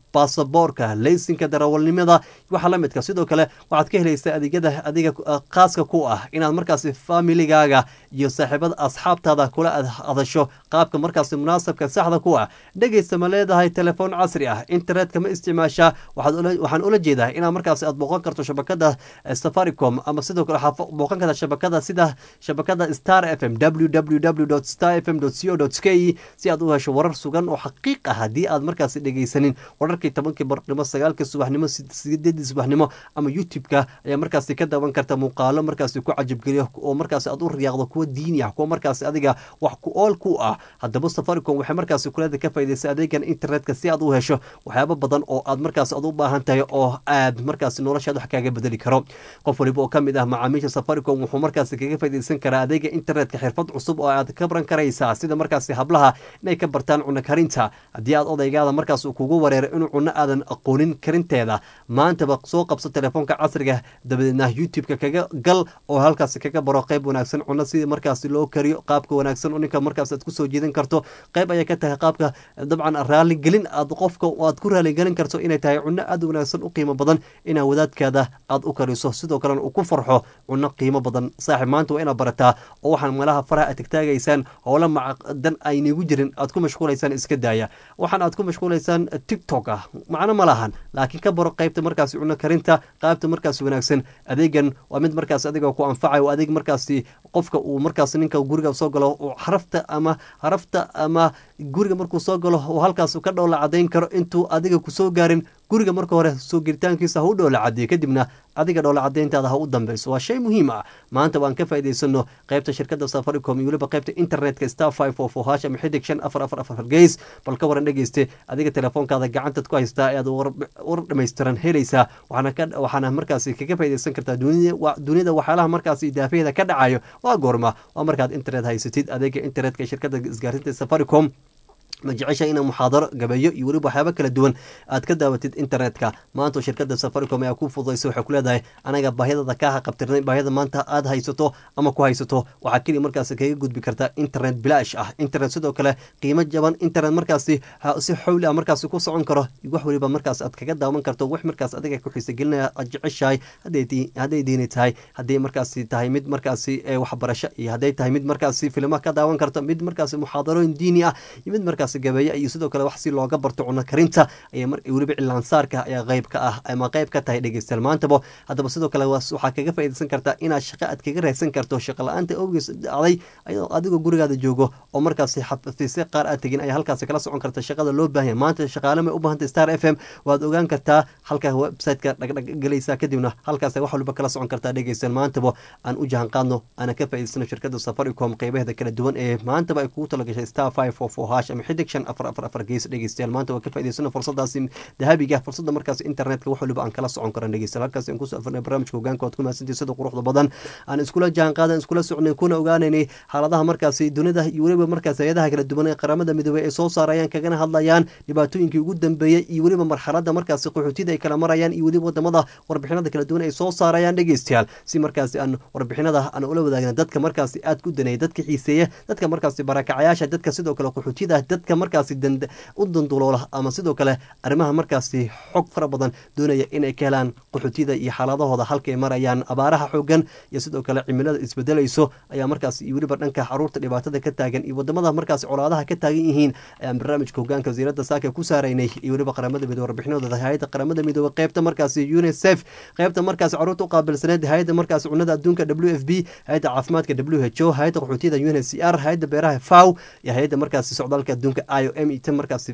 baasaboorka leysinka darawalnimada waxa la midka sidoo kale waxaad ka helaysaa adeegyada adiga khaaska ku ah inaad markaasi familigaaga iyo saaxiibada asxaabtaada kula hadasho qaabka markaasi munaasabka saxda ku ah dhegeysta ma leedahay telefoon casri ah internetka ma isticmaashaa waxaan ula jeedaa inaad markaasi aad booqan karto shabakada safaricom ama sidoo kale waxaad booqan karta shabakada sida shabakada star f m w w w star f m co k si aad u hesho warar sugan oo xaqiiq ah haddii aad markaasi dhegeysanin wararkii tobankii barnimo sagaalkii subaxnimo sideedii subaxnimo ama youtube-ka ayaa markaasi ka daawan karta muuqaalo markaasi ku cajabgeliyo oo markaasi aad u riyaaqdo kuwa diini ah kuwa markaasi adiga wax ku ool ku ah haddaba safaricom waxay markaasi kuleeda ka faa'iidaysa adeegan internetka si aad u hesho waxyaabo badan oo aad markaasi aad u baahan tahay oo aad markaasi noloshaad wax kaaga bedeli karo qof waliba oo ka mid ah macaamiisha safaricom wuxuu markaasi kaga faa'iidaysan karaa adeega internetka xirfad cusub oo aad ka baran karaysaa sida markaasi hablaha inay ka bartaan cunno karinta haddii aad odaygaada markaas uu kugu wareero inuu cunno aadan aqoonin karinteeda maantaba soo qabso telefoonka casriga dabadeedna youtube-ka kaga gal oo halkaasi kaga baro qayb wanaagsan cunno sidii markaasi loo kariyo qaabka wanaagsan oo ninka markaas aad kusoo jeedin karto qayb ayay ka tahay qaabka dabcan raaligelin aad qofka aad ku raaligelin karto inay tahay cunno aad wanaagsan u qiimo badan inaa wadaadkaada aad u kariso sidoo kalena uu ku farxo cunno qiimo badan saaxiib maanta waa inaad barataa oo waxaan meelaha faraha aad tagtaagaysaan howla macdan aynigu jirin aad ku mashquulaysaan iska daaya waxaan aad ku mashquulaysaan tiktok ah macno ma lahan laakiin ka baro qaybta markaasi cunno karinta qaybta markaasi wanaagsan adeegan waa mid markaasi adiga ku anfacayo waa adeeg markaasi qofka uu markaasi ninka guriga soo galo uu xarafta ama harafta ama guriga markuu soo galo uu halkaas ka dhowla cadayn karo intuu adiga ku soo gaarin guriga marka hore soo gelitaankiisa ha u dhowla cadeeyo kadibna adiga dhowla cadeyntaada ha u dambeyso waa shay muhiim ah maanta waan ka faa'iidaysano qaybta shirkadda safaricom iyo weliba qaybta internetka star five four four hash ama xidig shan afar afar afar gees bal ka waran dhegeyste adiga telefoonkaada gacantaad ku haystaa ayaad war dhammaystiran helaysaa waxaana ka waxaana markaasi kaga faa'iidaysan kartaa dunida dunida waxyaalaha markaasi idaafiyada ka dhacayo waa goorma waa markaad internet haysatid adeega internetka shirkadda isgaarsiinta safaricom ma jecesha ina muxaadaro gabeeyo iyo weliba waxyaabo kala duwan aad ka daawatid internetka maanta shirkadda safaricom ayaa ku fududaysa waxay ku leedahay anaga baahidada kaa qabtirnay baahida maanta aad haysato ama ku haysato waxaa keliya markaasi kaga gudbi kartaa internet bilaash ah internet sidoo kale qiimo jaban internet markaasi si xowli ah markaasi ku socon karo wax weliba markaas aad kaga daawan karto wax markaas adiga ku xiisa gelinaya aad jeceshahay hadday diini tahay hadday markaasi tahay mid markaasi waxbarasho iyo hadday tahay mid markaasi filmo ka daawan karto mid markaasi muxaadarooyin diini ah iyo mid markaas gabeeya iyo sidoo kale wax si looga barto cunno karinta ayaa mar weliba cilaansaarka ayaa qayb ka ah ama qayb ka tahay dhegeystayaal maantaba haddaba sidoo kale waxaa kaga faa'iidaysan kartaa inaad shaqo aad kaga raadsan karto shaqo la-aanta awgees dhacday adigoo gurigaada joogo oo markaasi xafiisyo qaar aad tegin ayaa halkaasi kala socon karta shaqada loo baahan yahay maanta shaqaale may u baahantay star f m waad ogaan kartaa halka website-ka dhagdhag galaysaa kadibna halkaas wax waliba kala socon kartaa dhegeystayaal maantaba aan u jahan qaadno ana ka faa'iidaysano shirkadda safaricom qaybaheeda kala duwan ee maantaba ay kugu talagashay star five four four hash ama xidig afar afar afar gees dhegeystayaal maanta waa ka faa'iidaysano fursadaasi dahabiga fursada markaas internetka wax waliba aan kala socon karan dhegeystayaal halkaas aan ku soo afarnay barnaamijka hogaanka waad ku mahadsantihiin sida quruxda badan aan iskula jaan qaadan iskula socnay kuna ogaanaynay xaaladaha markaasi dunida iyo weliba markaas hay'adaha kala duwan ee qaramada midoobay ay soo saarayaan kagana hadlayaan dhibaatooyinkii ugu dambeeyay iyo weliba marxaladda markaasi qaxootida ay kala marayaan iyo weliba wadamada warbixinada kala duwan ay soo saarayaan dhegeystayaal si markaasi aan warbixinada aan ula wadaagna dadka markaasi aad ku danay dadka xiiseeya dadka markaasi barakacayaasha dadka sidoo kale qaxootida dadka markaasi u danduloola ama sidoo kale arrimaha markaasi xog fara badan doonaya inay ka helaan qaxootida iyo xaaladahooda halkaay marayaan abaaraha xoogan iyo sidoo kale cimilada isbedelayso ayaa markaasi iyo weliba dhanka caruurta dhibaatada ka taagan iyo wadamada markaasi colaadaha ka taagan yihiin ayaan barnaamijka hogaanka wasiirada saaka ku saaraynay iyo weliba qaramada midoobe warbixinadooda hay-adda qaramada midoobe qaybta markaasi unicef qaybta markaasi caruurta u qaabilsaneed hay-adda markaasi cunada adduunka w f b hay-adda caafimaadka w h o hay-adda qaxootida u n c r hay-adda beeraha faw iyo hay-adda markaasi socdaalka adduunka i o m ta markaasi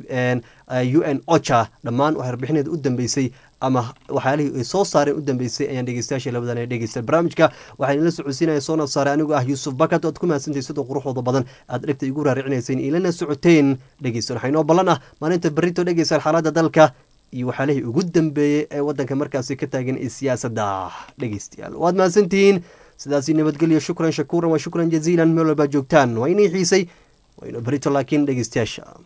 u n ocha dhammaan waxay warbixinaeda u dambeysay ama waxyaalihii ay soo saareen u dambeysay ayaan dhegeystayaasha labadan ay dhegeysta barnaamijka waxaan ila socodsiinaya soona saaray anigoo ah yuusuf bakat oad ku mahadsantahay sidoo quruxdooda badan aad dhegta igu raaricinayseen ilana socoteen dhegeysta waxaa inoo ballan ah maalinta berrito dhegeystaan xaaladda dalka iyo waxyaalihii ugu dambeeyey ee wadanka markaasi ka taagan ee siyaasadda dhegeystayaal waad mahadsantihiin sidaasi nabadgelyo shukran shakuuran wa shukran jaziilan meel walbaa joogtaan waa inay xiisay waa inoo berrito laakiin dhegeystayaasha